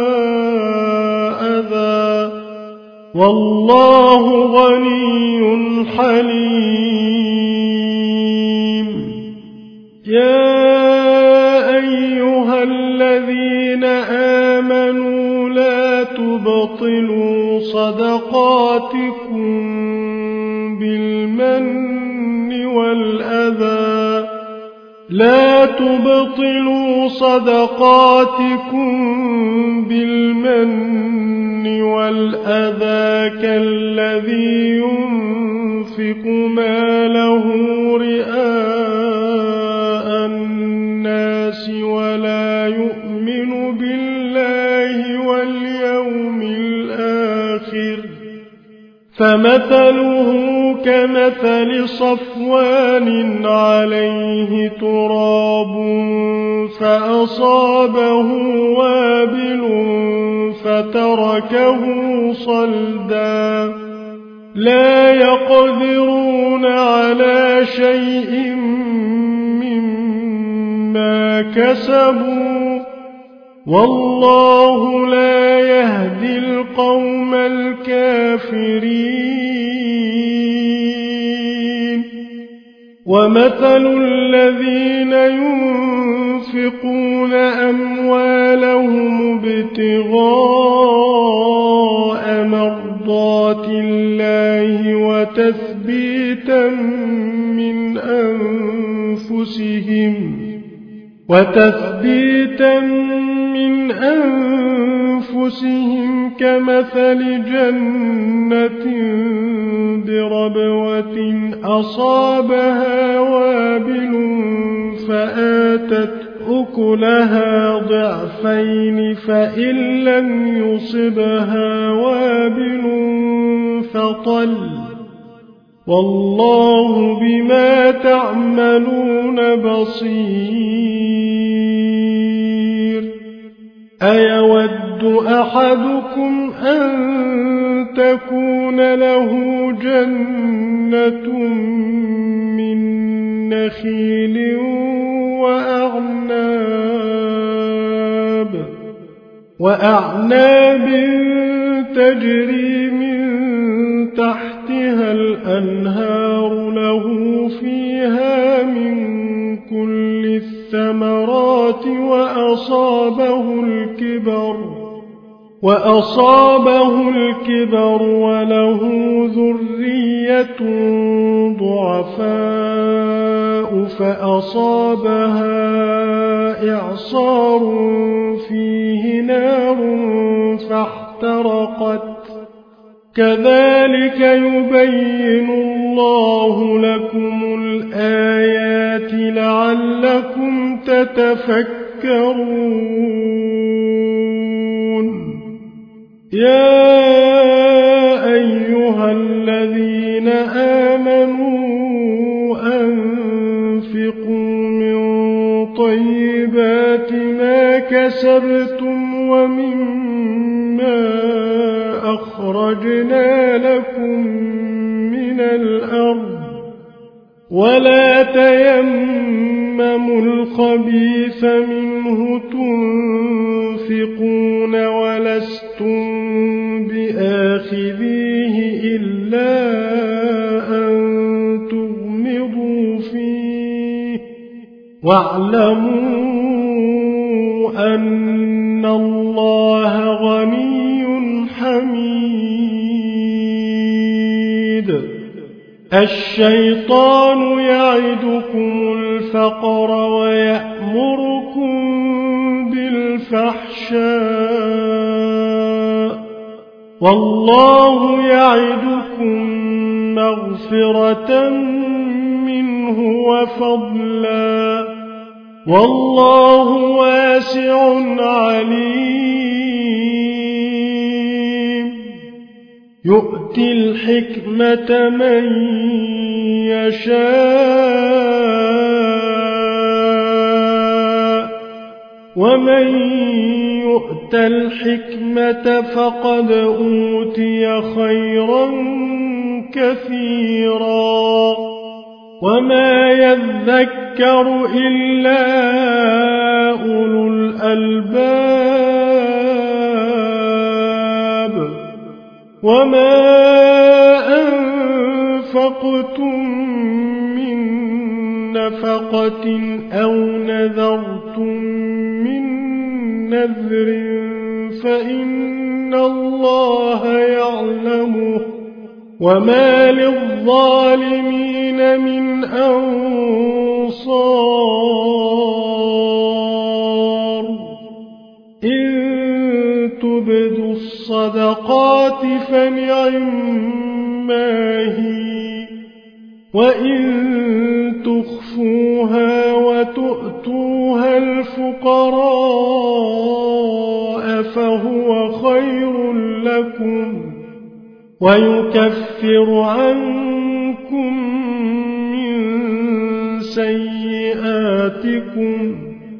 أذى والله غني حليم. يا أيها الذين آمنوا لا تبطلوا صدقاتكم بالمن والأذى لا تبطلوا صدقاتكم بالمن والأذى كالذي ينفق ماله رئاء الناس ولا يؤمن بالله واليوم الآخر فمثله كمثل صفوان عليه تراب فأصابه وابل فتركه صلدا لا يقدرون على شيء مما كسبوا والله لا يهدي القوم الكافرين. ومثل الذين ينفقون أموالهم ابتغاء مرضات الله وتثبيتا من أنفسهم وتثبيتا من أنفسهم كمثل جنة بربوة أصابها وابل فآتت أكلها ضعفين فإن لم يصبها وابل فطل والله بما تعملون بصير. أيود أحدكم أن تكون له جنة من نخيل وأعناب وأعناب تجري من تحتها الأنهار له فيها من كل الثمرات وأصابه الكبر وأصابه الكبر وله ذرية ضعفاء فأصابها إعصار فيه نار فاحترقت كذلك يبين الله لكم الآيات لعلكم تتفكرون يا أيها الذين آمنوا أنفقوا من طيبات ما كسبتم ومما أخرجنا لكم من الأرض ولا تيمموا الخبيث منه تنفقون ولستم بآخذيه إلا أن تغمضوا فيه واعلموا أن الله غني حميد الشيطان يعدكم الفقر ويأمركم بالفحشاء والله يعدكم مغفرة منه وفضلا والله واسع عليم يؤتي الحكمة من يشاء ومن يؤت الحكمة فقد أوتي خيرا كثيرا وما يذكر إلا أولو الألباب وما أنفقتم من نفقة أو نذرتم من نذر فإن الله يعلمه وما للظالمين من أنصار إن تبدوا الصدقات فنعما هي وإن تخفوها وتؤتوها الفقراء فهو خير لكم ويكفر عنكم من سيئاتكم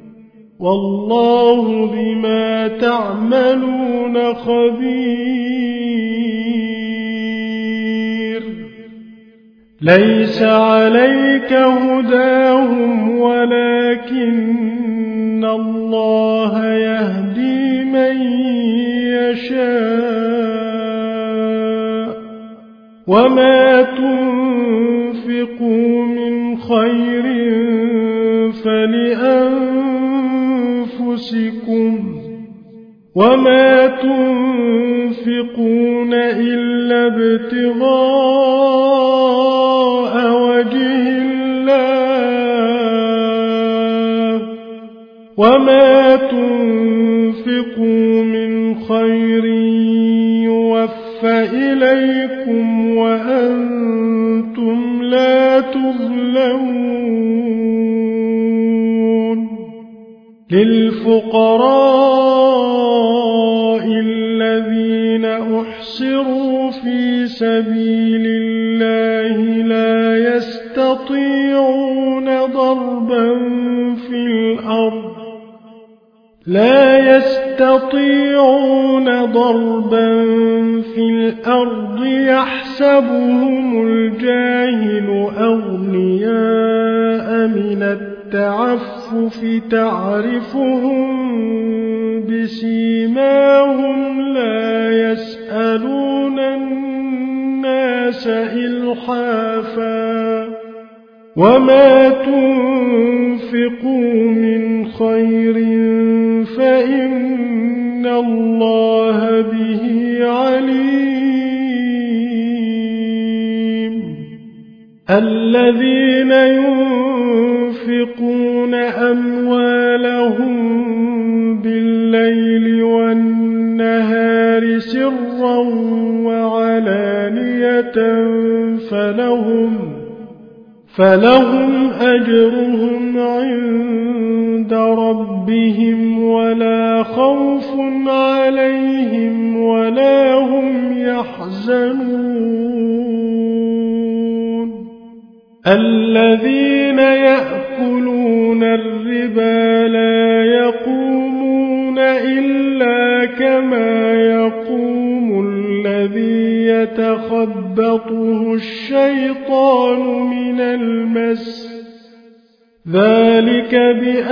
والله بما تعملون خبير ليس عليك هداهم ولكن الله يهدي من يشاء وما تنفقوا من خير فلأنفسكم وما تنفقون إلا ابتغاء وجه الله وما تنفقوا من خير يوفى إليكم وأنتم لا تظلمون للفقراء الذين أحصروا في سبيل الله لا يستطيعون ضربا في الأرض لا يستطيعون ضربا في الأرض يحسبهم الجاهل أغنياء من التعفف تعرفهم بسيماهم لا يسألون الناس إلحافا وما تنفقوا من خير فإن إن الله به عليم. الذين ينفقون أموالهم بالليل والنهار سرا وعلانية فلهم فلهم أجرهم عند ربهم ولا خوف عليهم ولا هم يحزنون. الذين يأكلون الربا لا يقومون إلا كما يقوم الذي يتخبطه الشيطان من المس، ذلك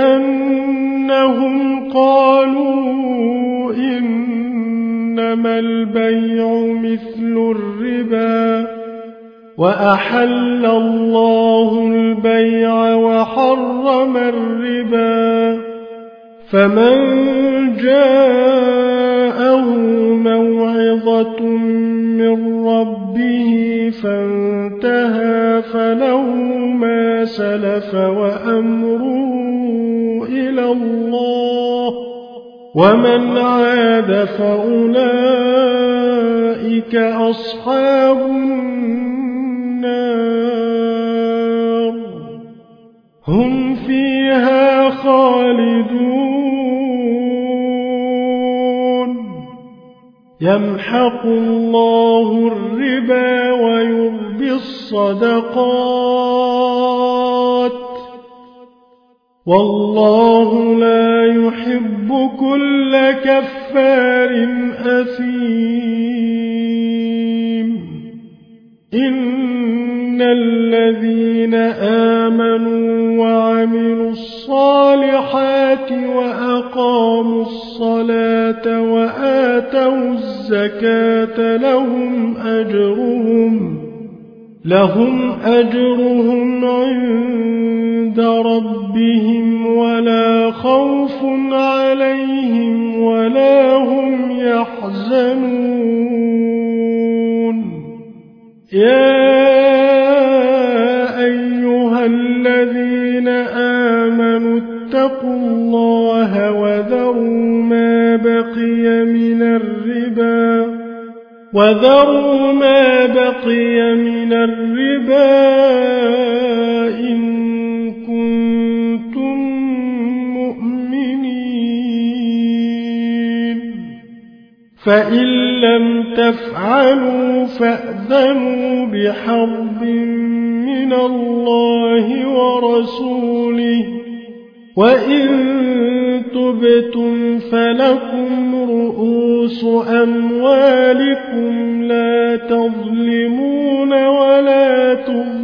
بأنهم قالوا إنما البيع مثل الربا وأحل الله البيع وحرم الربا. فمن جاءه موعظة من ربه فانتهى فله ما سلف وأمره إلى الله، ومن عاد فأولئك أصحاب النار هم فيها خالدون. يمحق الله الربا ويربي الصدقات والله لا يحب كل كفار أثيم. إن الذين آمنوا وعملوا الصالحات وأقاموا الصلاة وآتوا الزكاة لهم أجرهم لهم أجرهم عند ربهم ولا خوف عليهم ولا هم يحزنون. يا أيها الذين آمنوا اتقوا الله وذروا ما بقي من الربا وذروا ما بقي من الربا إن كنتم مؤمنين، فإن لم تفعلوا فأذنوا بحرب من الله ورسوله، وإن تبتم فلكم رؤوس أموالكم لا تظلمون ولا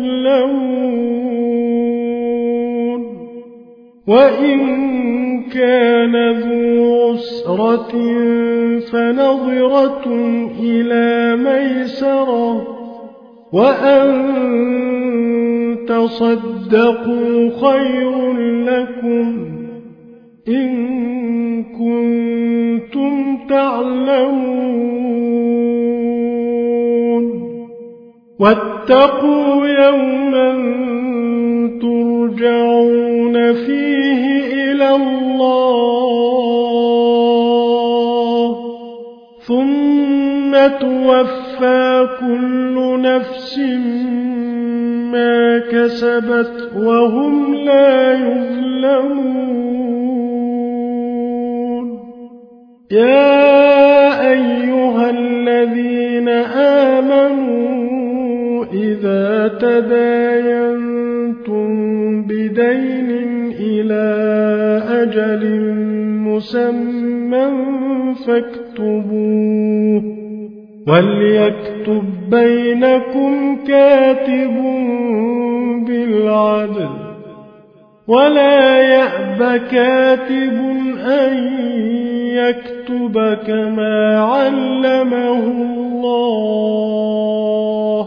تظلمون. وإن كان ذو عسرة فنظرة إلى ميسرة وأن تصدقوا خير لكم إن كنتم تعلمون. واتقوا يوما ترجعون فيه إلى الله ثم توفى كل نفس ما كسبت وهم لا يظلمون. يا أيها الذين آمنوا إذا تداينتم بدين إلى أجل مسمى فاكتبوه وليكتب بينكم كاتب بالعدل ولا يأب كاتب أن يكتب كما علمه الله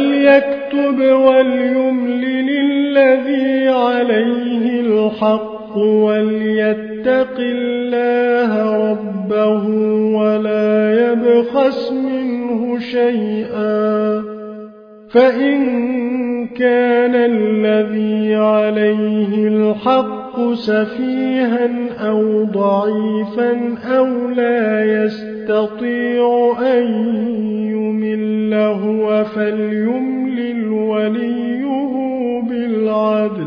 فليكتب وليملل الذي عليه الحق وليتق الله ربه ولا يبخس منه شيئا، فإن كان الذي عليه الحق سفيها أو ضعيفا أو لا يستطيع أن يمل هو فليملل وليه بالعدل،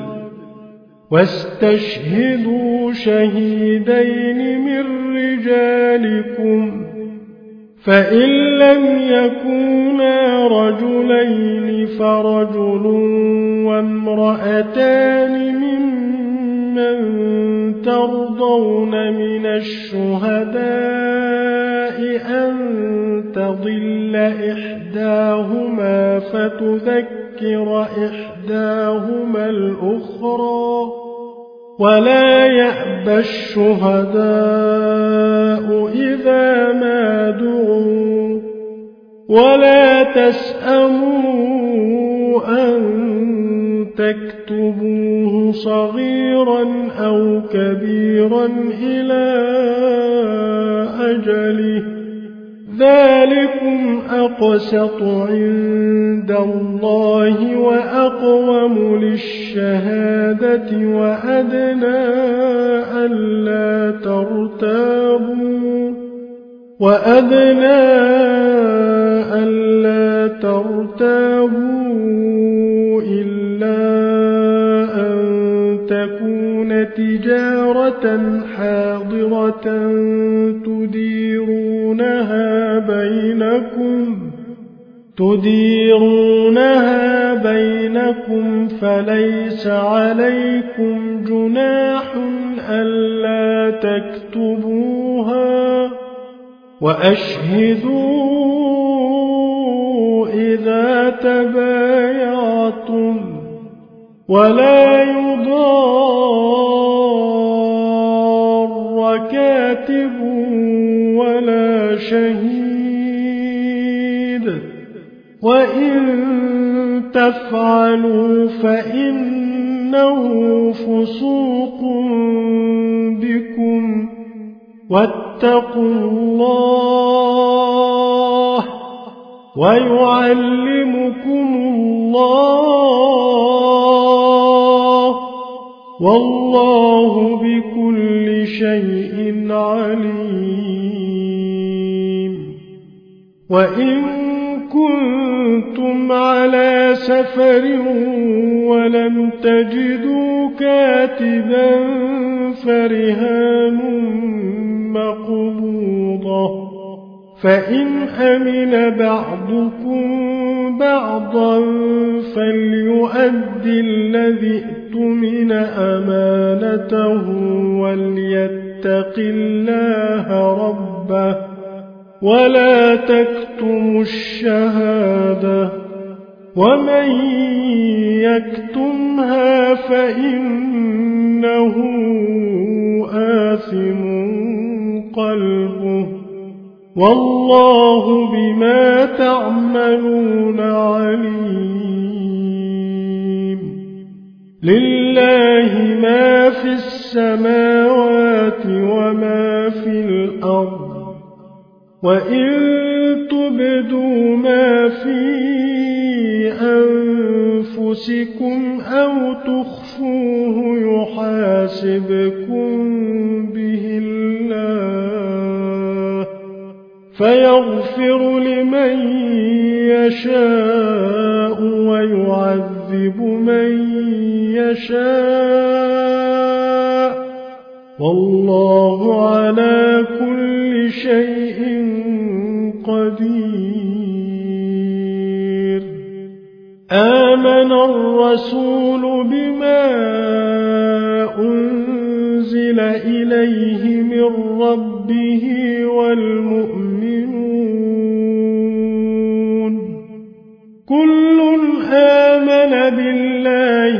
واستشهدوا شهيدين من رجالكم، فإن لم يكونا رجلين فرجل وامرأتان ممن ترضون من الشهداء أن تضل إحداهما فتذكر إحداهما الأخرى، ولا يأبى الشهداء إذا ما دعوا، ولا تسأموا أن تكتبوه صغيرا أو كبيرا إلى أجله، ذلكم أقسط عند الله وأقوم للشهادة وأدنى ألا ترتابوا وأدنى ألا ترتابوا إلا أن تكون تجارة حاضرة تديرونها بينكم تديرونها بينكم فليس عليكم جناح ألا تكتبوها، وأشهدوا إذا تبايعتم، ولا يضار كاتب ولا شهيد، وإن تفعلوا فإنه فسوق بكم، واتقوا الله ويعلمكم الله، والله بكل شيء عليم. وإن كنتم على سفر ولم تجدوا كاتبا فرهان مقبوضة، فإن أمن بعضكم بعضا فليؤد الذي اؤتمن أمانته وليتق الله ربه ولا تكتموا الشهادة، ومن يكتمها فإنه آثم قلبه، والله بما تعملون عليم. لله ما في السماوات وما في الأرض، وإن تبدوا ما في أنفسكم أو تخفوه يحاسبكم به الله، فيغفر لمن يشاء ويعذب من يشاء، والله على كل شيء قدير. آمن الرسول بما أنزل إليه من ربه والمؤمنون كل آمن بالله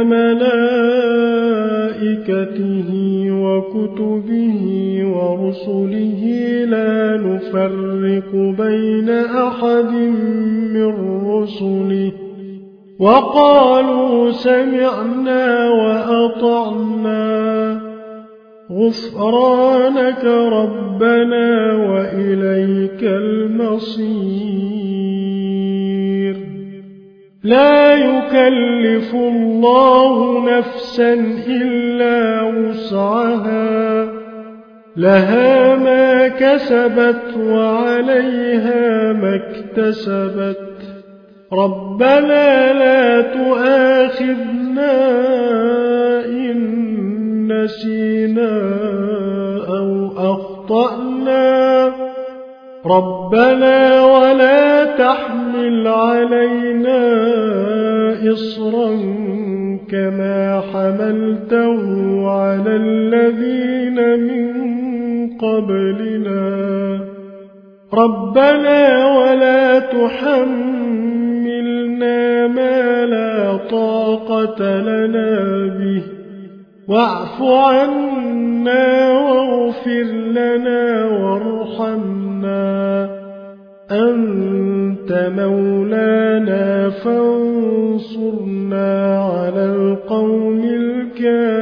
وملائكته وكتبه ورسله لا نفرق بين أحد من رسله، وقالوا سمعنا وأطعنا غفرانك ربنا وإليك المصير. لا يكلف الله نفسا إلا وسعها، لها ما كسبت وعليها ما اكتسبت. ربنا لا تؤاخذنا إن نسينا أو أخطأنا، ربنا ولا تحمل علينا إصرا كما حملته على الذين من قبلنا. ربنا ولا تحملنا ما لا طاقة لنا به، واعف عنا واغفر لنا وارحمنا، أنت مولانا فانصرنا على القوم الكافرين.